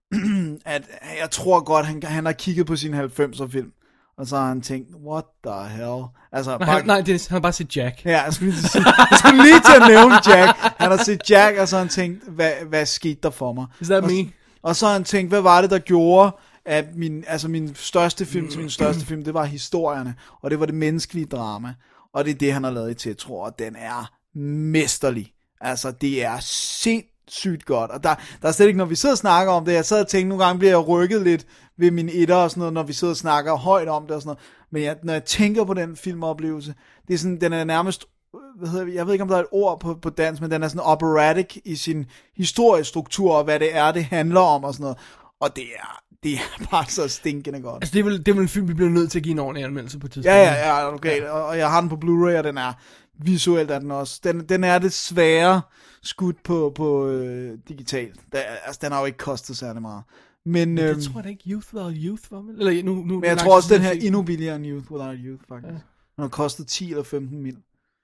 jeg tror godt, han har kigget på sin 90'er film. Og så har han tænkt, what the hell? Altså, nej, Dennis, han har bare set Jack. Ja, jeg skulle lige til at nævne Jack. Han har set Jack, og så har han tænkt, hvad skete der for mig? Is that me? Og så har han tænkt, hvad var det, der gjorde, at min største film til min største film, det var historierne, og det var det menneskelige drama. Og det er det, han har lavet i Tetro, og den er mesterlig. Altså, det er sindssygt godt. Og der er slet ikke, når vi sidder og snakker om det, jeg sad og tænkte, nogle gange bliver jeg rykket lidt ved min etter og sådan noget, når vi sidder og snakker højt om det og sådan noget. Men når jeg tænker på den filmoplevelse, det er sådan, den er nærmest, jeg ved ikke, om der er et ord på dansk, men den er sådan operatic i sin historiestruktur, og hvad det er, det handler om og sådan noget. Og det er bare så stinkende godt. Altså, det er vel en film, vi bliver nødt til at give en ordentlig anmeldelse på et tidspunkt. Ja, okay. Ja. Og jeg har den på Blu-ray, og den er visuelt er den også. Den er desværre skudt på digitalt. Den har jo ikke kostet særlig meget. Men det tror jeg da ikke Youth Without Youth var med. Eller nu men jeg tror også, den her er endnu billigere end Youth Without Youth, faktisk. Ja. Den har kostet 10 eller 15 mil.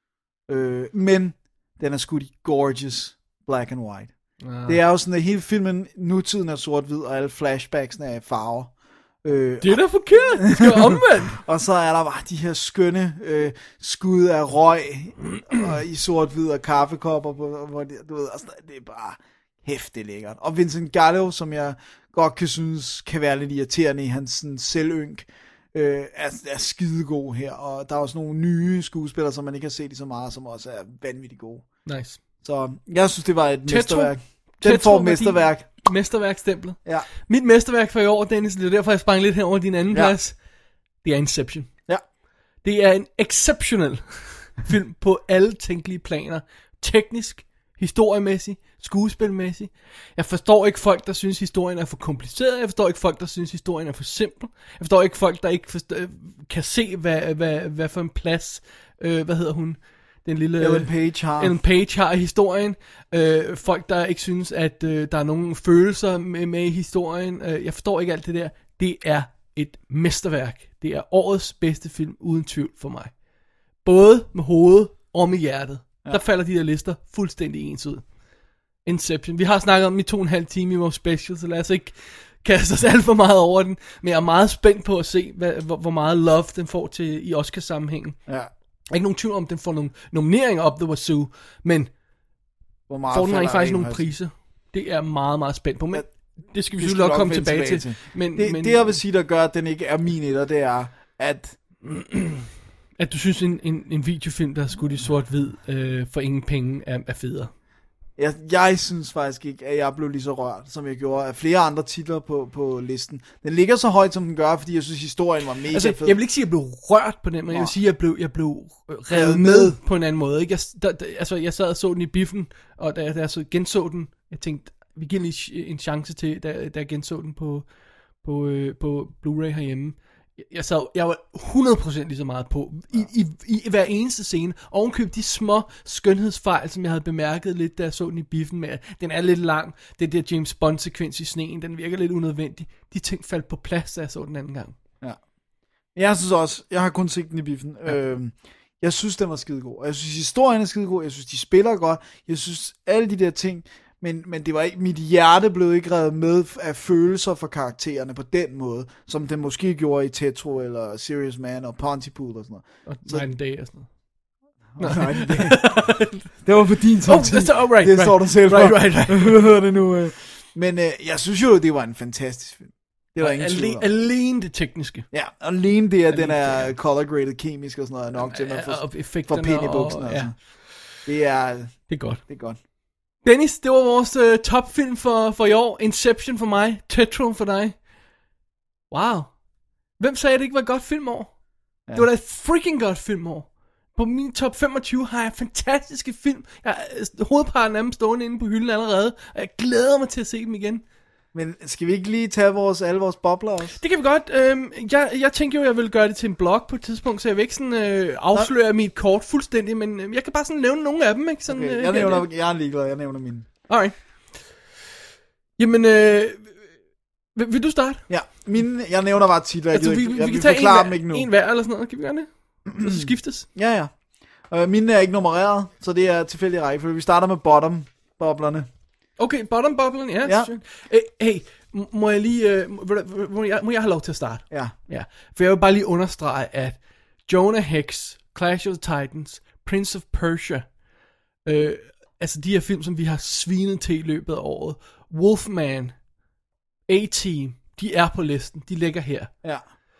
Men den er skudt i gorgeous black and white. Det er jo sådan, at hele filmen, nutiden er sort-hvid, og alle flashbacksene er i farver. Det er da forkert. Det skal være omvendt. Og så er der bare de her skønne skud af røg og i sort-hvid og kaffekopper, hvor du ved, altså, det er bare hæftigt lækkert. Og Vincent Gallo, som jeg godt kan synes kan være lidt irriterende i hans sådan, selvynk, er skidegod her. Og der er også nogle nye skuespillere, som man ikke har set i så meget, som også er vanvittigt gode. Nice. Så jeg synes, det var et mesterværk. Den får mesterværk. Mesterværkstemplet. Ja. Mit mesterværk for i år, Dennis, det er derfor, jeg sprang lidt hen over din anden plads. Det er Inception. Ja. Det er en exceptionel film på alle tænkelige planer. Teknisk, historiemæssigt, skuespilmæssigt. Jeg forstår ikke folk, der synes, historien er for kompliceret. Jeg forstår ikke folk, der synes, historien er for simpel. Jeg forstår ikke folk, der ikke kan se, hvad for en plads, hvad hedder hun? Den lille Ellen Page har i historien. Folk, der ikke synes, at der er nogen følelser med i historien. Jeg forstår ikke alt det der. Det er et mesterværk. Det er årets bedste film, uden tvivl for mig. Både med hovedet og med hjertet. Ja. Der falder de der lister fuldstændig ens ud. Inception. Vi har snakket om i 2,5 timer i vores special, så lad os ikke kaste os alt for meget over den. Men jeg er meget spændt på at se, hvor meget love den får til i Oscar-sammenhængen. Ja. Ikke nogen tvivl om, den får nogle nomineringer op the wazoo, men får den faktisk nogle priser. Det er meget, meget spændt på, men det skal vi selvfølgelig nok komme tilbage til. Men det jeg vil sige, der gør, at den ikke er min etter, det er, at du synes, en videofilm, der er skudt i sort-hvid for ingen penge, er federe. Jeg synes faktisk ikke, at jeg blev lige så rørt, som jeg gjorde af flere andre titler på listen. Den ligger så højt, som den gør, fordi jeg synes, historien var mega fed. Jeg vil ikke sige, at jeg blev rørt på den, men jeg vil sige, at jeg blev revet med på en anden måde. Ikke? Jeg sad og så den i biffen, og da jeg så genså den, jeg tænkte, vi giver lige en chance til, da jeg genså den på Blu-ray herhjemme. Jeg var 100% lige så meget på i hver eneste scene. Ovenkøb de små skønhedsfejl, som jeg havde bemærket lidt, da jeg så den i biffen med. Den er lidt lang. Det der James Bond-sekvens i sneen, den virker lidt unødvendig. De ting faldt på plads, da jeg så den anden gang. Ja. Jeg synes også, jeg har kun set den i biffen. Ja. Jeg synes, den var skidegod. Jeg synes, historien er skidegod. Jeg synes, de spiller godt. Jeg synes, alle de der ting... Men det var ikke, mit hjerte blev ikke revet med af følelser for karaktererne på den måde, som den måske gjorde i Tetro, eller Serious Man, og Pontypool og sådan noget. Og Night and Day og sådan noget. Night and Day. Det var på din top 10. Right, det står du selv for. Right. det nu. Men jeg synes jo, det var en fantastisk film. Det var ingen tvivl om. Alene det tekniske. Ja, alene det, at den er color graded kemisk og sådan noget, nok til at få pind i bukserne. Ja. Det er godt. Det er godt. Dennis, det var vores topfilm for i år. Inception for mig, Tetro for dig. Wow. Hvem sagde, det ikke var et godt filmår? Ja. Det var da et freaking godt filmår. På min top 25 har jeg fantastiske film. Hovedparten af dem stående inde på hylden allerede, og jeg glæder mig til at se dem igen. Men skal vi ikke lige tage alle vores bobler også? Det kan vi godt. Jeg tænkte jo, at jeg ville gøre det til en blog på et tidspunkt, så jeg vil ikke sådan afsløre mit kort fuldstændig, men jeg kan bare sådan nævne nogle af dem, ikke? Sådan, okay, jeg er ligeglad, jeg nævner mine. Alright. Jamen, vil du starte? Ja, jeg nævner bare titler. Altså, vi kan tage en hver eller sådan noget, kan vi gøre det? Og så skiftes. Ja. Mine er ikke nummereret, så det er tilfældig rækkefølge. Vi starter med bottom-boblerne. Okay, bottom-boblerne, ja. Hey, må jeg lige, må jeg have lov til at starte? Ja. For jeg vil bare lige understrege, at Jonah Hex, Clash of the Titans, Prince of Persia, altså de her film, som vi har svinet til i løbet af året, Wolfman, A-Team, de er på listen, de ligger her. Ja.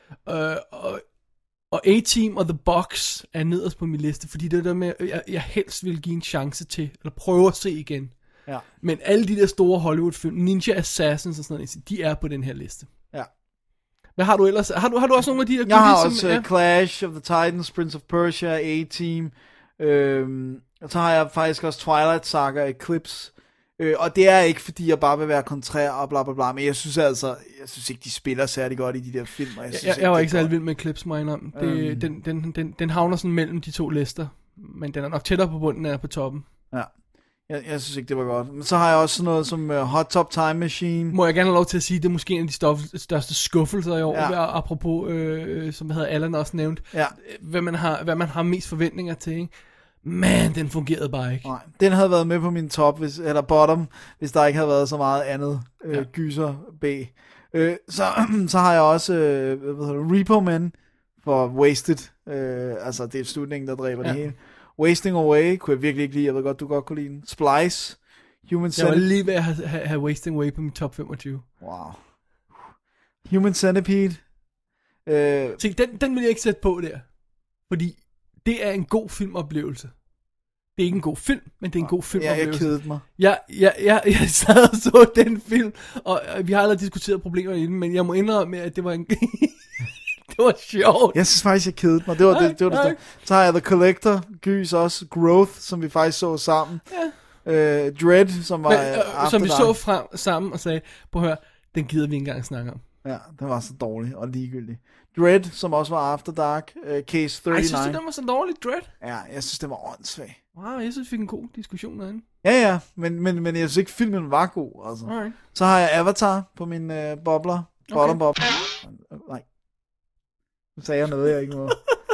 Og A-Team og The Box er nederst på min liste, fordi det er der med, jeg helst vil give en chance til, eller prøve at se igen. Ja. Men alle de der store Hollywood-film, Ninja Assassins og sådan noget, de er på den her liste. Ja. Hvad har du ellers? Har du også nogle af de der? Jeg har også Clash of the Titans, Prince of Persia, A-Team. Og så har jeg faktisk også Twilight Saga, Eclipse. Og det er ikke fordi jeg bare vil være kontrær og bla bla bla, men jeg synes ikke de spiller særlig godt i de der film. Jeg var ikke særlig vild med Eclipse, mig om. Den havner sådan mellem de to lister, men den er nok tættere på bunden end på toppen. Ja. Jeg synes ikke, det var godt. Men så har jeg også sådan noget som Hot Top Time Machine. Må jeg gerne have lov til at sige, det er måske en af de største skuffelser i år, apropos, som havde Allan også nævnt, hvad man har mest forventninger til, ikke? Men den fungerede bare ikke. Nej, den havde været med på min top, eller bottom, hvis der ikke havde været så meget andet gyser B. Så har jeg også Repo Man for Wasted. Altså det er slutningen, der dræber det hele. Wasting Away kunne jeg virkelig ikke lide. Jeg ved godt, du godt kunne lide den. Splice. Human Centipede. Jeg var lige ved at have Wasting Away på min top 25. Wow. Human Centipede. Se, den vil jeg ikke sætte på der. Fordi det er en god filmoplevelse. Det er ikke en god film, men det er en god filmoplevelse. Jeg kedede mig. Jeg sad og så den film, og vi har aldrig diskuteret problemer i den, men jeg må indrømme, at det var en... Det var sjovt. Jeg synes faktisk, jeg kedede mig. Det var det. Så har jeg The Collector, Gys også, Growth, som vi faktisk så sammen. Ja. Dread, som var After som vi så frem sammen og sagde, prøv at høre, den gider vi ikke engang snakke om. Ja, den var så dårlig og ligegyldig. Dread, som også var After Dark, Case 39. Jeg synes, den var så dårlig, Dread. Ja, jeg synes, den var åndssvag. Wow, jeg synes, vi fik en god diskussion derinde. Ja, men jeg synes ikke, filmen var god. Altså. Alright. Så har jeg Avatar på min bobler. Bottom bobler. Nej. Nu sagde jeg noget, jeg ikke må.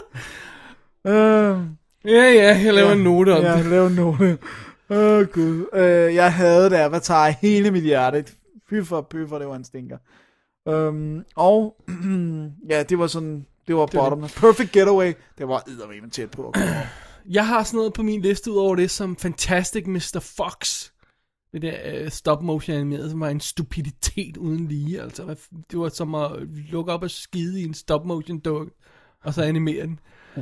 Jeg laver en note om det. Ja, jeg laver en note. Gud. Jeg havde det Avatar hele mit hjerte. Pyffer, det var en stinker. Og det var sådan, det var bottom. Perfect Getaway, det var eddermame tæt på. Jeg har sådan noget på min liste ud over det som Fantastic Mr. Fox. Det der stop motion animeret, som var en stupiditet uden lige. Altså, det var som at lukke op og skide i en stop motion dukke, og så animere den.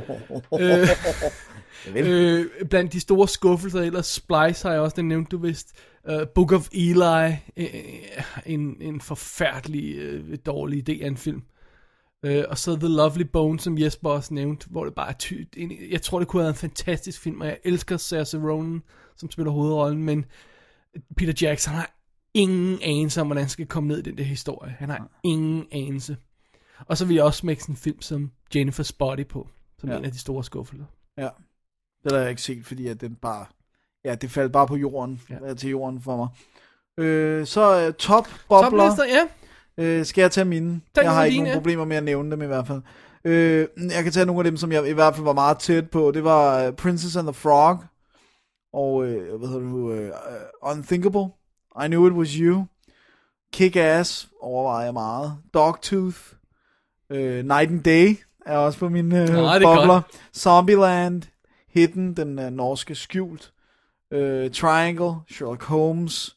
Blandt de store skuffelser, ellers Splice har jeg også, den nævnte du vist. Book of Eli, en forfærdelig dårlig idé af en film. Og så The Lovely Bone, som Jesper også nævnte, hvor det bare er jeg tror, det kunne have været en fantastisk film, og jeg elsker Saoirse Ronan, som spiller hovedrollen, men Peter Jackson har ingen anelse om, hvordan han skal komme ned i den der historie. Han har ingen anelse. Og så vil jeg også smække sådan en film som Jennifer's Body på, som en af de store skuffelser. Ja, det har jeg ikke set, fordi at den bare... Ja, det faldt bare på jorden, til jorden for mig. Så top-bobler. Toplister, ja. Skal jeg tage mine? Jeg har ikke nogen problemer med at nævne dem i hvert fald. Jeg kan tage nogle af dem, som jeg i hvert fald var meget tæt på. Det var Princess and the Frog. Og, hvad hedder du? Unthinkable. I Knew It Was You. Kick-Ass overvejer jeg meget. Dogtooth. Night and Day er også på mine bobler. Zombieland. Hidden, den norske Skjult. Triangle. Sherlock Holmes.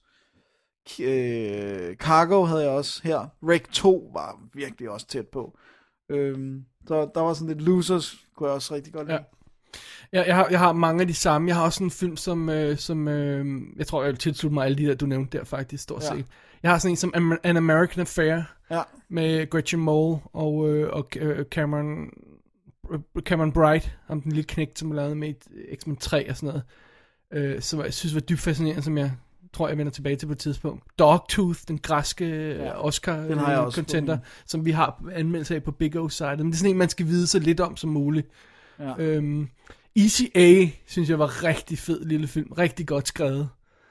Cargo havde jeg også her. Rec 2 var virkelig også tæt på. Så der var sådan lidt Losers, kunne jeg også rigtig godt lide. Ja, jeg har mange af de samme. Jeg har også en film, som jeg tror, jeg vil tilslutte mig alle de der, du nævnte der faktisk, stort set. Jeg har sådan en som An American Affair, med Gretchen Mol og Cameron Bright, om den lille knægt, som lavede med X-Men 3 og sådan noget, som jeg synes var dybt fascinerende, som jeg tror, jeg vender tilbage til på et tidspunkt. Dogtooth, den græske Oscar-contender, som vi har anmeldelse af på Big O-site. Men det er sådan en, man skal vide så lidt om som muligt. Ja. Easy A, synes jeg var rigtig fed lille film. Rigtig godt skrevet.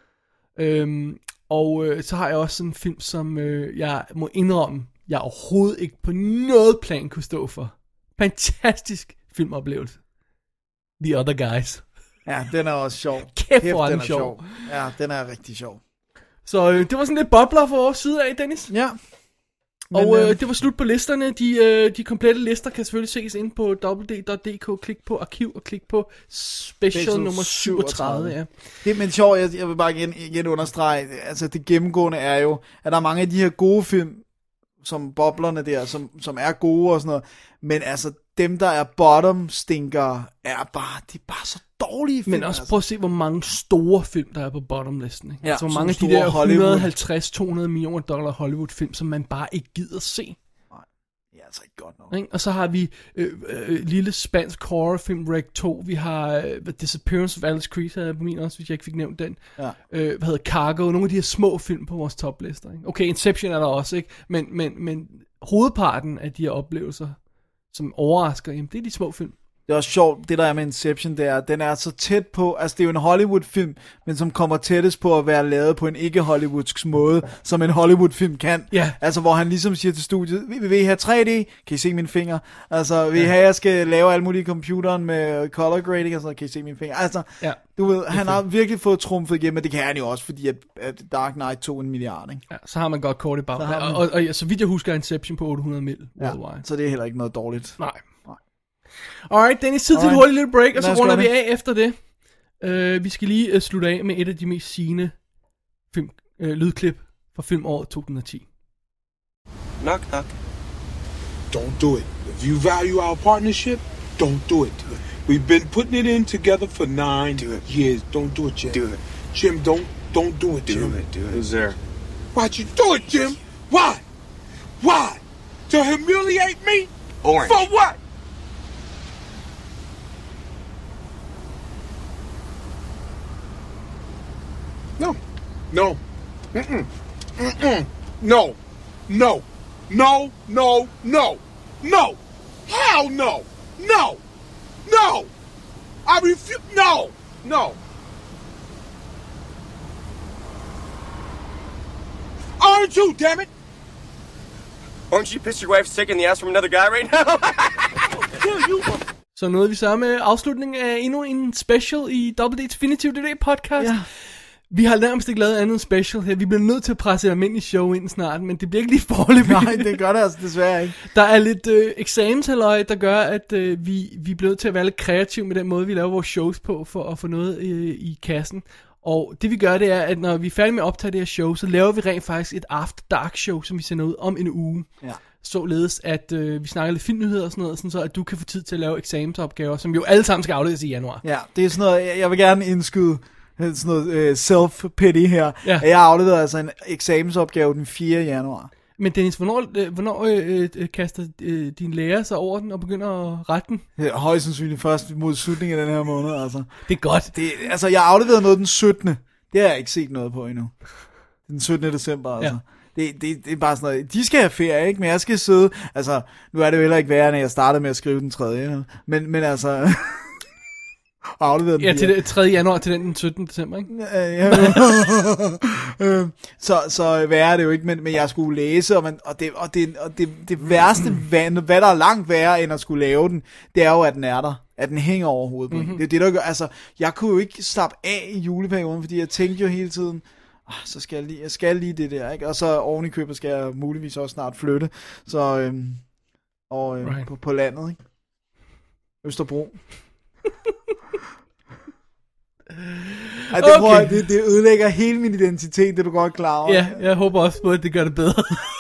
Så har jeg også en film, som jeg må indrømme, jeg overhovedet ikke på noget plan kunne stå for. Fantastisk filmoplevelse. The Other Guys. Ja, den er også sjov. Kæft, den er sjov. Ja, den er rigtig sjov. Så det var sådan lidt bobler fra vores side af, Dennis. Ja. Og det var slut på listerne. De komplette lister kan selvfølgelig ses inde på www.dk. Klik på arkiv og klik på special nummer 37. Ja. Det er men sjovt, jeg vil bare igen understrege, altså det gennemgående er jo, at der er mange af de her gode film, som boblerne der, som er gode og sådan noget, men altså dem, der er bottom stinker, de er bare så dårlige film. Men også prøv at se, hvor mange store film, der er på bottomlisten. Ikke? Ja, altså, hvor mange af de der $150-200 millioner Hollywood-film, som man bare ikke gider se. Nej, det er altså ikke godt nok. Og så har vi lille spansk horrorfilm, Rec 2. Vi har The Disappearance of Alice Creed, havde jeg på min også, hvis jeg ikke fik nævnt den. Ja. Hvad hedder Cargo? Nogle af de her små film på vores toplister. Ikke? Okay, Inception er der også, ikke? Men hovedparten af de her oplevelser, som overrasker, jamen, det er de små film. Det er også sjovt, det der er med Inception, det er, den er så tæt på, altså det er jo en Hollywood-film, men som kommer tættest på at være lavet på en ikke-hollywoodsk måde, som en Hollywood-film kan. Ja. Altså hvor han ligesom siger til studiet, vil I have 3D? Kan I se mine fingre? Altså vil I have, at jeg skal lave alt muligt i computeren med color grading, og så kan I se mine fingre? Altså, du ved, han har virkelig fået trumfet igennem, men det kan han jo også, fordi at Dark Knight tog 1 milliard, ikke? Ja, så har man godt kort i bag. Og så vidt jeg husker, Inception på 800 mil worldwide. Så det er heller ikke noget dårligt. Nej. Alright, Dennis, tid til et hurtigt lille break, og så runder vi af efter det. Vi skal lige slutte af med et af de mest sigende lydklip fra filmåret 2010. Knock, knock. Don't do it. If you value our partnership, don't do it. We've been putting it in together for 9 years. Don't do it, Jim. Do it. Jim, don't do it, Jim. Do it. Who's there? Why'd you do it, Jim? Why? Why? To humiliate me? Orange. For what? No. No. Mm-mm. Mm-mm. No. No. No. No. No. No. Hell no. No. No. I refuse. No. No. Aren't you, damn it? Aren't you pissed your wife's sick in the ass from another guy right now? Så nåede vi så med afslutningen af endnu en special i Double D Definitive DVD podcast. Ja. Vi har nærmest ikke lavet andet end special her. Vi bliver nødt til at presse et almindeligt show ind snart, men det bliver ikke lige foreløbigt. Nej, det gør det altså desværre ikke. Der er lidt eksamenshalløj, der gør, at vi bliver nødt til at være lidt kreative med den måde, vi laver vores shows på, for at få noget i kassen. Og det vi gør, det er, at når vi er færdige med at optage det her show, så laver vi rent faktisk et After Dark show, som vi sender ud om en uge. Ja. Således at vi snakker lidt filmnyheder og sådan noget, sådan så at du kan få tid til at lave eksamensopgaver, som jo alle sammen skal afleveres i januar. Ja, det er sådan noget, jeg vil gerne indskyde sådan noget self-pity her. Ja. Jeg afleverede altså en eksamensopgave den 4. januar. Men Dennis, hvornår kaster din lærer sig over den og begynder at rette den? Ja, højst sandsynligt først mod slutningen af den her måned, altså. Det er godt. Altså, jeg afleverede noget den 17. Det har jeg ikke set noget på endnu. Den 17. december, altså. Ja. Det er bare sådan noget, de skal have ferie, ikke? Men jeg skal sidde, altså, nu er det jo heller ikke værre, når jeg startede med at skrive den 3. Men altså... Ja, til det 3. januar til den 17. december, ikke? Så værre er det jo ikke, men jeg skulle læse, og det værste, hvad der er langt værre end at skulle lave den, det er jo, at den er der. At den hænger over hovedet på en. Det er det, der gør, altså, jeg kunne jo ikke slappe af i juleperioden, fordi jeg tænkte jo hele tiden, så skal jeg skal lige det der, ikke? Og så oven i købet skal jeg muligvis også snart flytte, så på landet, ikke? Østerbro. Okay. Det ødelægger hele min identitet, det er du godt klar over. Ja, jeg håber også på, at det gør det bedre.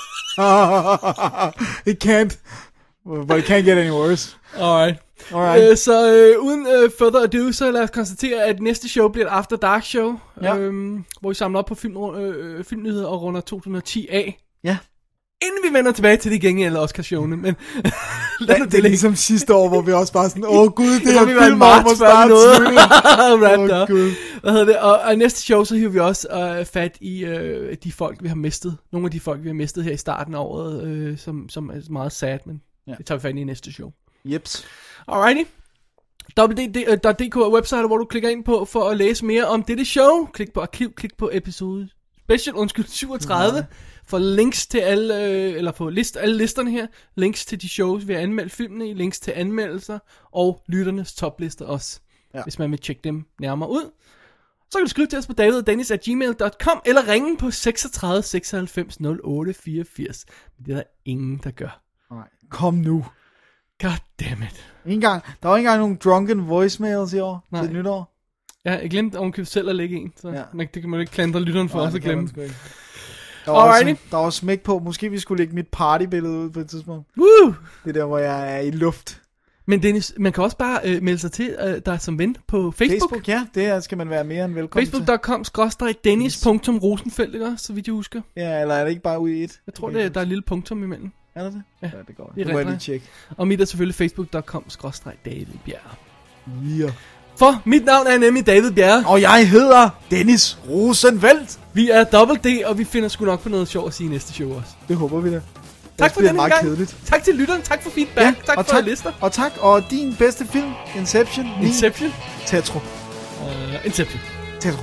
It can't, but it can't get any worse. Alright. Så uden further ado, så lad os konstatere, at næste show bliver et After Dark show, hvor vi samler op på filmnyheder og runder 2010 af. Ja. Inden vi vender tilbage til de gengældende Oscar-showene, men det er ligesom sidste år, hvor vi også bare sådan, gud, det er film om at starte noget. Hvad hedder det? Og næste show, så hiver vi også fat i de folk, vi har mistet. Nogle af de folk, vi har mistet her i starten af året, som er meget sad, men det tager vi fat i næste show. Jeps. Alrighty. www.dk er website, hvor du klikker ind på for at læse mere om dette show. Klik på arkiv, klik på episode 37 for links til alle, eller på alle listerne her. Links til de shows, vi har anmeldt filmene i, links til anmeldelser og lytternes toplister også, hvis man vil tjekke dem nærmere ud. Så kan du skrive til os på davidogdennis@gmail.com eller ringe på 36 96 08 84. Men det er der ingen, der gør. Nej, kom nu. God damn it. Der var ikke engang nogen drunken voicemails i år til nytår. Ja, jeg glemte ovenkøbet selv at lægge en, så det kan man jo ikke klandre lytteren for også at glemme. Der var smæk på. Måske vi skulle lægge mit partybillede ud på et tidspunkt. Woo! Det der, hvor jeg er i luft. Men Dennis, man kan også bare melde sig til dig som ven på Facebook. Ja, det skal man være mere end velkommen til. Facebook.com/Dennis.Rosenfeldt, ikke? Så vidt jeg husker. Ja, eller er det ikke bare ude i et? Jeg tror, der er et lille punktum imellem. Er der det? Ja, det går. Det må jeg lige tjekke. Og mit er selvfølgelig Facebook.com/David Bjerre. Ja. For mit navn er nemlig David Bjerre. Og jeg hedder Dennis Rosenfeldt. Vi er Double D, og vi finder sgu nok på noget sjovt at sige næste show også. Det håber vi da. Tak for denne gang. Kedeligt. Tak til lytteren, tak for feedback, tak for lister. Og tak, og din bedste film, Inception. Tetro. Inception. Tetro.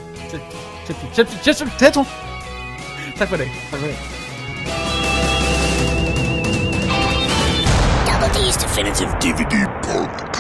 Tak for det. Double D's Definitive DVD Punk.